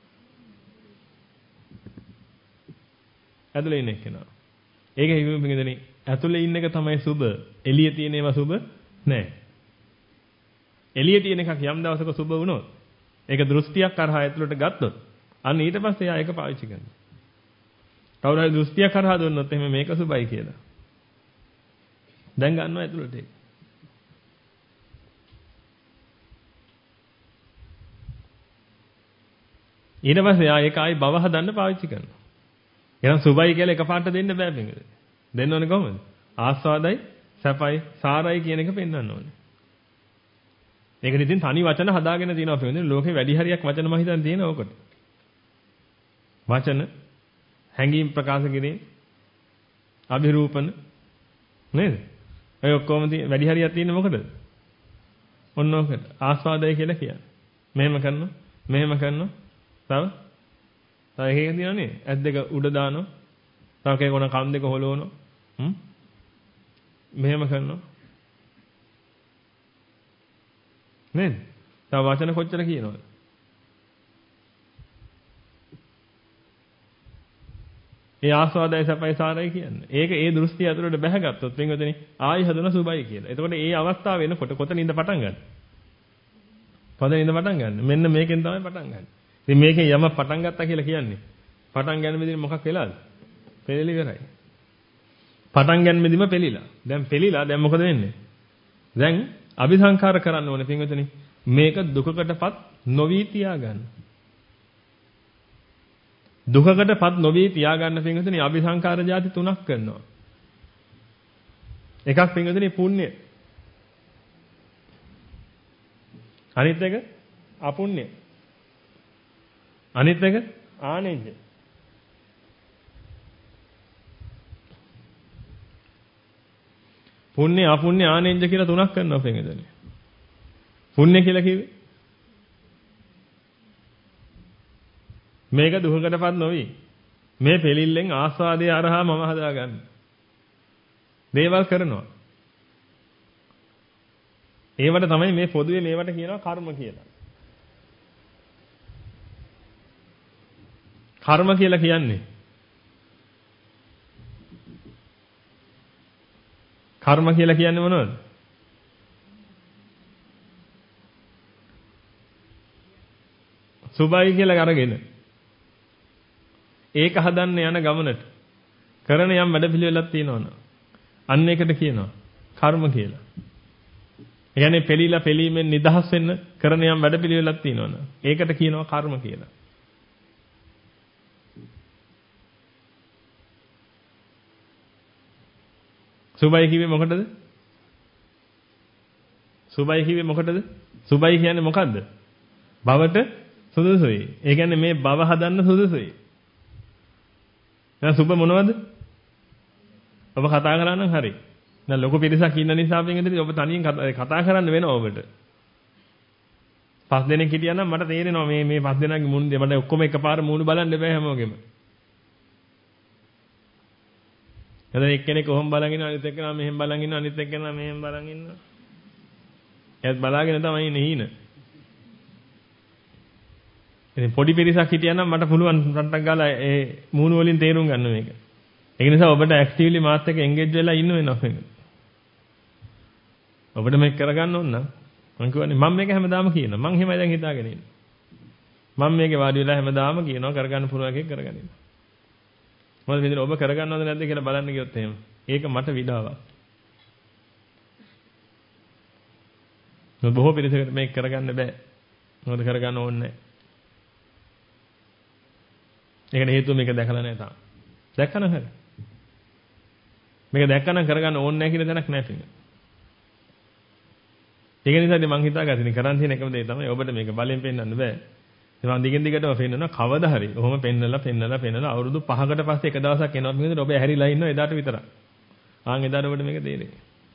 ඇතුලේ ඉන්න එක්කෙනා. ඒක හිමින්දෙනි ඇතුලේ ඉන්න එක තමයි සුබ. එළියේ තියෙන ඒවා සුබ නෑ. එළියේ තියෙන එකක් යම් දවසක සුබ වුණොත් ඒක දෘෂ්ටියක් කරහා ඇතුලට ගත්තොත් අන්න ඊට පස්සේ එයා ඒක පාවිච්චි කරනවා. කවුරු හරි දෘෂ්ටියක් කරහා දුන්නොත් එහෙනම් මේක සුබයි කියලා. දැන් ගන්නවා ඇතුලට ඒක. ඊට පස්සේ එයා ඒක ආයි බව හදන්න පාවිච්චි කරනවා. එහෙනම් සුබයි කියලා එකපාරට දෙන්න බෑ පින්වද. දෙන්න ඕනේ කොහොමද? ආස්වාදයි, සැපයි, සාරයි කියන එක පෙන්වන්න ඕනේ. ඒකට ඉතින් තනි වචන හදාගෙන තියෙනවා පින්වද. ලෝකේ වැඩි හරියක් වචන මම හිතන් තියෙනවා ඔකට. වචන, හැඟීම් ප්‍රකාශ කිරීම, අභිරූපණ නේද? ඔය ඔක්කොම වැඩි හරියක් තියෙන්නේ මොකටද? ඔන්න ඔකට. ආස්වාදයි කියලා කියන්නේ. මෙහෙම කරනවා, මෙහෙම කරනවා. තව එකක් තියෙනවා නේ. ඇස් දෙක උඩ දානවා. තව එකක් උන කන් දෙක හොලවනවා. මෙහෙම කරනවා. නේද? තව වචන කොච්චර කියනවද? ඒ ආස්වාදයි සැපයි සාරයි කියන්නේ. ඒක ඒ දෘෂ්ටිය ඇතුළට බැහැගත්තොත් වෙනවදනේ ආයි හදන සුබයි කියලා. එතකොට ඒ අවස්ථාව වෙනකොට කොතනින්ද පටන් ගන්න? කොතනින්ද පටන් ගන්න? මෙන්න මේකෙන් තමයි පටන් ගන්න. ඉතින් මේකෙන් යම පටන් ගත්තා කියලා කියන්නේ. පටන් ගන්න මෙදින මොකක් වෙලාද? පෙරලි ඉවරයි. පටන් ගන්න මෙදිම පෙලිලා. දැන් පෙලිලා දැන් මොකද වෙන්නේ? දැන් අபிසංකාර කරන්න ඕනේ පින්වතුනි. මේක දුකකටපත් නොවි තියාගන්න. දුකකටපත් නොවි තියාගන්න පින්වතුනි අபிසංකාර જાති තුනක් කරනවා. එකක් පින්වතුනි පුණ්‍ය. අනිත් එක අපුණ්‍ය. අනිත් එක ආනෙන්ජ. පුණ්‍ය අපුණ්‍ය ආනෙන්ජ කියලා තුනක් කරනවා පින්වතුනි. පුණ්‍ය කියලා කිව්වේ මේක දුකකටපත් නොවි. මේ පිළිල්ලෙන් ආස්වාදයේ අරහා මම හදාගන්න. දේවල් කරනවා. ඒවට තමයි මේ පොදුවේ මේවට කියනවා කර්ම කියලා. කර්ම කියලා කියන්නේ කර්ම කියලා කියන්නේ මොනවද? සුභයි කියලා අරගෙන ඒක හදන්න යන ගමනට කරන යම් වැඩපිළිවෙලක් තියෙනවනේ. අන්න ඒකට කියනවා කර්ම කියලා. ඒ කියන්නේ පෙළීලා පෙළීමෙන් නිදහස් වෙන්න කරන යම් වැඩපිළිවෙලක් තියෙනවනේ. ඒකට කියනවා කර්ම කියලා. සුභයි කිව්වේ මොකටද? සුභයි කිව්වේ මොකටද? සුභයි කියන්නේ මොකද්ද? භවට සුදුසුයි. ඒ කියන්නේ මේ භව හදන්න සුදුසුයි. දැන් සුභ මොනවද? ඔබ කතා කරා නම් හරි. දැන් ලොකු පිරිසක් ඉන්න නිසා අපෙන් ඉදිරිය ඔබ තනියෙන් කතා කරන්න වෙනවා ඔබට. 5 දෙනෙක් හිටියා නම් මට තේරෙනවා මේ 5 දෙනාගේ මුණ දෙ මට ඔක්කොම එකපාර මූණ බලන්න බෑ හැමෝගෙම. එතන එක්කෙනෙක් කොහොම බලන් ඉන්නවා අනිත් එක්කෙනා මෙහෙම බලන් ඉන්නවා අනිත් එක්කෙනා මෙහෙම බලන් ඉන්නවා. එයාත් බලාගෙන තමයි ඉන්නේ හීන. ඉතින් පොඩි පිරිසක් හිටියා නම් මට පුළුවන් රට්ටක් ගාලා ඒ මූණ වලින් තේරුම් ගන්න මේක. ඒක නිසා ඔබට ඇක්ටිව්ලි මාත් එක්ක එන්ගේජ් වෙලා ඉන්න වෙනවා මේක. ඔබට මේක කරගන්න ඕන නම් මම කියන්නේ මම මේක හැමදාම කියනවා. මම එහෙමයි දැන් හිතාගෙන ඉන්නේ. මම මේකේ වාඩි වෙලා හැමදාම කියනවා කරගන්න පුළුවන් එකක් කරගන්න ඉන්න. මොකද විදිහට ඔබ කරගන්නවද නැද්ද කියලා බලන්න ගියොත් එහෙම. ඒක මට විඩාවක්. බොහෝ පිරිසකට මේක කරගන්න බෑ. මොකද කරගන්න ඕනේ නැහැ. ඒකට හේතුව මේක දැකලා නැහැ තාම. දැක්කනම් හරි. මේක දැක්කනම් කරගන්න ඕනේ නැහැ කියලා දැනක් නැහැ පිටින්. ඒක නිසා ඉතින් මං හිතාගත්තා ඉතින් කරන් තියෙන එකම දේ තමයි ඔබට මේක බලෙන් පෙන්වන්න බෑ. ඉතින් මං දිගින් දිගටම පෙන්වනවා කවදා හරි. ඔහොම පෙන්නලා අවුරුදු 5කට පස්සේ එක දවසක් එනවා මේකද ඔබ ඇහැරිලා ඉන්නවා එදාට විතරක්. ආන් එදාට ඔබට මේක තේරෙයි.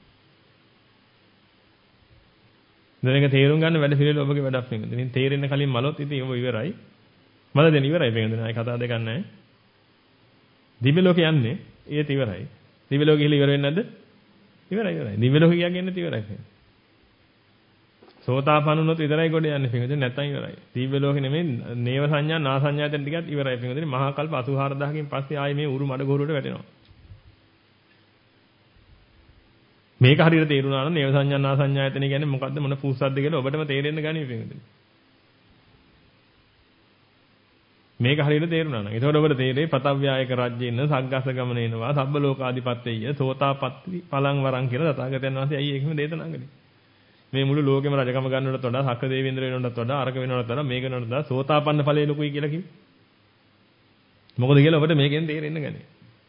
දැන් ඒක තේරුම් ගන්න වැඩ පිළිවෙල ඔබගේ වැඩක් නෙමෙයි. ඉතින් තේරෙන්න කලින් මලොත් ඉතින් ඔබ ඉවරයි. මල දෙන ඉවරයි පෙන්වන්න ආයි කතා දෙකක් නැහැ. දිව්‍ය ලෝකේ යන්නේ ඒත් ඉවරයි. දිව්‍ය ලෝකෙ ඉවර වෙන්නේ නැද්ද? ඉවරයි. දිව්‍ය ලෝකෙ කියන්නේ ඉවරයි. සෝතාපන්න වුණොත් විතරයි ගොඩ යන්නේ පින්වතුනි නැත්තම් ඉවරයි. දිව්‍ය ලෝකෙ නෙමෙයි නේව සංඥා නා සංඥා දෙන්න ටිකක් ඉවරයි පින්වතුනි. මහා කල්ප 84000කින් පස්සේ ආයේ මේ උරු මඩ ගොරුවට වැටෙනවා. මේක හරියට තේරුණා නම් නේව සංඥා නා සංඥා යතන කියන්නේ මොකද්ද මොන පුස්සක්ද කියලා ඔබටම තේරෙන්න ගනී පින්වතුනි. මේක හරියට තේරුණා නම් එතකොට ඔබට තේරෙයි පතව්‍යායක රාජ්‍යෙන්න සග්ගස ගමනේනවා සබ්බ ලෝකාධිපත්තේය සෝතාපට්ටි පලං වරං කියලා තථාගතයන් වහන්සේ ඇයි ඒකම දේශනා කළේ? මේ මුළු ලෝකෙම රජකම ගන්නවට වඩා සක්‍ර දේවේන්ද්‍ර වෙනවටත් වඩා අරක වෙනවටත් වඩා මේක වෙනවටත් වඩා සෝතාපන්න ඵලයේ ලොකුයි කියලා කිව්වේ. මොකද කියලා ඔබට මේකෙන් තේරෙන්න ගන්නේ.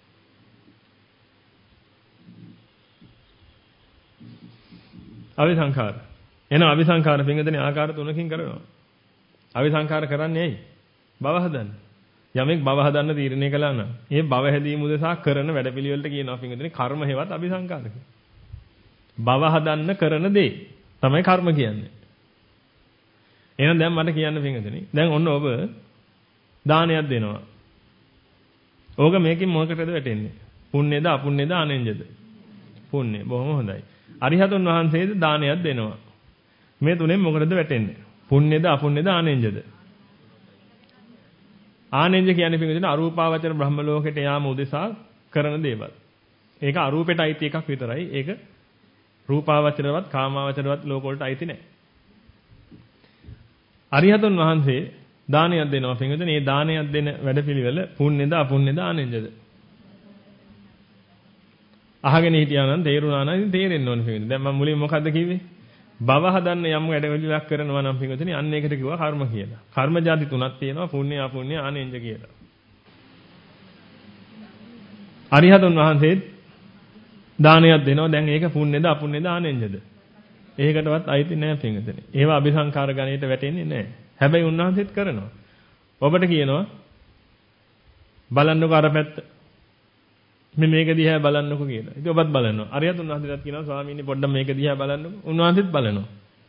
අවිසංඛාර. එන අවිසංඛාර පින්ගදෙනේ ආකාර තුනකින් කරනවා. අවිසංඛාර කරන්නේ ඇයි? භව හදන්න. යමෙක් භව හදන්න තීරණය කළා නම් ඒ භව හැදීම උදෙසා කරන වැඩපිළිවෙලට කියනවා පින්ගදෙනේ කර්ම හේවත් අවිසංඛාර කියලා. භව හදන්න කරන දේ තමයි කර්ම කියන්නේ. එහෙනම් දැන් මට කියන්න පින්වතුනි. දැන් ඔන්න ඔබ දානයක් දෙනවා. ඕක මේකෙන් මොකකටද වැටෙන්නේ? පුණ්‍යද අපුණ්‍යද ආනෙන්ජද? පුණ්‍ය. බොහොම හොඳයි. අරිහතුන් වහන්සේද දානයක් දෙනවා. මේ තුනෙන් මොකටද වැටෙන්නේ? පුණ්‍යද අපුණ්‍යද ආනෙන්ජද? ආනෙන්ජ කියන්නේ පින්වතුනි අරූපාවචර බ්‍රහ්ම ලෝකයට යාම උදෙසා කරන දේවල්. ඒක අරූපෙට අයිති එකක් විතරයි. ඒක රූපාවචරවත් කාමාවචරවත් ලෝක වලට අයිති නැහැ. අරිහතුන් වහන්සේ දානයක් දෙනවා පින්වතුනි. මේ දානයක් දෙන වැඩපිළිවෙල පුණ්‍යද අපුණ්‍යද ආනෙන්ජද? අහගෙන හිටියා නම් තේරුණා නම් ඉතින් තේරෙන්න ඕනේ පින්වතුනි. දැන් මම මුලින් මොකද්ද කිව්වේ? භව හදන්න යම් වැඩපිළිවෙලක් කරනවා නම් පින්වතුනි අන්න ඒකට කිව්වා කර්ම කියලා. කර්ම જાති තුනක් තියෙනවා පුණ්‍ය අපුණ්‍ය ආනෙන්ජ කියලා. අරිහතුන් වහන්සේ දානයක් දෙනවා. දැන් ඒක පුණ්‍යද අපුණ්‍යද ආනෙන්ජද? ඒකටවත් අයිති නෑ පින්විතනේ. ඒවා අபிසංකාර ගණයට වැටෙන්නේ නෑ. හැබැයි උන්වහන්සේත් කරනවා. ඔබට කියනවා බලන්නකෝ අර පැත්ත. මේක දිහා බලන්නකෝ කියලා. ඉතින් ඔබත් බලනවා. අරියත් උන්වහන්සේට කියනවා ස්වාමීනි පොඩ්ඩක් මේක දිහා බලන්නකෝ. උන්වහන්සේත් බලනවා.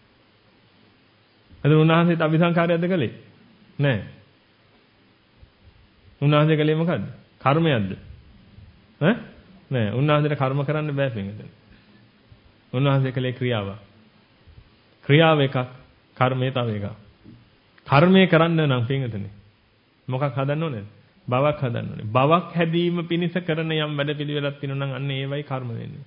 එතන උන්වහන්සේත් අபிසංකාරයක්ද කළේ? නෑ. උන්වහන්සේ කළේ මොකද්ද? කර්මයක්ද? නෑ. උන්වහන්සේට කර්ම කරන්න බෑ පින්විතනේ. උන්වහන්සේ කළේ ක්‍රියාවක්. ක්‍රියාව එකක්, කර්මය තව එකක්. කර්මය කරන්න නම් පින්විතනේ මොකක් හදන්න ඕනේද? බවක් හදන්න ඕනේ. බවක් හැදීම පිණිස කරන යම් වැඩපිළිවෙලක් තියෙනවා නම් අන්න ඒවයි කර්ම වෙන්නේ.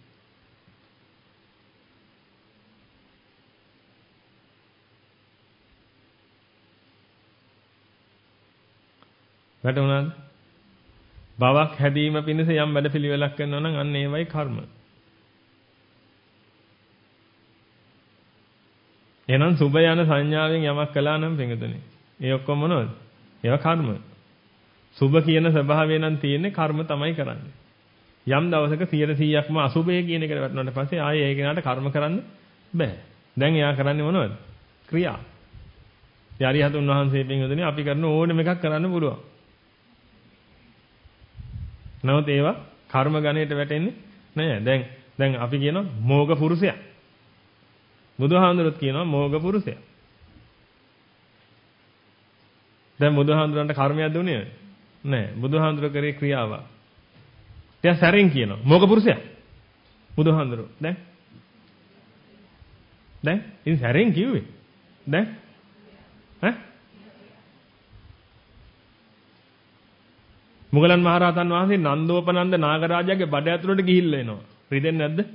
වැටුණාද? බවක් හැදීම පිණිස යම් වැඩපිළිවෙලක් කරනවා නම් අන්න ඒවයි කර්ම. එහෙනම් සුභ යන සංඥාවෙන් යමක් කළා නම් පින්විතනේ. ඒ ඔක්කොම මොනවද? ඒවා කර්ම. සුභ කියන ස්වභාවය නම් තියෙන්නේ කර්ම තමයි කරන්නේ. යම් දවසක 100%ක්ම අසුභය කියන එකට වැටුණාට පස්සේ ආයේ ඒ කෙනාට කර්ම කරන්න බෑ. දැන් එයා කරන්නේ මොනවද? ක්‍රියා. යරිහතුන් වහන්සේ පින්වතුනි අපි කරන ඕනෙම එකක් කරන්න පුළුවන්. නමුත් ඒවා කර්ම ගණයට වැටෙන්නේ නෑ. දැන් අපි කියනවා මෝග පුරුෂයා. බුදුහාමුදුරුවෝ කියනවා මෝග පුරුෂයා. දැන් බුදුහාමුදුරන්ට කර්මයක් දුන්නේ නෑ. බුදුහාමුදුරුවෝ කරේ ක්‍රියාවක්. එයා සැරෙන් කියනවා මෝග පුරුෂයා. බුදුහාමුදුරුවෝ දැන් ඉතින් සැරෙන් කිව්වේ. දැන් මුගලන් මහරහතන් වහන්සේ නන්දෝපනන්ද නාගරාජයාගේ බඩ ඇතුළට ගිහිල්ලා එනවා. රිදෙන්නේ නැද්ද?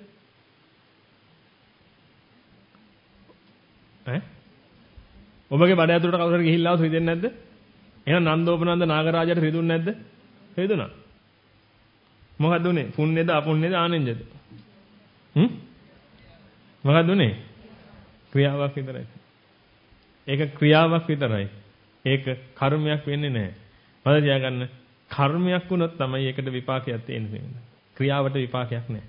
ඔබගේ බඩ ඇතුළට කවුරු හරි ගිහිල්ලා આવුත් රිදෙන්නේ නැද්ද? එහෙනම් නන්දෝපනන්ද නාගරාජයාට රිදුන්නේ නැද්ද? රිදුණා. මොකක්ද උනේ? පුණ්‍යද අපුණ්‍යද ආනෙන්ජද? මොකක්ද උනේ? ක්‍රියාවක් විතරයි. ඒක ක්‍රියාවක් විතරයි. ඒක කර්මයක් වෙන්නේ නැහැ. මම තියාගන්න කර්මයක් වුණොත් තමයි ඒකට විපාකයක් තියෙන්නේ. ක්‍රියාවට විපාකයක් නැහැ.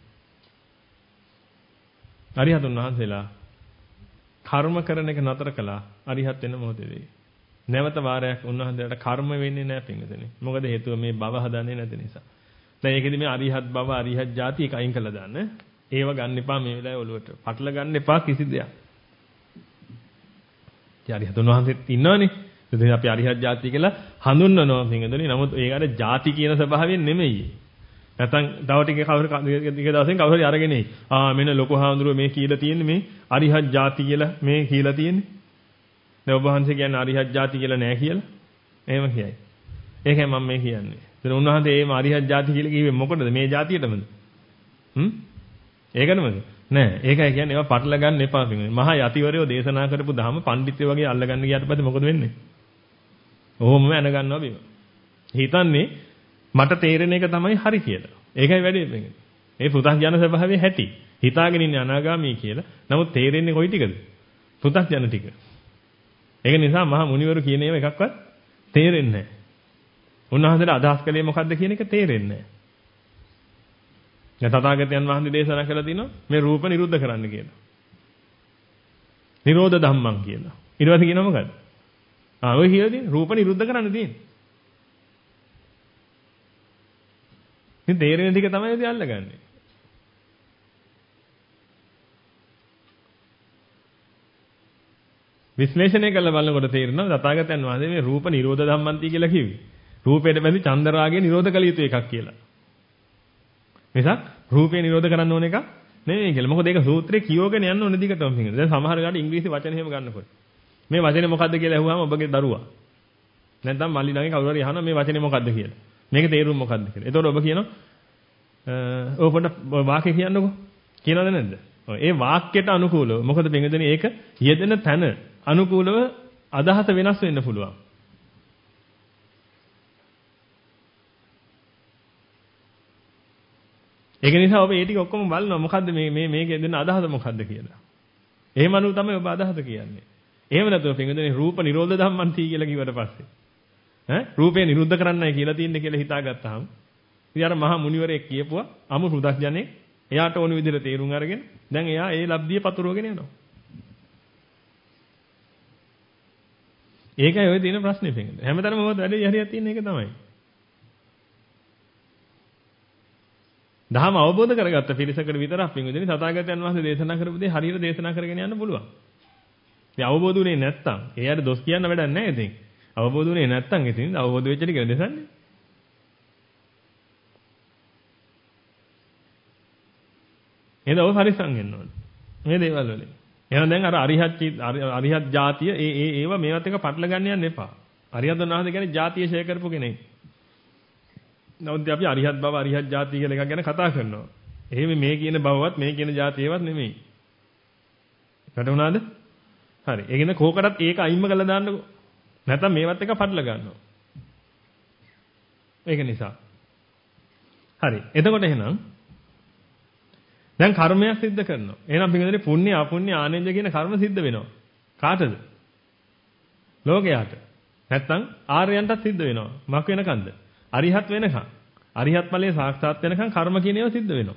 අරිහතුන් වහන්සේලා කර්ම කරන එක නතර කළා අරිහත් වෙන මොහොතේදී. නැවත වාරයක් උන්වහන්සේලාට කර්ම වෙන්නේ නැහැ පින්වතුනි. මොකද හේතුව මේ භව හදන්නේ නැති නිසා. දැන් ඒකෙදි මේ අරිහත් භව අරිහත් ಜಾති එක අයින් කළා දාන්න. ඒව ගන්න එපා මේ වෙලාවේ ඔලුවට. පටල ගන්න එපා කිසි දෙයක්. ඉතින් අරිහතුන් වහන්සේත් ඉන්නවනේ. ඉතින් අපි අරිහත් ಜಾති කියලා හඳුන්වනවා පින්වතුනි. නමුත් ඒකට ಜಾති කියන ස්වභාවයෙන් නෙමෙයි. නැත්නම් තව ටික දවසෙන් කවුරු හරි අරගෙන එයි. මෙන්න ලොකු හාමුදුරුවෝ මේ කියලා තියෙන්නේ මේ අරිහත් ಜಾති කියලා මේ කියලා තියෙන්නේ. දැන් ඔබ වහන්සේ කියන්නේ අරිහත් ಜಾති කියලා නෑ කියලා. එහෙම කියයි. ඒකයි මම මේ කියන්නේ. ඒතර උන්වහන්සේ මේ අරිහත් ಜಾති කියලා කිව්වේ මොකටද? මේ ಜಾතියටමද? ඒකනමද? නෑ. ඒකයි කියන්නේ ඒවා පටල ගන්න එපා පිටින්. මහා යතිවරයෝ දේශනා කරපු ධම්ම පඬිත්වය වගේ අල්ලගන්න ගියාට පස්සේ මොකද වෙන්නේ? ඕමම ඇන ගන්නවා බිම. හිතන්නේ මට තේරෙන එක තමයි හරි කියලා. ඒකයි වැඩේ මේක. ඒ පෘථග්ජන ස්වභාවයේ හැටි. හිතාගෙන ඉන්නේ අනාගාමී කියලා. නමුත් තේරෙන්නේ කොයි ටිකද? පෘථග්ජන ටික. ඒක නිසා මහා මුනිවරු කියන ඒවා එකක්වත් තේරෙන්නේ නැහැ. උන්වහන්සේට අදහස් කළේ මොකද්ද කියන එක තේරෙන්නේ නැහැ. තථාගතයන් වහන්සේ දේශනා කළා දිනවා මේ රූප නිරුද්ධ කරන්න කියලා. නිරෝධ ධම්මං කියලා. ඊට පස්සේ කියනවා මොකද්ද? ඔය කියලා තියෙන රූප නිරුද්ධ කරන්න තියෙන්නේ. ඉතින් තේරෙන ටික තමයි ඉතින් අල්ලගන්නේ. විශ්ලේෂණය කරලා බලනකොට තේරෙනවා තථාගතයන් වහන්සේ මේ රූප නිරෝධ ධම්මන්ති කියලා කිව්වේ. රූපයට බැඳි චන්දරාගය නිරෝධ කළ යුතු එකක් කියලා. නිසා රූපේ නිරෝධ කරන්න ඕන එක නෙමෙයි කියලා. මොකද ඒක සූත්‍රේ කියෝගෙන යන්න ඕන දිගටම පිටින්. දැන් සමහර ගාට ඉංග්‍රීසි වචන එහෙම ගන්නකොට. මේ වචනේ මොකද්ද කියලා අහුවාම ඔබගේ දරුවා. නැත්නම් මල්ලි ළඟේ කවුරු හරි අහනවා මේ වචනේ මොකද්ද කියලා. මේකේ තේරුම මොකද්ද කියලා. එතකොට ඔබ කියනවා ඔය පොඩ වාක්‍ය කියන්නකෝ. කියනවද නැද්ද? ඔව් ඒ වාක්‍යයට අනුකූලව. මොකද පිටින් ඒක යෙදෙන තැන අනුකූලව අදහස වෙනස් වෙන්න පුළුවන්. ඒක නිසා ඔබ ඒ ටික ඔක්කොම බලනවා මොකද්ද මේකේ දෙන අදහස මොකද්ද කියලා. එහෙම අනුව තමයි ඔබ අදහස කියන්නේ. එහෙම නැතුව පින්වතුනි රූප නිරෝධ ධම්මන්ති කියලා කිව්වට පස්සේ රූපේ නිරුද්ධ කරන්නයි කියලා තියන්නේ කියලා හිතාගත්තාම ඉතින් අර මහා මුනිවරයෙක් කියපුවා අමු හුදක්ජනේ එයාට ඕන විදිහට තේරුම් අරගෙන දැන් එයා ඒ ලබ්ධිය පතුරවගෙන යනවා. ඒකයි ඔය තියෙන ප්‍රශ්නේ පිටින්. හැමතැනම මොකද වැඩේ හරියක් තියෙන එක තමයි. දහම අවබෝධ කරගත්ත පිරිසකට විතරක් පින්විතනේ තථාගතයන් වහන්සේ දේශනා කරපු දේ හරියට දේශනා කරගෙන යන්න පුළුවන්. ඉතින් අවබෝධ උනේ නැත්තම් එයාට දොස් කියන්න වැඩක් නැහැ ඉතින්. අවබෝධ උනේ නැත්තම් ඉතින් අවබෝධ වෙච්ච ටික දෙසන්නේ. එහෙනම් ඔය පරිස්සම් වෙන්න ඕනේ. මේ දේවල් වලින්. එහෙනම් දැන් අර අරිහත් જાතිය ඒවා මේවත් එක පටල ගන්න යන්න එපා. අරිහත් වහන්සේ කියන්නේ જાතිය ෂේ කරපු කෙනෙක්. නමුත් අපි අරිහත් බව අරිහත් જાතිය කියලා එකක් ගැන කතා කරනවා. එහෙම මේ කියන බවවත් මේ කියන જાතියවත් නෙමෙයි. වැටුණාද? හරි. ඒ කියන්නේ කෝකටත් ඒක අයින්ම කරලා දාන්නකො. නැත්නම් මේවත් එක පටල ගන්නවා. ඒක නිසා. හරි. එතකොට එහෙනම් දැන් කර්මයක් සිද්ධ කරනවා. එහෙනම් පිටුදේ පුණ්‍ය අපුණ්‍ය ආනෙන්ජ කියන කර්ම සිද්ධ වෙනවා. කාටද? ලෝකයාට. නැත්නම් ආර්යයන්ටත් සිද්ධ වෙනවා. මක් වෙනකන්ද? අරිහත් වෙනකන්. අරිහත් ඵලයේ සාක්ෂාත් වෙනකන් කර්ම කියන ඒවා සිද්ධ වෙනවා.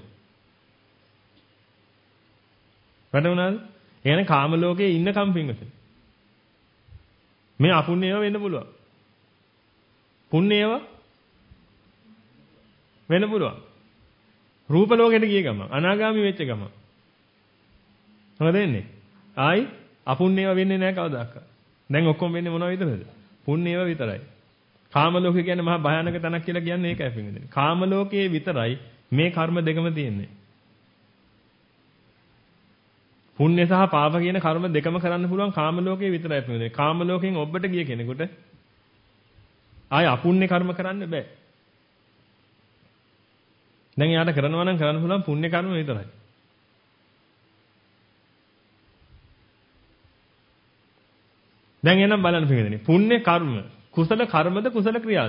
වැටුණාද? ඒ කියන්නේ කාම ලෝකයේ ඉන්න කම්පින්වසේ. මේ අපුණ්‍ය ඒවා වෙන්න පුළුවන්. පුණ්‍ය ඒවා වෙන්න පුළුවන්. රූප ලෝකෙට ගිය ගමන් අනාගාමී වෙච්ච ගමන් මොකද වෙන්නේ? ආයි අපුණ්‍ය ඒවා වෙන්නේ නැහැ කවදාවත්. දැන් ඔක්කොම වෙන්නේ මොනව විතරද? පුණ්‍ය ඒවා විතරයි. කාම ලෝකය කියන්නේ මහා භයානක තැනක් කියලා කියන්නේ ඒකයි පින්වදිනේ. කාම ලෝකයේ විතරයි මේ කර්ම දෙකම තියෙන්නේ. පුණ්‍ය සහ පාප කියන කර්ම දෙකම කරන්න පුළුවන් කාම ලෝකයේ විතරයි පින්වදිනේ. කාම ලෝකෙන් ඔබට ගිය කෙනෙකුට ආයි අපුණ්‍ය කර්ම කරන්න බෑ. දැන් යාට කරනවා නම් කරන්න පුළුවන් පුණ්‍ය කර්ම විතරයි. දැන් එනම් බලන්න පින්වදිනේ. පුණ්‍ය කර්ම කුසල කර්මද කුසල ක්‍රියාද?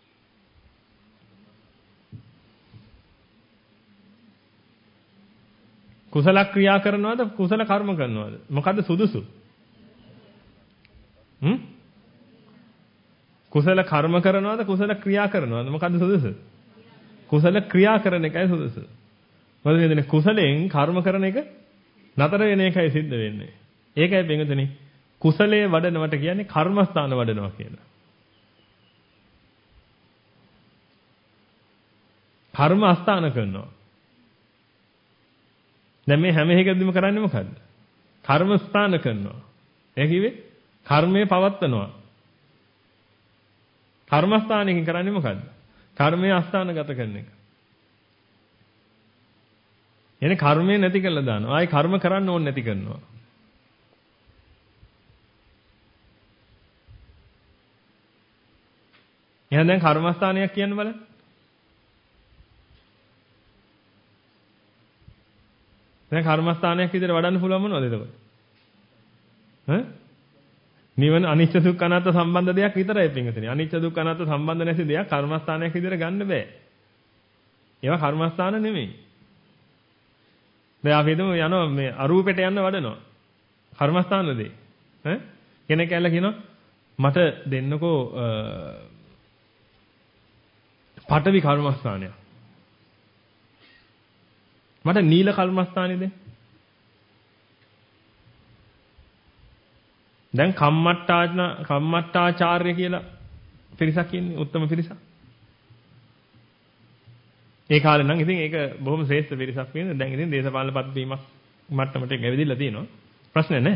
කුසල ක්‍රියා කරනවද කුසල කර්ම කරනවද? මොකද්ද සුදුසු? කුසල කර්ම කරනවද කුසල ක්‍රියා කරනවද? මොකද්ද සුදුසු? කුසල ක්‍රියා කරන එකයි සුදුසු. මොකද මේ කුසලයෙන් කර්ම කරන එක නතර වෙන එකයි සිද්ධ වෙන්නේ. ඒකයි පින්වදිනේ කුසලයේ වඩනවට කියන්නේ කර්මස්ථාන වඩනවා කියලා. කර්ම අස්ථාන කරනවා. දැන් මේ හැම එකකදීම කරන්නේ මොකද්ද? කර්ම ස්ථාන කරනවා. ඒ කිව්වේ කර්මය පවත්වනවා. කර්මස්ථානයෙන් කරන්නේ මොකද්ද? කර්මය අස්ථානගත කරන එක. එනේ කර්මය නැති කරලා දානවා. ආයි කර්ම කරන්න ඕනේ නැති කරනවා. එහෙනම් දැන් කර්මස්ථානයක් කියන්න බලන්න. දැන් කර්මස්ථානයක් විදිහට වඩන්න පුළුවන් මොනවද එතකොට? නිවන අනිච්ච දුක්ඛ අනාත්ම සම්බන්ධ දෙයක් විතරයි පින්වතුනි. අනිච්ච දුක්ඛ අනාත්ම සම්බන්ධ නැති දෙයක් කර්මස්ථානයක් විදිහට ගන්න බෑ. ඒවා කර්මස්ථාන නෙමෙයි. දැන් අපි හිතමු යනවා මේ අරූපෙට යන්න වඩනවා. කර්මස්ථාන දෙයි. කෙනෙක් ඇල්ල කියනවා මට දෙන්නකෝ පඨවි කර්මස්ථානයක්. මට නීල කර්මස්ථානේ දෙන්න. දැන් කම්මට්ටාචාර්ය කියලා පිරිසක් ඉන්නේ උත්තම පිරිසක්. ඒ කාලේ නම් ඉතින් ඒක බොහොම ශ්‍රේෂ්ඨ පිරිසක් වෙන. දැන් ඉතින් දේශපාලන පදවීමක් මට්ටමට ඇවිදilla තියෙනවා. ප්‍රශ්න නැහැ.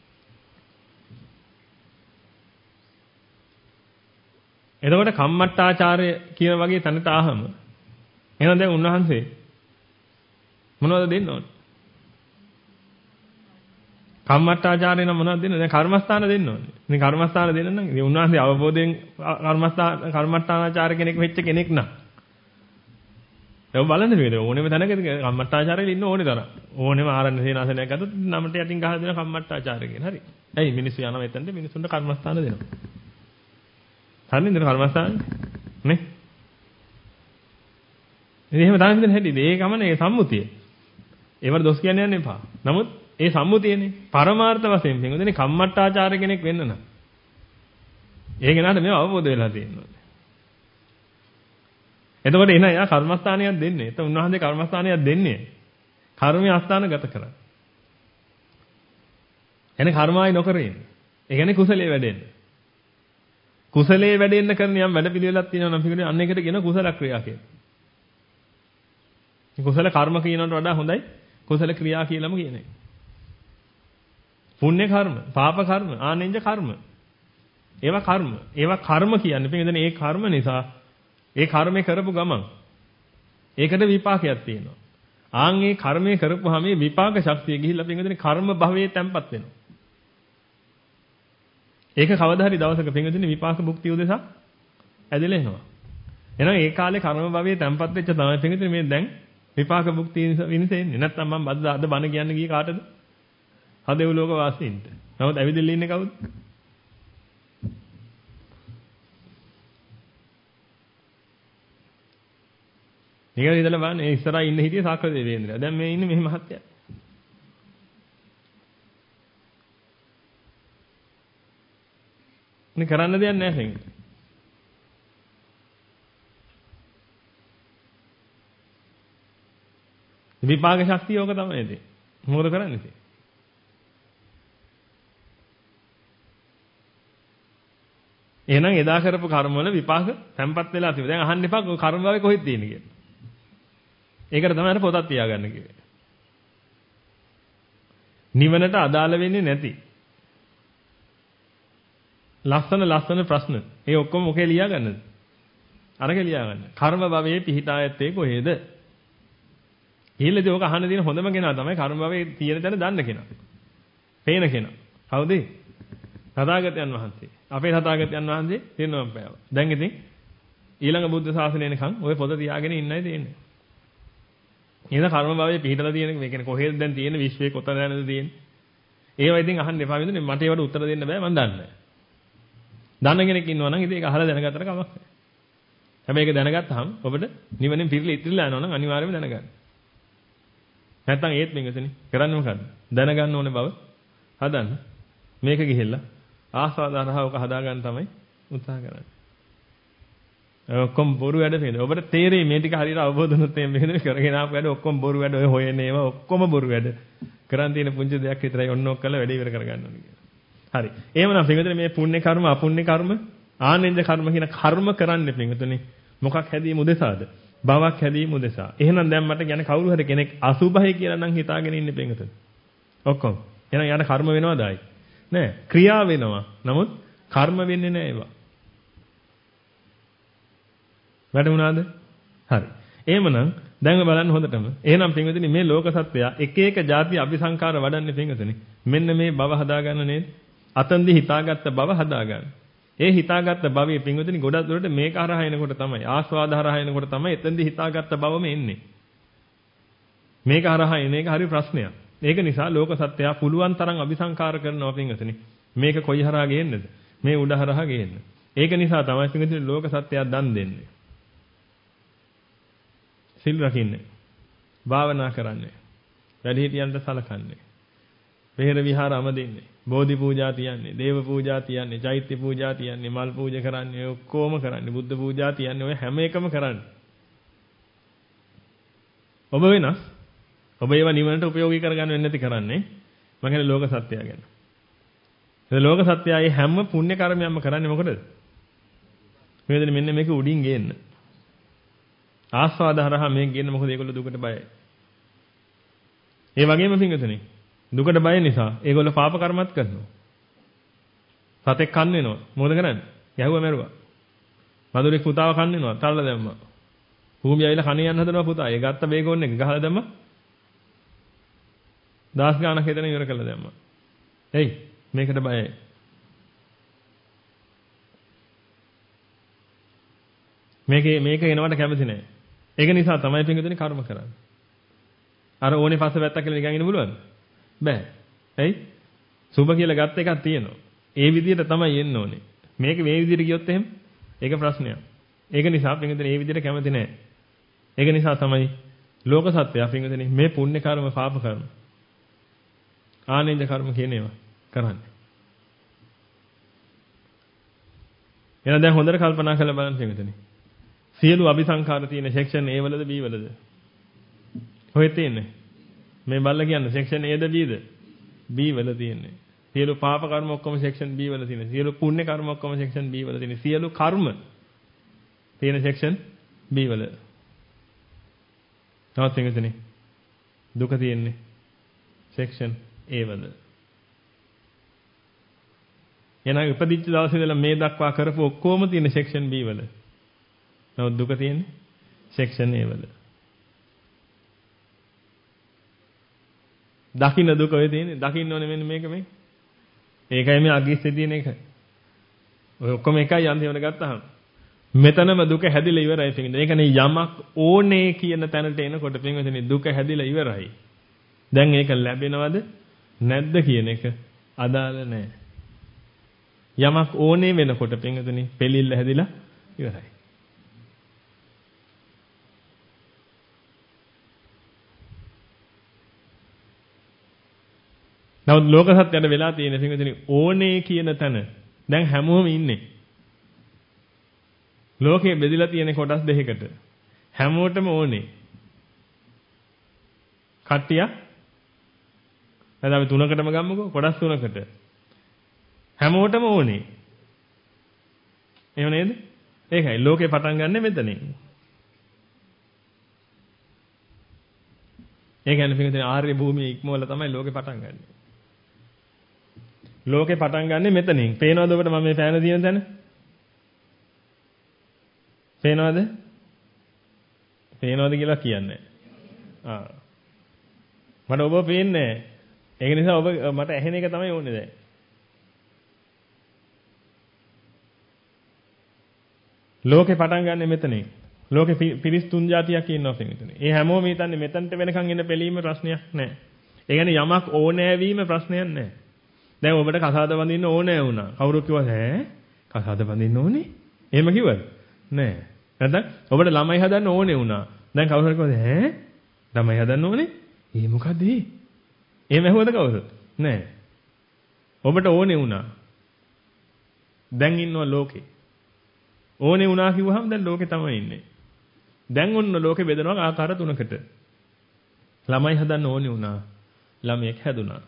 එතකොට කම්මට්ටාචාර්ය කියන වගේ තැනට ආවම එහෙනම් දැන් උන්වහන්සේ මොනවද දෙන්න ඕනේ? කම්මට්ටාචාර්ය නම් මොනවද දෙන්නේ? දැන් කර්මස්ථාන දෙන්න ඕනේ. ඉතින් කර්මස්ථාන දෙන්න නම් ඉතින් උන්වහන්සේ අවබෝධයෙන් කර්මස්ථානාචාර්ය කෙනෙක් වෙච්ච කෙනෙක් නා. ඒක බලන්න මේක ඕනෙම තැනක කම්මට්ටාචාර්යලා ඉන්න ඕනේ තරම්. ඕනෙම ආරණ්‍ය සේනාසනයක් ගත්තොත් නමට යටින් ගහලා දෙන කම්මට්ටාචාර්ය කියන. හරි. ඇයි මිනිස්සු යනවා එතනට මිනිස්සුන්ට කර්මස්ථාන දෙනවා. හරිද? කර්මස්ථාන නේ? ඉතින් එහෙම තමයි හිතන්න හැටි. ඒ ගමනේ සම්මුතිය. ඒවට දොස් කියන්න යන්න එපා. නමුත් ඒ සම්මුතියනේ පරමාර්ථ වශයෙන් පින්වදිනේ කම්මට්ටාචාර්ය කෙනෙක් වෙන්න නම් ඒ කෙනාට මේව අවබෝධ වෙලා තියෙනවා. එතකොට එන එයා කර්මස්ථානයක් දෙන්නේ. එතකොට උන්වහන්සේ කර්මස්ථානයක් දෙන්නේ. කර්මය අස්ථානගත කරන්න. එනේ කර්මයි නොකරේ. ඒ කියන්නේ කුසලයේ වැඩෙන්න. කුසලයේ වැඩෙන්න කරන යම් වැඩ පිළිවෙලක් තියෙනවා නම් පිළිගන්නේ අන්න එකට කියන කුසල ක්‍රියා කියලා. කුසල කර්ම කියනකට වඩා හොඳයි කුසල ක්‍රියා කියලාම කියන්නේ. පුණ්‍ය කර්ම, පාප කර්ම, ආනෙන්ජ කර්ම. ඒවා කර්ම. ඒවා කර්ම කියන්නේ පිළිගන්නේ ඒ කර්ම නිසා ඒ කර්මේ කරපු ගමන් ඒකට විපාකයක් තියෙනවා. ආන් ඒ කර්මයේ කරපුවාම මේ විපාක ශක්තිය ගිහිල්ලා පිළිගන්නේ කර්ම භවයේ තැම්පත් වෙනවා. ඒක කවදා හරි දවසක පිළිගන්නේ විපාක භුක්තිය උදෙසා ඇදලා එනවා. එහෙනම් ඒ කාලේ කර්ම භවයේ තැම්පත් වෙච්ච තමයි පිළිගන්නේ මේ දැන් විපාක භුක්තිය විනිසෙන්නේ. නැත්නම් මම අද බණ කියන්න ගියේ කාටද? හදේව ලෝක වාසීන්ට. නමුත් ඇවිදilla ඉන්නේ කවුද? නිකන් ඉතලා බලන්න මේ ඉස්සරහා ඉන්න හිටියේ සාක්‍ර දෙවේන්ද්‍රයා. දැන් මේ ඉන්නේ මෙහි මහත්තයා. මේ කරන්න දෙයක් නැහැ සෙන්. විපාක ශක්තිය ඕක තමයි ඉතින්. මොකද කරන්නේ ඉතින්? එහෙනම් එදා කරපු කර්ම වල විපාක තැම්පත් වෙලා තිබෙනවා. දැන් අහන්න එපා කර්ම භාවේ කොහෙද තියෙන්නේ කියලා. ඒකට තමයි අර පොතක් තියාගන්න කිව්වේ. නිවනට අදාළ වෙන්නේ නැති ලස්සන ප්‍රශ්න. ඒ ඔක්කොම මොකේ ලියා ගන්නද? අරගෙන ලියා ගන්න. කර්ම භවයේ පිහිටා ඇත්තේ කොහේද? ඊළඟට ඕක අහන්න තියෙන හොඳම කෙනා තමයි කර්ම භවයේ තියෙන තැන දන්න කෙනා. පේන කෙනා. කවුද? තථාගතයන් වහන්සේ. අපේ තථාගතයන් වහන්සේ තේරෙනවම් පෑව. දැන් ඉතින් ඊළඟ බුද්ධ ශාසනය එනකන් ওই පොත තියාගෙන ඉන්නයි තියෙන්නේ. එහෙනම් කර්ම භවයේ පිහිටලා තියෙන මේ කියන්නේ කොහෙද දැන් තියෙන විශ්වයේ කොතනද තියෙන්නේ? ඒවා ඉතින් අහන්න එපා විදිහට මට ඒවට උත්තර දෙන්න බෑ මම දන්නේ නැහැ. දන්න කෙනෙක් ඉන්නවා නම් ඉතින් ඒක අහලා දැනගත්තට කමක් නැහැ. හැබැයි ඒක දැනගත්තාම ඔබට නිවනෙන් පිරිලා ඉතිරිලා යනවා නම් අනිවාර්යයෙන්ම දැනගන්න. නැත්තම් ඒත් මේකසනේ කරන්නේ මොකද්ද? දැනගන්න ඕනේ බව හදන්න. මේක ගිහිල්ලා ආස්වාදාරහව ඔක හදාගන්න තමයි උත්සාහ කරන්නේ. ඔක්කොම බොරු වැඩ නේද? ඔබට තේරෙයි මේ ටික හරියට අවබෝධ වුණොත් මේ කරගෙන ආපු වැඩ ඔක්කොම බොරු වැඩ ඔය හොයන ඒවා ඔක්කොම බොරු වැඩ. කරන් තියෙන පුංචි දෙයක් විතරයි ඔන්න ඔක් කරලා වැඩේ ඉවර කරගන්න ඕනේ කියලා. හරි. එහෙමනම් පින්වතුනි මේ පුණ්‍ය කර්ම අපුණ්‍ය කර්ම ආනෙන්ජ කර්ම කියන කර්ම කරන්නේ පින්වතුනි මොකක් හැදීම උදෙසාද? භවක් හැදීම උදෙසා. එහෙනම් දැන් මට කියන්නේ කවුරු හරි කෙනෙක් අසුභයි කියලා නම් හිතාගෙන ඉන්නේ පින්වතුනි. ඔක්කොම. එහෙනම් යාට කර්ම වෙනවද ආයි? නෑ. ක්‍රියා වෙනවා. නමුත් කර්ම වෙන්නේ නෑ ඒවා. වැටුණාද? හරි. එහෙමනම් දැන් බලන්න හොඳටම. එහෙනම් පින්වතුනි මේ ලෝක සත්‍යය එක එක ಜಾති අபிසංකාර වඩන්නේ පින්වතුනි. මෙන්න මේ භව හදාගන්න නේද? අතන්දි හිතාගත්ත භව හදාගන්න. ඒ හිතාගත්ත භවයේ පින්වතුනි ගොඩක් දුරට මේක හරහා එනකොට තමයි ආස්වාද හරහා එනකොට තමයි එතෙන්දි හිතාගත්ත භවම එන්නේ. මේක හරහා එන එක හරි ප්‍රශ්නයක්. ඒක නිසා ලෝක සත්‍යය පුළුවන් තරම් අபிසංකාර කරනවා පින්වතුනි. මේක කොයි හරහා ගේන්නද? මේ උඩ හරහා ගේන්න. ඒක නිසා තමයි පින්වතුනි ලෝක සත්‍යය දන් දෙන්නේ. සිල් රකින්නේ. භාවනා කරන්නේ. වැඩිහිටියන්ට සලකන්නේ. පෙර විහාරම දෙන්නේ. බෝධි පූජා තියන්නේ, දේව පූජා තියන්නේ, චෛත්‍ය පූජා තියන්නේ, මල් පූජා කරන්නේ, ඔක්කොම කරන්නේ, බුද්ධ පූජා තියන්නේ, ඔය හැම එකම කරන්නේ. ඔබ වෙනස්. ඔබ ඒවා නිවනට ප්‍රයෝගී කරගන්න වෙන්නේ නැති කරන්නේ. මම කියන්නේ ලෝක සත්‍යය ගැන. ඒ ලෝක සත්‍යයයි හැම පුණ්‍ය කර්මයක්ම කරන්නේ මොකටද? මේකද මෙන්න මේක උඩින් ගේන්න. ආස්වාද හරහා මේක ගේන්න මොකද ඒගොල්ලෝ දුකට බයයි. ඒ වගේම පින්වතුනි දුකට බය නිසා ඒගොල්ලෝ පාප කර්මත් කරනවා. සතෙක් කන් වෙනවා. මොකද කරන්නේ? යහුවා මැරුවා. මදුරෙක් පුතාව කන් වෙනවා. තල්ලා දැම්මා. භූමිය ඇවිල්ලා කණේ යන්න හදනවා පුතා. ඒ ගත්ත බේගෝන් එක ගහලා දැම්මා. දාස් ගානක් හිටගෙන ඉවර කළා දැම්මා. එයි මේකට බයයි. මේක එනවට කැමති නැහැ. ඒක නිසා තමයි පින්වතුනි කර්ම කරන්නේ. අර ඕනේ පස්ස වැත්තක් කියලා නිකන් ඉන්න පුළුවන්ද? බෑ. ඇයි? සුබ කියලා ගත්ත එකක් තියෙනවා. ඒ විදිහට තමයි එන්න ඕනේ. මේක මේ විදිහට ගියොත් එහෙම ඒක ප්‍රශ්නයක්. ඒක නිසා පින්වතුනි මේ විදිහට කැමති නැහැ. ඒක නිසා තමයි ලෝක සත්‍යය පින්වතුනි මේ පුණ්‍ය කර්ම පාප කර්ම ආනෙන්ජ කර්ම කියන ඒවා කරන්නේ. එහෙනම් දැන් හොඳට කල්පනා කරලා බලන්න පින්වතුනි. සියලු අபிසංකාර තියෙන සෙක්ෂන් A වලද B වලද? කොහෙද තියෙන්නේ? මේ බල්ලා කියන්නේ සෙක්ෂන් Aද Bද? B වල තියෙන්නේ. සියලු පාප කර්ම ඔක්කොම සෙක්ෂන් B වල තියෙනවා. සියලු පුණ්‍ය කර්ම ඔක්කොම සෙක්ෂන් B වල තියෙනවා. සියලු කර්ම තියෙන සෙක්ෂන් B වල. තවත් එකතනේ. දුක තියෙන්නේ සෙක්ෂන් A වල. එනනම් ඉපදිච්ච දවසේ ඉඳලා මේ දක්වා කරපු ඔක්කොම තියෙන සෙක්ෂන් B වල. නමුත් දුක තියෙන්නේ සෙක්ෂන් A වල. දකින්න දුක ඔය තියෙන්නේ. දකින්න ඕනේ මෙන්න මේක මේ. ඒකයි මේ අගිස්සේ තියෙන එක. ඔය ඔක්කොම එකයි අන්තිමට ගත්තාම. මෙතනම දුක හැදිලා ඉවරයි පිටින්. ඒ කියන්නේ යමක් ඕනේ කියන තැනට එනකොට පිටින් දුක හැදිලා ඉවරයි. දැන් ඒක ලැබෙනවද නැද්ද කියන එක අදාළ නැහැ. යමක් ඕනේ වෙනකොට පිටින් පෙලිල්ල හැදිලා ඉවරයි. නමුත් ලෝක සත්‍යයට වෙලා තියෙන පිටින් ඕනේ කියන තැන දැන් හැමෝම ඉන්නේ. ලෝකේ බෙදලා තියෙන කොටස් දෙකකට. හැමෝටම ඕනේ. කට්ටිය දැන් අපි තුනකටම ගමුකෝ කොටස් තුනකට. හැමෝටම ඕනේ. එහෙම නේද? ඒකයි ලෝකේ පටන් ගන්න මෙතනින්. ඒ කියන්නේ පිටින් ආර්ය භූමියේ ඉක්මවල තමයි ලෝකේ පටන් ගන්න. ලෝකේ පටන් ගන්න මෙතනින්. පේනවද ඔබට මම මේ පෑන දින තැන? පේනවද? පේනවද කියලා කියන්නේ. මට ඔබ පේන්නේ නැහැ. ඒක නිසා ඔබ මට ඇහෙන එක තමයි ඕනේ දැන්. ලෝකේ පටන් ගන්න මෙතනින්. ලෝකේ පිරිස් තුන් જાතියක් ඉන්නවා මෙතන. ඒ හැමෝම හිතන්නේ මෙතනට වෙනකන් ඉන්න පිළීම ප්‍රශ්නයක් නැහැ. ඒ කියන්නේ යමක් ඕනෑ වීම ප්‍රශ්නයක් නැහැ. දැන් ඔබට කසාද බඳින්න ඕනෑ වුණා. කවුරු කිව්වද ඈ කසාද බඳින්න ඕනේ? එහෙම කිව්වද? නෑ. නැත්නම් ඔබට ළමයි හදන්න ඕනේ වුණා. දැන් කවුරු හරි කිව්වද ඈ ළමයි හදන්න ඕනේ? ඒ මොකද ඒ? එහෙම ඇහුවද කවුරු? නෑ. ඔබට ඕනේ වුණා. දැන් ඉන්නවා ලෝකේ. ඕනේ වුණා කිව්වහම දැන් ලෝකේ තමයි ඉන්නේ. දැන් ඔන්න ලෝකේ බෙදනවා ආකාර තුනකට. ළමයි හදන්න ඕනේ වුණා. ළමයෙක් හැදුනා.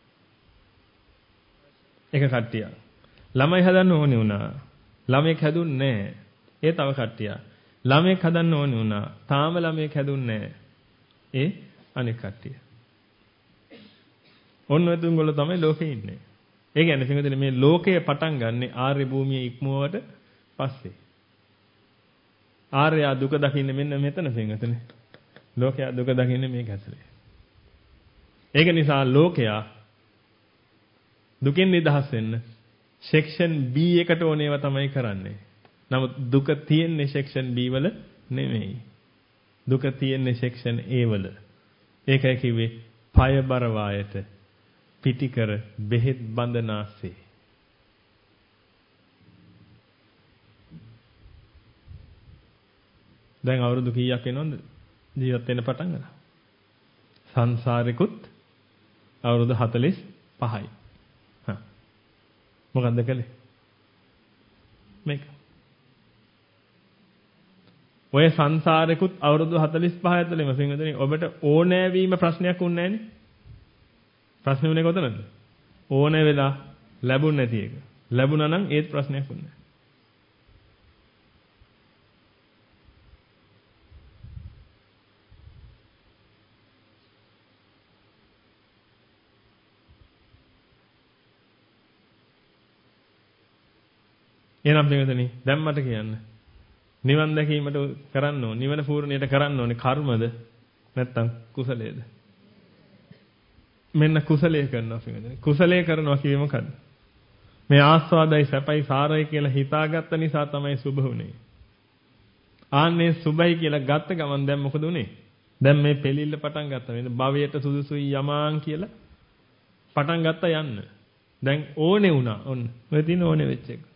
එක කට්ටිය. ළමයි හදන්න ඕනේ වුණා. ළමයෙක් හැදුන්නේ නැහැ. ඒ තව කට්ටිය. ළමයෙක් හදන්න ඕනේ වුණා. තාම ළමයෙක් හැදුන්නේ නැහැ. ඒ අනෙක් කට්ටිය. ඔන්න ඔය තුන්ගොල්ලෝ තමයි ලෝකේ ඉන්නේ. ඒ කියන්නේ පිටුදෙන මේ ලෝකය පටන් ගන්නෙ ආර්ය භූමියේ ඉක්මුවට පස්සේ. ආර්යයා දුක දකින්නේ මෙන්න මෙතන පිටුදෙන. ලෝකයා දුක දකින්නේ මේක ඇතුලේ. ඒක නිසා ලෝකයා දුකෙන් නිදහස් වෙන්න සෙක්ෂන් B එකට ඕනේව තමයි කරන්නේ. නමුත් දුක තියෙන්නේ සෙක්ෂන් B වල නෙමෙයි. දුක තියෙන්නේ සෙක්ෂන් A වල. ඒකයි කිව්වේ පය බර වායට පිටිකර බෙහෙත් බඳනාසේ. දැන් අවුරුදු කීයක් වෙනවද ජීවත් වෙන්න පටන් ගන්න? සංසාරිකුත් අවුරුදු 45යි. මොකක්ද කළේ? මේක. ඔය සංසාරෙකුත් අවුරුදු 45 ඇතුළෙම පින්වතුනි ඔබට ඕනෑ වීම ප්‍රශ්නයක් වුණේ නැහනේ. ප්‍රශ්නේ උනේ කොතනද? ඕනෑ වෙලා ලැබුණ නැති එක. ලැබුණා නම් ඒත් ප්‍රශ්නයක් වුණේ නැහැ. එහෙනම් පින්වතුනි දැන් මට කියන්න. නිවන් දැකීමට කරන්න ඕනේ නිවන පූර්ණයට කරන්න ඕනේ කර්මද නැත්නම් කුසලයේද? මෙන්න කුසලයේ කරනවා පින්වතුනි. කුසලයේ කරනවා කියේ මොකද්ද? මේ ආස්වාදයි සැපයි සාරයි කියලා හිතාගත්ත නිසා තමයි සුභ වුනේ. ආන්නේ සුභයි කියලා ගත්ත ගමන් දැන් මොකද උනේ? දැන් මේ පෙලිල්ල පටන් ගත්තා. මේ භවයට සුදුසුයි යමාන් කියලා පටන් ගත්තා යන්න. දැන් ඕනේ වුණා. ඔන්න. ඔය තියෙන ඕනේ වෙච්ච එක.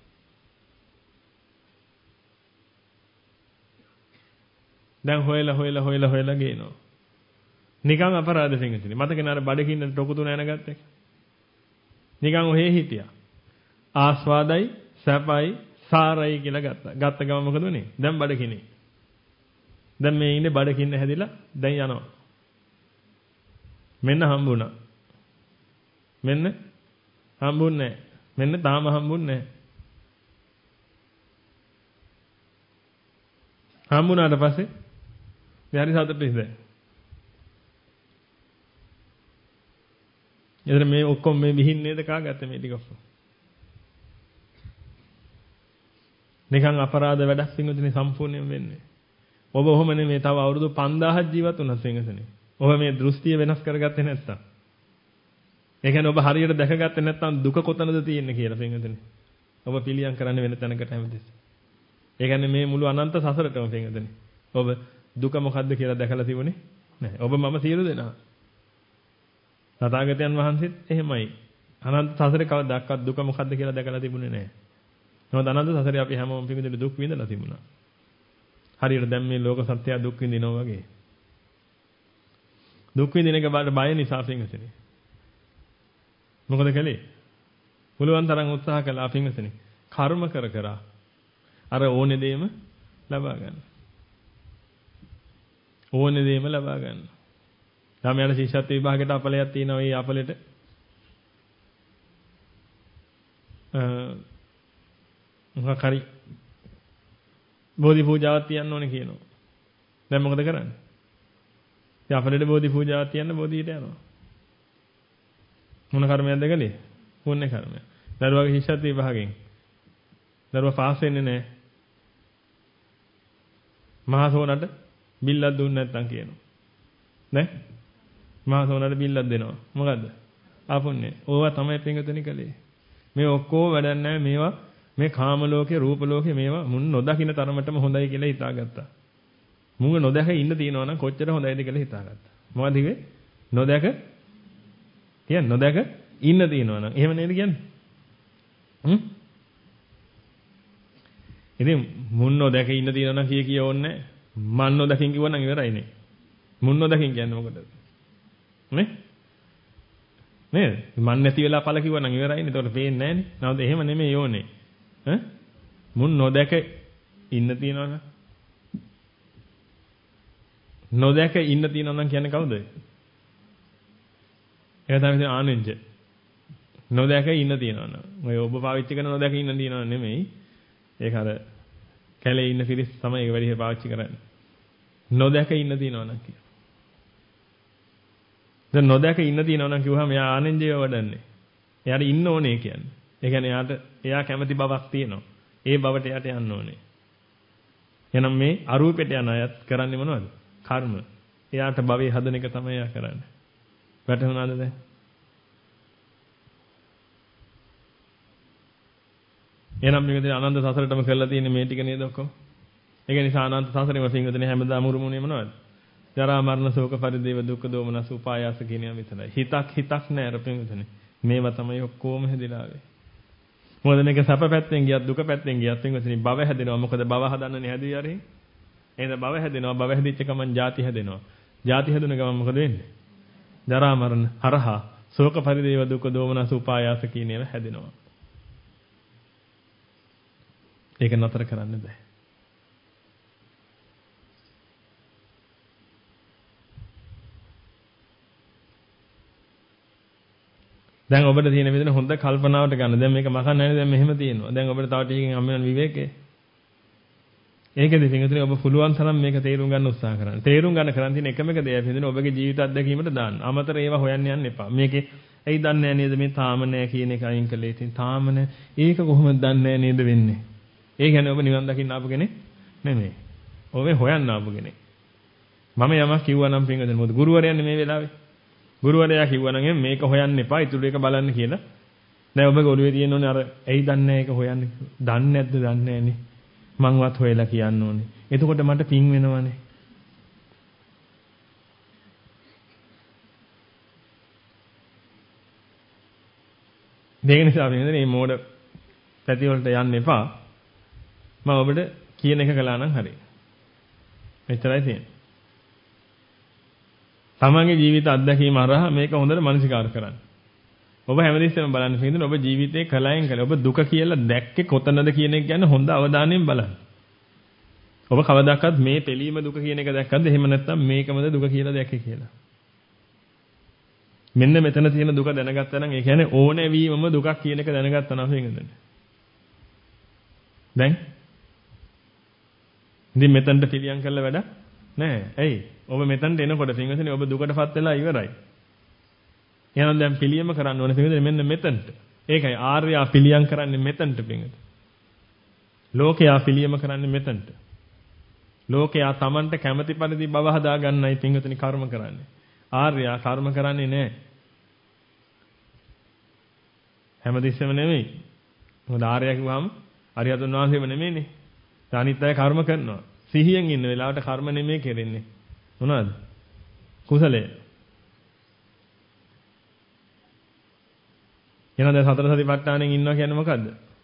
දැන් හොයලා ගේනවා. නිකන් අපරාධ පින්විතනේ. මතකේ නේද බඩකින්න ටොකු තුන යනගත්තේ? නිකන් ඔහේ හිටියා. ආස්වාදයි, සැපයි, සාරයි කියලා ගත්තා. ගත්ත ගම මොකද උනේ? දැන් බඩකිනේ. දැන් මේ ඉන්නේ බඩකින්න හැදිලා දැන් යනවා. මෙන්න හම්බුණා. මෙන්න හම්බුන්නේ නැහැ. මෙන්න තාම හම්බුන්නේ නැහැ. හම්බුණාට පස්සේ මේ හරි සතුටුයි දැන්. එතන මේ ඔක්කොම මේ විහිින් නේද කාගත්තේ මේ ටික ඔක්කොම. නිකන් අපරාධ වැඩක් පින්වතුනි සම්පූර්ණයෙන් වෙන්නේ. ඔබ ඔහොම නෙමෙයි තව අවුරුදු 5000ක් ජීවත් වුණත් පින්වතුනි. ඔබ මේ දෘෂ්ටිය වෙනස් කරගත්තේ නැත්තම්. ඒ කියන්නේ ඔබ හරියට දැකගත්තේ නැත්තම් දුක කොතනද තියෙන්නේ කියලා පින්වතුනි. ඔබ පිළියම් කරන්නේ වෙන තැනකට හැමතිස්සෙම. ඒ කියන්නේ මේ මුළු අනන්ත සසරටම පින්වතුනි. ඔබ දුක මොකද්ද කියලා දැකලා තිබුණේ නැහැ. ඔබ මම සියලු දෙනා. තථාගතයන් වහන්සේත් එහෙමයි. අනන්ත සසරේ කවදාවත් දුක මොකද්ද කියලා දැකලා තිබුණේ නැහැ. නමුත් අනන්ත සසරේ අපි හැමෝම පිළිගන්න දුක් විඳලා තිබුණා. හරියට දැන් මේ ලෝක සත්‍යය දුක් විඳිනවා වගේ. දුක් විඳින එක බය නිසා පින්වතුනි. මොකද කළේ? පුළුවන් තරම් උත්සාහ කළා පින්වතුනි. කර්ම කර අර ඕනේ දෙයම ලබා ගන්න. ඕනේ දෙයම ලබා ගන්න. ළමයාට ශිෂ්‍යත්ව විභාගයට අපලයක් තියෙනවා. ඒ අපලෙට මොකක් හරි බෝධි පූජාවක් තියන්න ඕනේ කියනවා. දැන් මොකද කරන්නේ? ඉතින් අපලෙට බෝධි පූජාවක් තියන්න බෝධියට යනවා. මොන කර්මයක්ද කළේ? පුණ්‍ය කර්මයක්. දරුවාගේ ශිෂ්‍යත්ව විභාගයෙන් දරුවා පාස් වෙන්නේ නැහැ. මහසෝනට බිල්ලක් දුන්නේ නැත්නම් කියනවා. නේ? මහසෝනට බිල්ලක් දෙනවා. මොකද්ද? ආපුන්නේ. ඕවා තමයි පින්ගතුනි කලේ. මේ ඔක්කොම වැඩක් නැහැ. මේවා මේ කාම ලෝකේ, රූප ලෝකේ මේවා මුන් නොදකින්න තරමටම හොඳයි කියලා හිතාගත්තා. මුංග නොදැක ඉන්න තියනවා නම් කොච්චර හොඳයිද කියලා හිතාගත්තා. මොකද ඉවේ? නොදැක කියන්නේ නොදැක ඉන්න තියනවා නම්. එහෙම නේද කියන්නේ? ඉතින් මුන් නොදැක ඉන්න තියනවා නම් කිය ඕනේ නැහැ. මන් නොදකින් කිව්වනම් ඉවරයිනේ. මුන් නොදකින් කියන්නේ මොකටද? නේ? නේද? මන් නැති වෙලා පළ කිව්වනම් ඉවරයිනේ. ඒකට පේන්නේ නැහනේ. නමුත් එහෙම නෙමෙයි යෝනේ. මුන් නොදැක ඉන්න තියනවනම් නොදැක ඉන්න තියනවනම් කියන්නේ කවුද? ඒක තමයි ආනෙන්ජ. නොදැක ඉන්න තියනවනම්. ඔය ඔබ පාවිච්චි කරන නොදැක ඉන්න තියනව නෙමෙයි. ඒක අර කැලේ ඉන්න පිරිස් තමයි ඒක වැඩි පාවිච්චි කරන්නේ. නොදැක ඉන්න තියනවනම් කියන. දැන් නොදැක ඉන්න තියනවනම් කිව්වහම එයා ආනෙන්ජය වඩන්නේ. එයාට ඉන්න ඕනේ කියන්නේ. ඒ කියන්නේ එයා කැමති බවක් තියෙනවා. ඒ බවට එයාට යන්න ඕනේ. එහෙනම් මේ අරූපෙට යන අයත් කරන්නේ මොනවද? කර්ම. එයාට භවයේ හදන එක තමයි එයා කරන්නේ. වැටහුණාද දැන්? එහෙනම් මේක දින අනන්ත සසරටම කරලා තියෙන්නේ මේ ටික නේද ඔක්කොම? ඒක නිසා අනන්ත සසරේම පින්වතුනි හැමදාම උරුමුනේ මොනවද? ජරා මරණ ශෝක පරිදේව දුක්ඛ දෝමනස උපායාස කියන ඒවා විතරයි. හිතක් නෑ අර පින්වතුනි. මේවා තමයි ඔක්කොම හැදිලා ආවේ. මොකද මේක සැප පැත්තෙන් ගියත් දුක පැත්තෙන් ගියත් පින්වතුනි භව හැදෙනවා. මොකද භව හදන්නනේ හැදුවේ අර එහෙනම්. එහෙනම් භව හැදෙනවා. භව හැදිච්ච ගමන් ජාති හැදෙනවා. ජාති හැදුන ගමන් මොකද වෙන්නේ? ජරා මරණ හරහා ශෝක පරිදේව දුක්ඛ දෝමනස උපායාස කියන ඒවා හැදෙනවා. ඒක නතර කරන්න බෑ. දැන් ඔබට තියෙන විදිහට හොඳ කල්පනාවට ගන්න. දැන් මේක මකන්න නැහැ දැන් මෙහෙම තියෙනවා. දැන් ඔබට තව ටිකකින් අම්මෙන් විවේකේ. ඒකද පිටුතුනේ ඔබ පුළුවන් තරම් මේක තේරුම් ගන්න උත්සාහ කරන්න. තේරුම් ගන්න කරන් තියෙන එකම එක දෙයක් පිටුතුනේ ඔබගේ ජීවිත අත්දැකීමට දාන්න. අමතර ඒවා හොයන්න යන්න එපා. මේකේ ඇයි දන්නේ නැහැ නේද මේ තාම නැහැ කියන එක අයින් කළේ. ඉතින් තාම නැහැ. ඒක කොහොමද දන්නේ නැහැ නේද වෙන්නේ? ඒ කියන්නේ ඔබ නිවන් දකින්න ආපු කෙනෙක් නෙමෙයි. ඔබ හොයන්න ආපු කෙනෙක්. මම යමක් කිව්වා නම් පිටුතුනේ මොකද ගුරුවරයානේ මේ වෙලාවේ. ගුරුවරයා කිව්වා නම් මේක හොයන්න එපා. ඊටු එක බලන්න කියලා. දැන් ඔබගේ ඔළුවේ තියෙන ඕනේ අර ඇයි දන්නේ ඒක හොයන්න. දන්නේ නැද්ද දන්නේ නැනේ. මංවත් හොයලා කියන්න ඕනේ. එතකොට මට පිං වෙනවනේ. මේක නිසා වෙනද මේ මෝඩ පැති වලට යන්න එපා. මම ඔබට කියන එක කළා නම් හරි. මෙච්චරයි තියෙන්නේ. තමන්ගේ ජීවිත අත්දැකීම හරහා මේක හොඳට මනසිකාර කරන්න. ඔබ හැමදෙස්සෙම බලන්න පිළිඳින ඔබ ජීවිතේ කලයෙන් කල ඔබ දුක කියලා දැක්කේ කොතනද කියන එක ගැන හොඳ අවධානයෙන් බලන්න. ඔබ කවදාකවත් මේ පිළීම දුක කියන එක දැක්කද? එහෙම නැත්නම් මේකමද දුක කියලා දැක්කේ කියලා. මෙන්න මෙතන තියෙන දුක දැනගත්තා නම් ඒ කියන්නේ ඕනේ වීමම දුකක් කියන එක දැනගත්තා නම් පින්වතුනි. දැන් ඉතින් මෙතනට පිළියම් කරලා වැඩ නැහැ. ඇයි? ඔබ මෙතනට එනකොට පින්වතුනි ඔබ දුකටපත් වෙලා ඉවරයි. එහෙනම් දැන් පිළියම කරන්න ඕනේ පින්වතුනි මෙන්න මෙතනට. ඒකයි ආර්යයා පිළියම් කරන්නේ මෙතනට පින්වතුනි. ලෝකයා පිළියම කරන්නේ මෙතනට. ලෝකයා Tamanට කැමැති පරිදි බව හදා ගන්නයි පින්වතුනි කර්ම කරන්නේ. ආර්යයා කර්ම කරන්නේ නැහැ. හැමතිස්සෙම නෙමෙයි. මොකද ආර්යයා කිව්වම අරියතුන් වහන්සේම නෙමෙයිනේ. අනිත් අය කර්ම කරනවා. සිහියෙන් ඉන්න වෙලාවට කර්ම නෙමෙයි කෙරෙන්නේ. මොනවද? කුසලය. එහෙනම් දැන් සතර සතිපට්ඨානෙන් ඉන්නවා කියන්නේ මොකද්ද?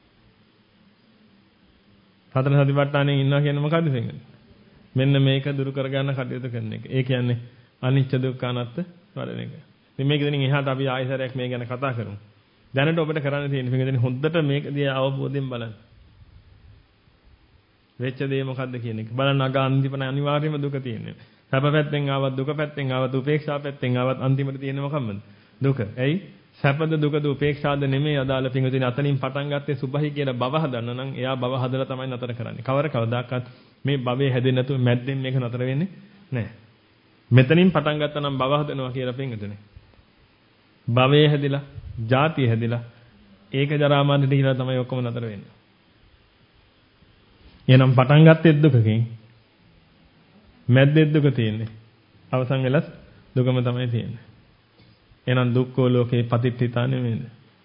සතර සතිපට්ඨානෙන් ඉන්නවා කියන්නේ මොකද්ද පින්වතුනි? මෙන්න මේක දුරු කරගන්න කටයුතු කරන එක. ඒ කියන්නේ අනිච්ච දුක්ඛ අනාත්ම වඩන එක. ඉතින් මේක දෙනින් එහාට අපි ආයෙසරයක් මේ ගැන කතා කරමු. දැනට ඔබට කරන්න තියෙන පින්වතුනි හොඳට මේක දිහා අවබෝධයෙන් බලන්න. වෙච්ච දේ මොකද්ද කියන එක. බලන්න අග අන්තිමට අනිවාර්යයෙන්ම දුක තියෙන්නේ. සැප පැත්තෙන් ආවත් දුක පැත්තෙන් ආවත් උපේක්ෂා පැත්තෙන් ආවත් අන්තිමට තියෙන්නේ මොකක්ද? දුක. ඇයි? සැපද දුකද උපේක්ෂාද නෙමෙයි අදාළ පින්වතුනි අතනින් පටන් ගත්තේ සුභයි කියලා බව හදන්න නම් එයා බව හදලා තමයි නතර කරන්නේ. කවදාකවත් මේ භවයේ හැදෙන්නේ නැතුව මැද්දෙන් මේක නතර වෙන්නේ නැහැ. මෙතනින් පටන් ගත්තා නම් භව හදනවා කියලා පින්වතුනි. භවයේ හැදිලා, ජාතිය හැදිලා, ඒක ජරා මරණ දීලා තමයි ඔක්කොම නතර වෙන්නේ. එහෙනම් පටන් ගත්තේ දුකකින්. මැද්දේ දුක තියෙන්නේ. අවසන් වෙලත් දුකම තමයි තියෙන්නේ. එහෙනම් දුක්ඛෝ ලෝකේ පතිට්ඨිතා නෙමෙයිද?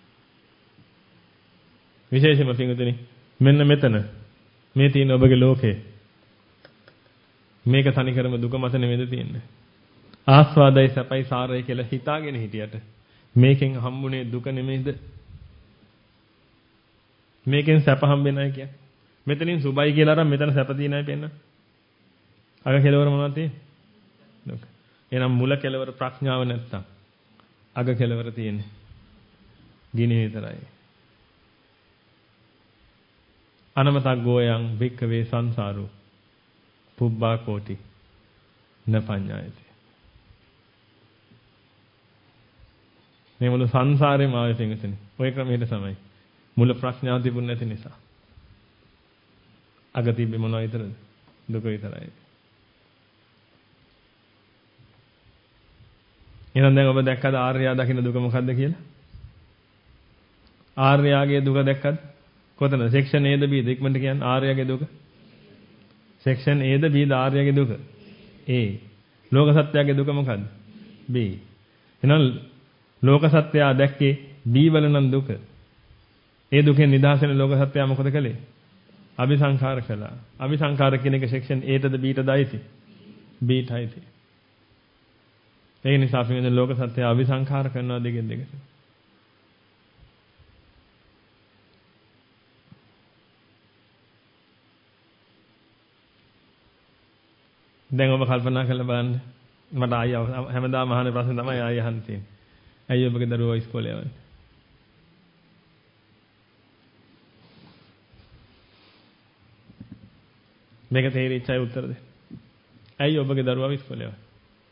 විශේෂයෙන්ම පින්වතුනි මෙන්න මෙතන මේ තියෙන ඔබගේ ලෝකේ මේක තනිකරම දුක මත නෙමෙයිද තියෙන්නේ? ආස්වාදයි සැපයි සාරයි කියලා හිතාගෙන හිටියට මේකෙන් හම්බුනේ දුක නෙමෙයිද? මේකෙන් සැප හම්බෙන්නයි කියන්නේ. මෙතනින් සුබයි කියලා අරන් මෙතන සැප තියෙනයි පෙන්න. අග කෙලවර මොනවද තියෙන්නේ? දුක. එහෙනම් මුල කෙලවර ප්‍රඥාව නැත්තම් අග කෙලවර තියෙන්නේ ගිනි විතරයි. අනමතක් ගෝයන් භික්ඛවේ සංසාරෝ පුබ්බා කෝටි නපඤ්ඤායති. මේ මුළු සංසාරේම ආවේ පින්වතුනි. ඔය ක්‍රමයට තමයි. මුල ප්‍රඥාව තිබුණ නැති නිසා. අග තිබ්බේ මොනවා විතරද? දුක විතරයි. එහෙනම් දැන් ඔබ දැක්කද ආර්යයා දකින්න දුක මොකද්ද කියලා? ආර්යයාගේ දුක දැක්කද? කොතනද? සෙක්ෂන් A ද B ද ඉක්මනට කියන්නේ ආර්යයාගේ දුක? සෙක්ෂන් A ද B ද ආර්යයාගේ දුක? A. ලෝක සත්‍යයේ දුක මොකද්ද? B. එහෙනම් ලෝක සත්‍යය දැක්කේ B වල නම් දුක. ඒ දුකෙන් නිදහස් වෙන ලෝක සත්‍යය මොකද කළේ? අபிසංඛාර කළා. අபிසංඛාර කියන එක සෙක්ෂන් A ටද B ටද අයිති? B ට අයිති. ඒ නිසා අපි මේ ලෝක සත්‍යය අபிසංඛාර කරනවා දෙකෙන් දෙකට. දැන් ඔබ කල්පනා කරලා බලන්න. මට ආයෙ හැමදාම අහන ප්‍රශ්නේ තමයි ආයෙ අහන්න තියෙන්නේ. ඇයි ඔබගේ දරුවෝ ඉස්කෝලේ යවන්නේ? මේක තේරිච්ච අය උත්තර දෙන්න. ඇයි ඔබගේ දරුවා ඉස්කෝලේ යවන්නේ?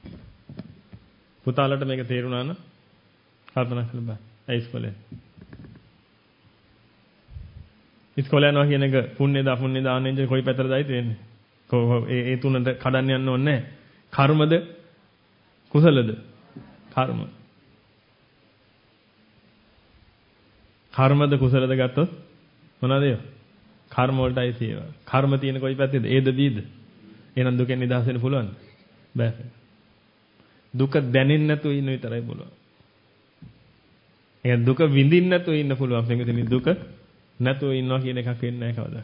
පුතාලට මේක තේරුණා නම් කල්පනා කරලා බලන්න. ඇයි ඉස්කෝලේ? ඉස්කෝලේ යනවා කියන එක පුණ්‍යද අපුණ්‍යද ආනෙන්ජ කොයි පැත්තටද ආයිත් වෙන්නේ? ඒ තුනට කඩන්න යන්න ඕනේ නැහැ. කර්මද කුසලද? කර්ම. කර්මද කුසලද ගත්තොත් මොනවද ඒවා? කර්ම වලටයි තියෙනවා. කර්ම තියෙන කොයි පැත්තේද? Aද Bද? එහෙනම් දුකෙන් නිදහස් වෙන්න පුළුවන්ද? බෑ. දුක දැනෙන්නේ නැතුව ඉන්න විතරයි පුළුවන්. එහෙනම් දුක විඳින්න නැතුව ඉන්න පුළුවන්. පින්විතනි දුක නැතුව ඉන්නවා කියන එකක් වෙන්නේ නැහැ කවදාවත්.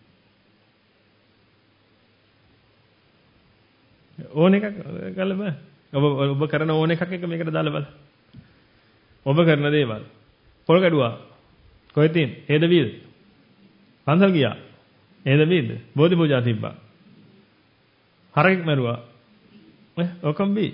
ඕන එකක් ගල බෑ. ඔබ කරන ඕන එකක් එක මේකට දාලා බලන්න. ඔබ කරන දේවල්. පොල් කැඩුවා. කොහෙද තියෙන්නේ? Aද Bද? පන්සල් ගියා. Aද Bද? බෝධි පූජා තිබ්බා. හරකෙක් මරුවා. ඔක්කොම B.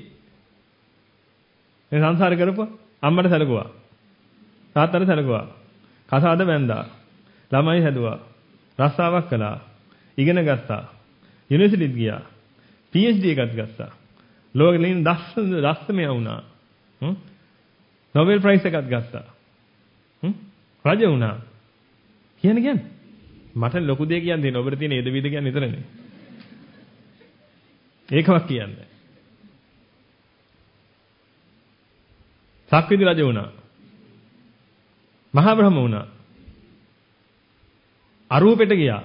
මේ සංසාරේ කරපුවා අම්මට සැලකුවා. තාත්තට සැලකුවා. කසාද බැන්දා. ළමයි හැදුවා. රස්සාවක් කළා. ඉගෙන ගත්තා. යුනිවර්සිටිත් ගියා. PhD එකක් ගත්තා. ලෝකෙලින් දස්සමය වුණා. Nobel Prize එකක් ගත්තා. රජ වුණා. කියන්නේ මට ලොකු දෙයක් කියන්න දෙන්න. ඔබට තියෙන එදවිද කියන්නේ විතරනේ. ඒකවත් කියන්නේ. සක්විති රජ වුණා. මහා බ්‍රහ්ම වුණා. අරූපෙට ගියා.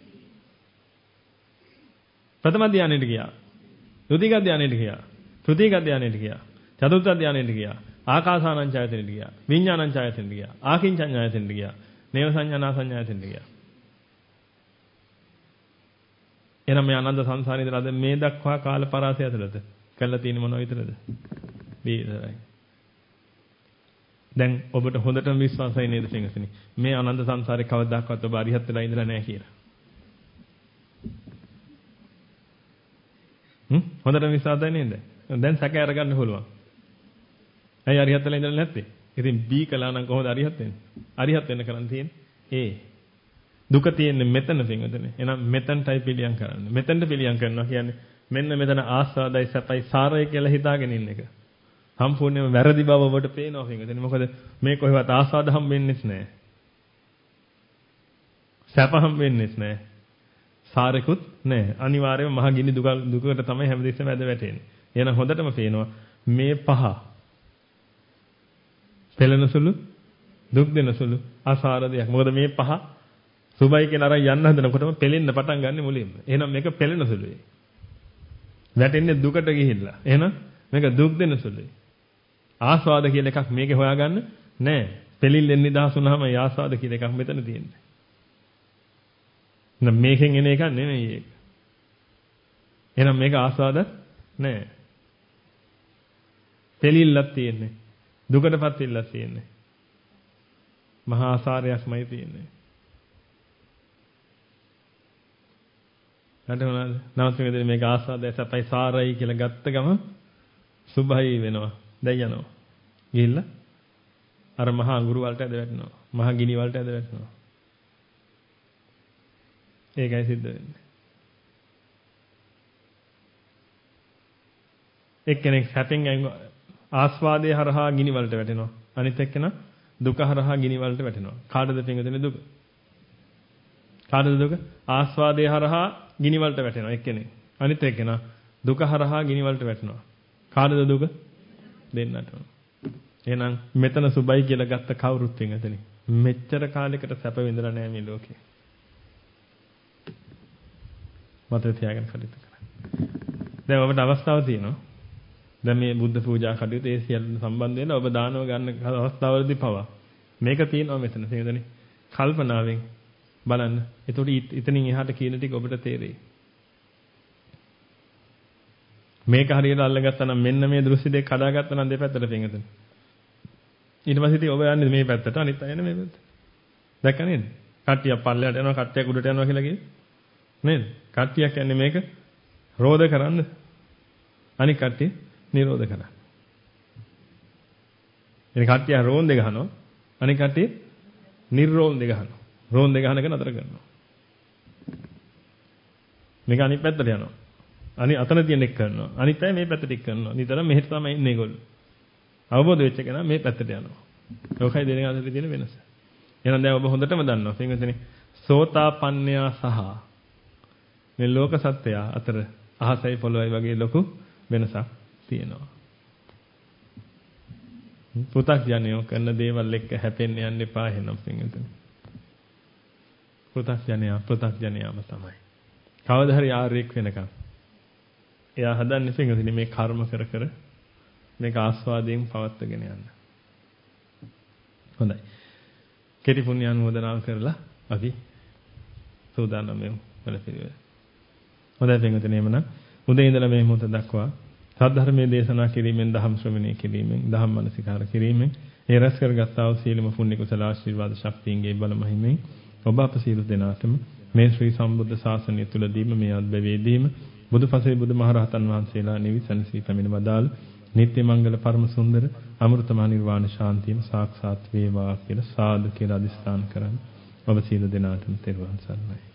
ප්‍රථම ධානයට ගියා. ද්විතීක ධානයට ගියා. තෘතීක ධානයට ගියා. චතුර්ථ ධානයට ගියා. ආකාසානංචායතනෙට ගියා. විඥානංචායතනෙට ගියා. ආකින්චඤ්ඤායතනෙට ගියා. නේව සංඥානා සංඥායතනෙට ගියා. එනනම් මේ අනන්ත සංසාරේ ඉඳලා මේ දක්වා කාල පරාසය ඇතුළත කළා තියෙන මොනව විතරද? මේ විතරයි. දැන් ඔබට හොඳටම විශ්වාසයි නේද පින්වතුනි? මේ අනන්ත සංසාරේ කවදාකවත් ඔබ අරිහත් වෙලා ඉඳලා නැහැ කියලා. හොඳටම විශ්වාසයි නේද? දැන් සැක අරගන්න පුළුවන්. ඇයි අරිහත් වෙලා ඉඳලා නැත්තේ? ඉතින් බී කළා නම් කොහොමද අරිහත් වෙන්නේ? අරිහත් වෙන්න කරන් තියෙන්නේ දුක තියෙන්නේ මෙතන පින්වතුනි. එහෙනම් මෙතනටයි පිළියම් කරන්න. මෙතනට පිළියම් කරනවා කියන්නේ මෙන්න මෙතන ආස්වාදයි සැපයි සාරයි කියලා හිතාගෙන ඉන්න එක. සම්පූර්ණයෙන්ම වැරදි බව ඔබට පේනවා පින්වතුනි. මොකද මේ කොහෙවත් ආස්වාද හම්බෙන්නේත් නැහැ. සැප හම්බෙන්නේත් නැහැ. සාරෙකුත් නැහැ. අනිවාර්යයෙන්ම මහ ගිනි දුකට තමයි හැමදෙස්සෙම ඇද වැටෙන්නේ. එහෙනම් හොඳටම පේනවා මේ පහ පෙළෙන සුළු දුක් දෙන සුළු අසාර දෙයක්. මොකද මේ පහ සුබයි කියන අර යන්න හදනකොටම පෙලෙන්න පටන් ගන්න මුලින්ම. එහෙනම් මේක පෙළෙන සුළුයි. වැටෙන්නේ දුකට ගිහිල්ලා. එහෙනම් මේක දුක් දෙන සුළුයි. ආස්වාද කියලා එකක් මේකේ හොයාගන්න නෑ. පෙලිල්ලෙන් නිදහස් වුණාම ඒ ආස්වාද කියලා එකක් මෙතන තියෙන්නේ. එහෙනම් මේකෙන් එන එකක් නෙමෙයි ඒක. එහෙනම් මේක ආස්වාද නෑ. පෙලිල්ලක් තියෙන්නේ. දුකටපත් වෙල්ලක් තියෙන්නේ. මහා ආසාරයක්මයි තියෙන්නේ. නැටුණාද? නමුත් මේක ආස්වාදය සපයි සාරයි කියලා ගත්ත ගම සුභයි වෙනවා. දැන් යනවා. ගිහිල්ලා අර මහා අඟුරු වලට ඇද වැටෙනවා. මහා ගිනි වලට ඇද වැටෙනවා. ඒකයි සිද්ධ වෙන්නේ. එක්කෙනෙක් සැපෙන් ආස්වාදයේ හරහා ගිනි වලට වැටෙනවා. අනිත් එක්කෙනා දුක හරහා ගිනි වලට වැටෙනවා. කාටද පින්වතුනි දුක? කාටද දුක? ආස්වාදයේ හරහා ගිනි වලට වැටෙනවා එක්කෙනෙක්. අනිත් එක්කෙනා දුක හරහා ගිනි වලට වැටෙනවා. කාටද දුක? දෙන්නටම. එහෙනම් මෙතන සුබයි කියලා ගත්ත කවුරුත් පින්වතුනි මෙච්චර කාලයකට සැප විඳලා නැහැ මේ ලෝකේ. මතක තියාගන්න කටයුතු කරන්න. දැන් ඔබට අවස්ථාව තියෙනවා. දැන් මේ බුද්ධ පූජා කටයුතු ඒ සියල්ල සම්බන්ධ වෙන ඔබ දානව ගන්න අවස්ථාවවලදී පවා මේක තියෙනවා මෙතන තේරෙන්නේ කල්පනාවෙන් බලන්න. එතකොට ඉතින් එහාට කියන ටික ඔබට තේරෙයි. මේක හරියට අල්ලගත්තා නම් මෙන්න මේ දෘශ්‍ය දෙක කඩාගත්තා නම් දෙපැත්තට පින්ගතන. ඊට පස්සේ ඉතින් ඔබ යන්නේ මේ පැත්තට අනිත් අය යන්නේ මේ පැත්තට. දැක්ක නේද? කට්ටියක් පල්ලයට යනවා කට්ටියක් උඩට යනවා කියලා කියේ. නේද? කට්ටියක් යන්නේ මේක රෝධ කරන්න. අනිත් කට්ටිය නිරෝධ කරන්න. එනි කට්ටිය රෝන්දे ගහනවා. අනිත් කට්ටිය නිර්රෝන්දේ ගහනවා. රෝන්දේ ගහන එක නතර කරනවා. මේක අනිත් පැත්තට යනවා. අතන තියෙන එක කරනවා. අනිත් අය මේ පැත්තට කරනවා. නිතරම මෙහෙට තමයි ඉන්නේ ඒගොල්ලෝ. අවබෝධ වෙච්ච කෙනා මේ පැත්තට යනවා. ලෝකයි දෙන අතර තියෙන වෙනස. එහෙනම් දැන් ඔබ හොඳටම දන්නවා. පින්වතුනි සෝතාපන්නයා සහ මේ ලෝක සත්‍යය අතර අහසයි පොළොවයි වගේ ලොකු වෙනසක් තියෙනවා. පු탁ජනයෝ කරන දේවල් එක්ක හැපෙන්න යන්න එපා එහෙනම් පින්වතුනි. පු탁ජනයා පු탁ජනයාම තමයි. කවදා හරි ආර්යෙක් වෙනකම් එයා හදන්නේ පින්වතුනි මේ කර්ම කර කර මේක ආස්වාදයෙන් පවත්වාගෙන යන්න. හොඳයි. කෙටි පුණ්‍ය අනුමෝදනාව කරලා අපි සූදානම් වෙමු වැඩපිළිවෙල. හොඳයි පින්වතුනි එමනම් උදේ ඉඳලා මේ මොහොත දක්වා සද්ධර්මයේ දේශනා කිරීමෙන් ධම්ම ශ්‍රවණය කිරීමෙන් ධම්ම මනසිකාර කිරීමෙන් ඒ රැස් කරගත්තා වූ සීලම පුණ්‍ය කුසල ආශිර්වාද ශක්තියන්ගේ බල මහිමෙන් ඔබ අප සියලු දෙනාටම මේ ශ්‍රී සම්බුද්ධ ශාසනය තුලදීම මේ අත්බැවේදීම බුදුපසේ බුදුමහරහතන් වහන්සේලා නිවිසනසී පැමිණ වදාළ නිත්‍ය මංගල පරම සුන්දර අමෘතමහා නිර්වාණ ශාන්තියම සාක්ෂාත් වේවා කියලා සාදු කියලා අදිස්ථාන කරන් ඔබ සියලු දෙනාටම තෙරුවන් සරණයි.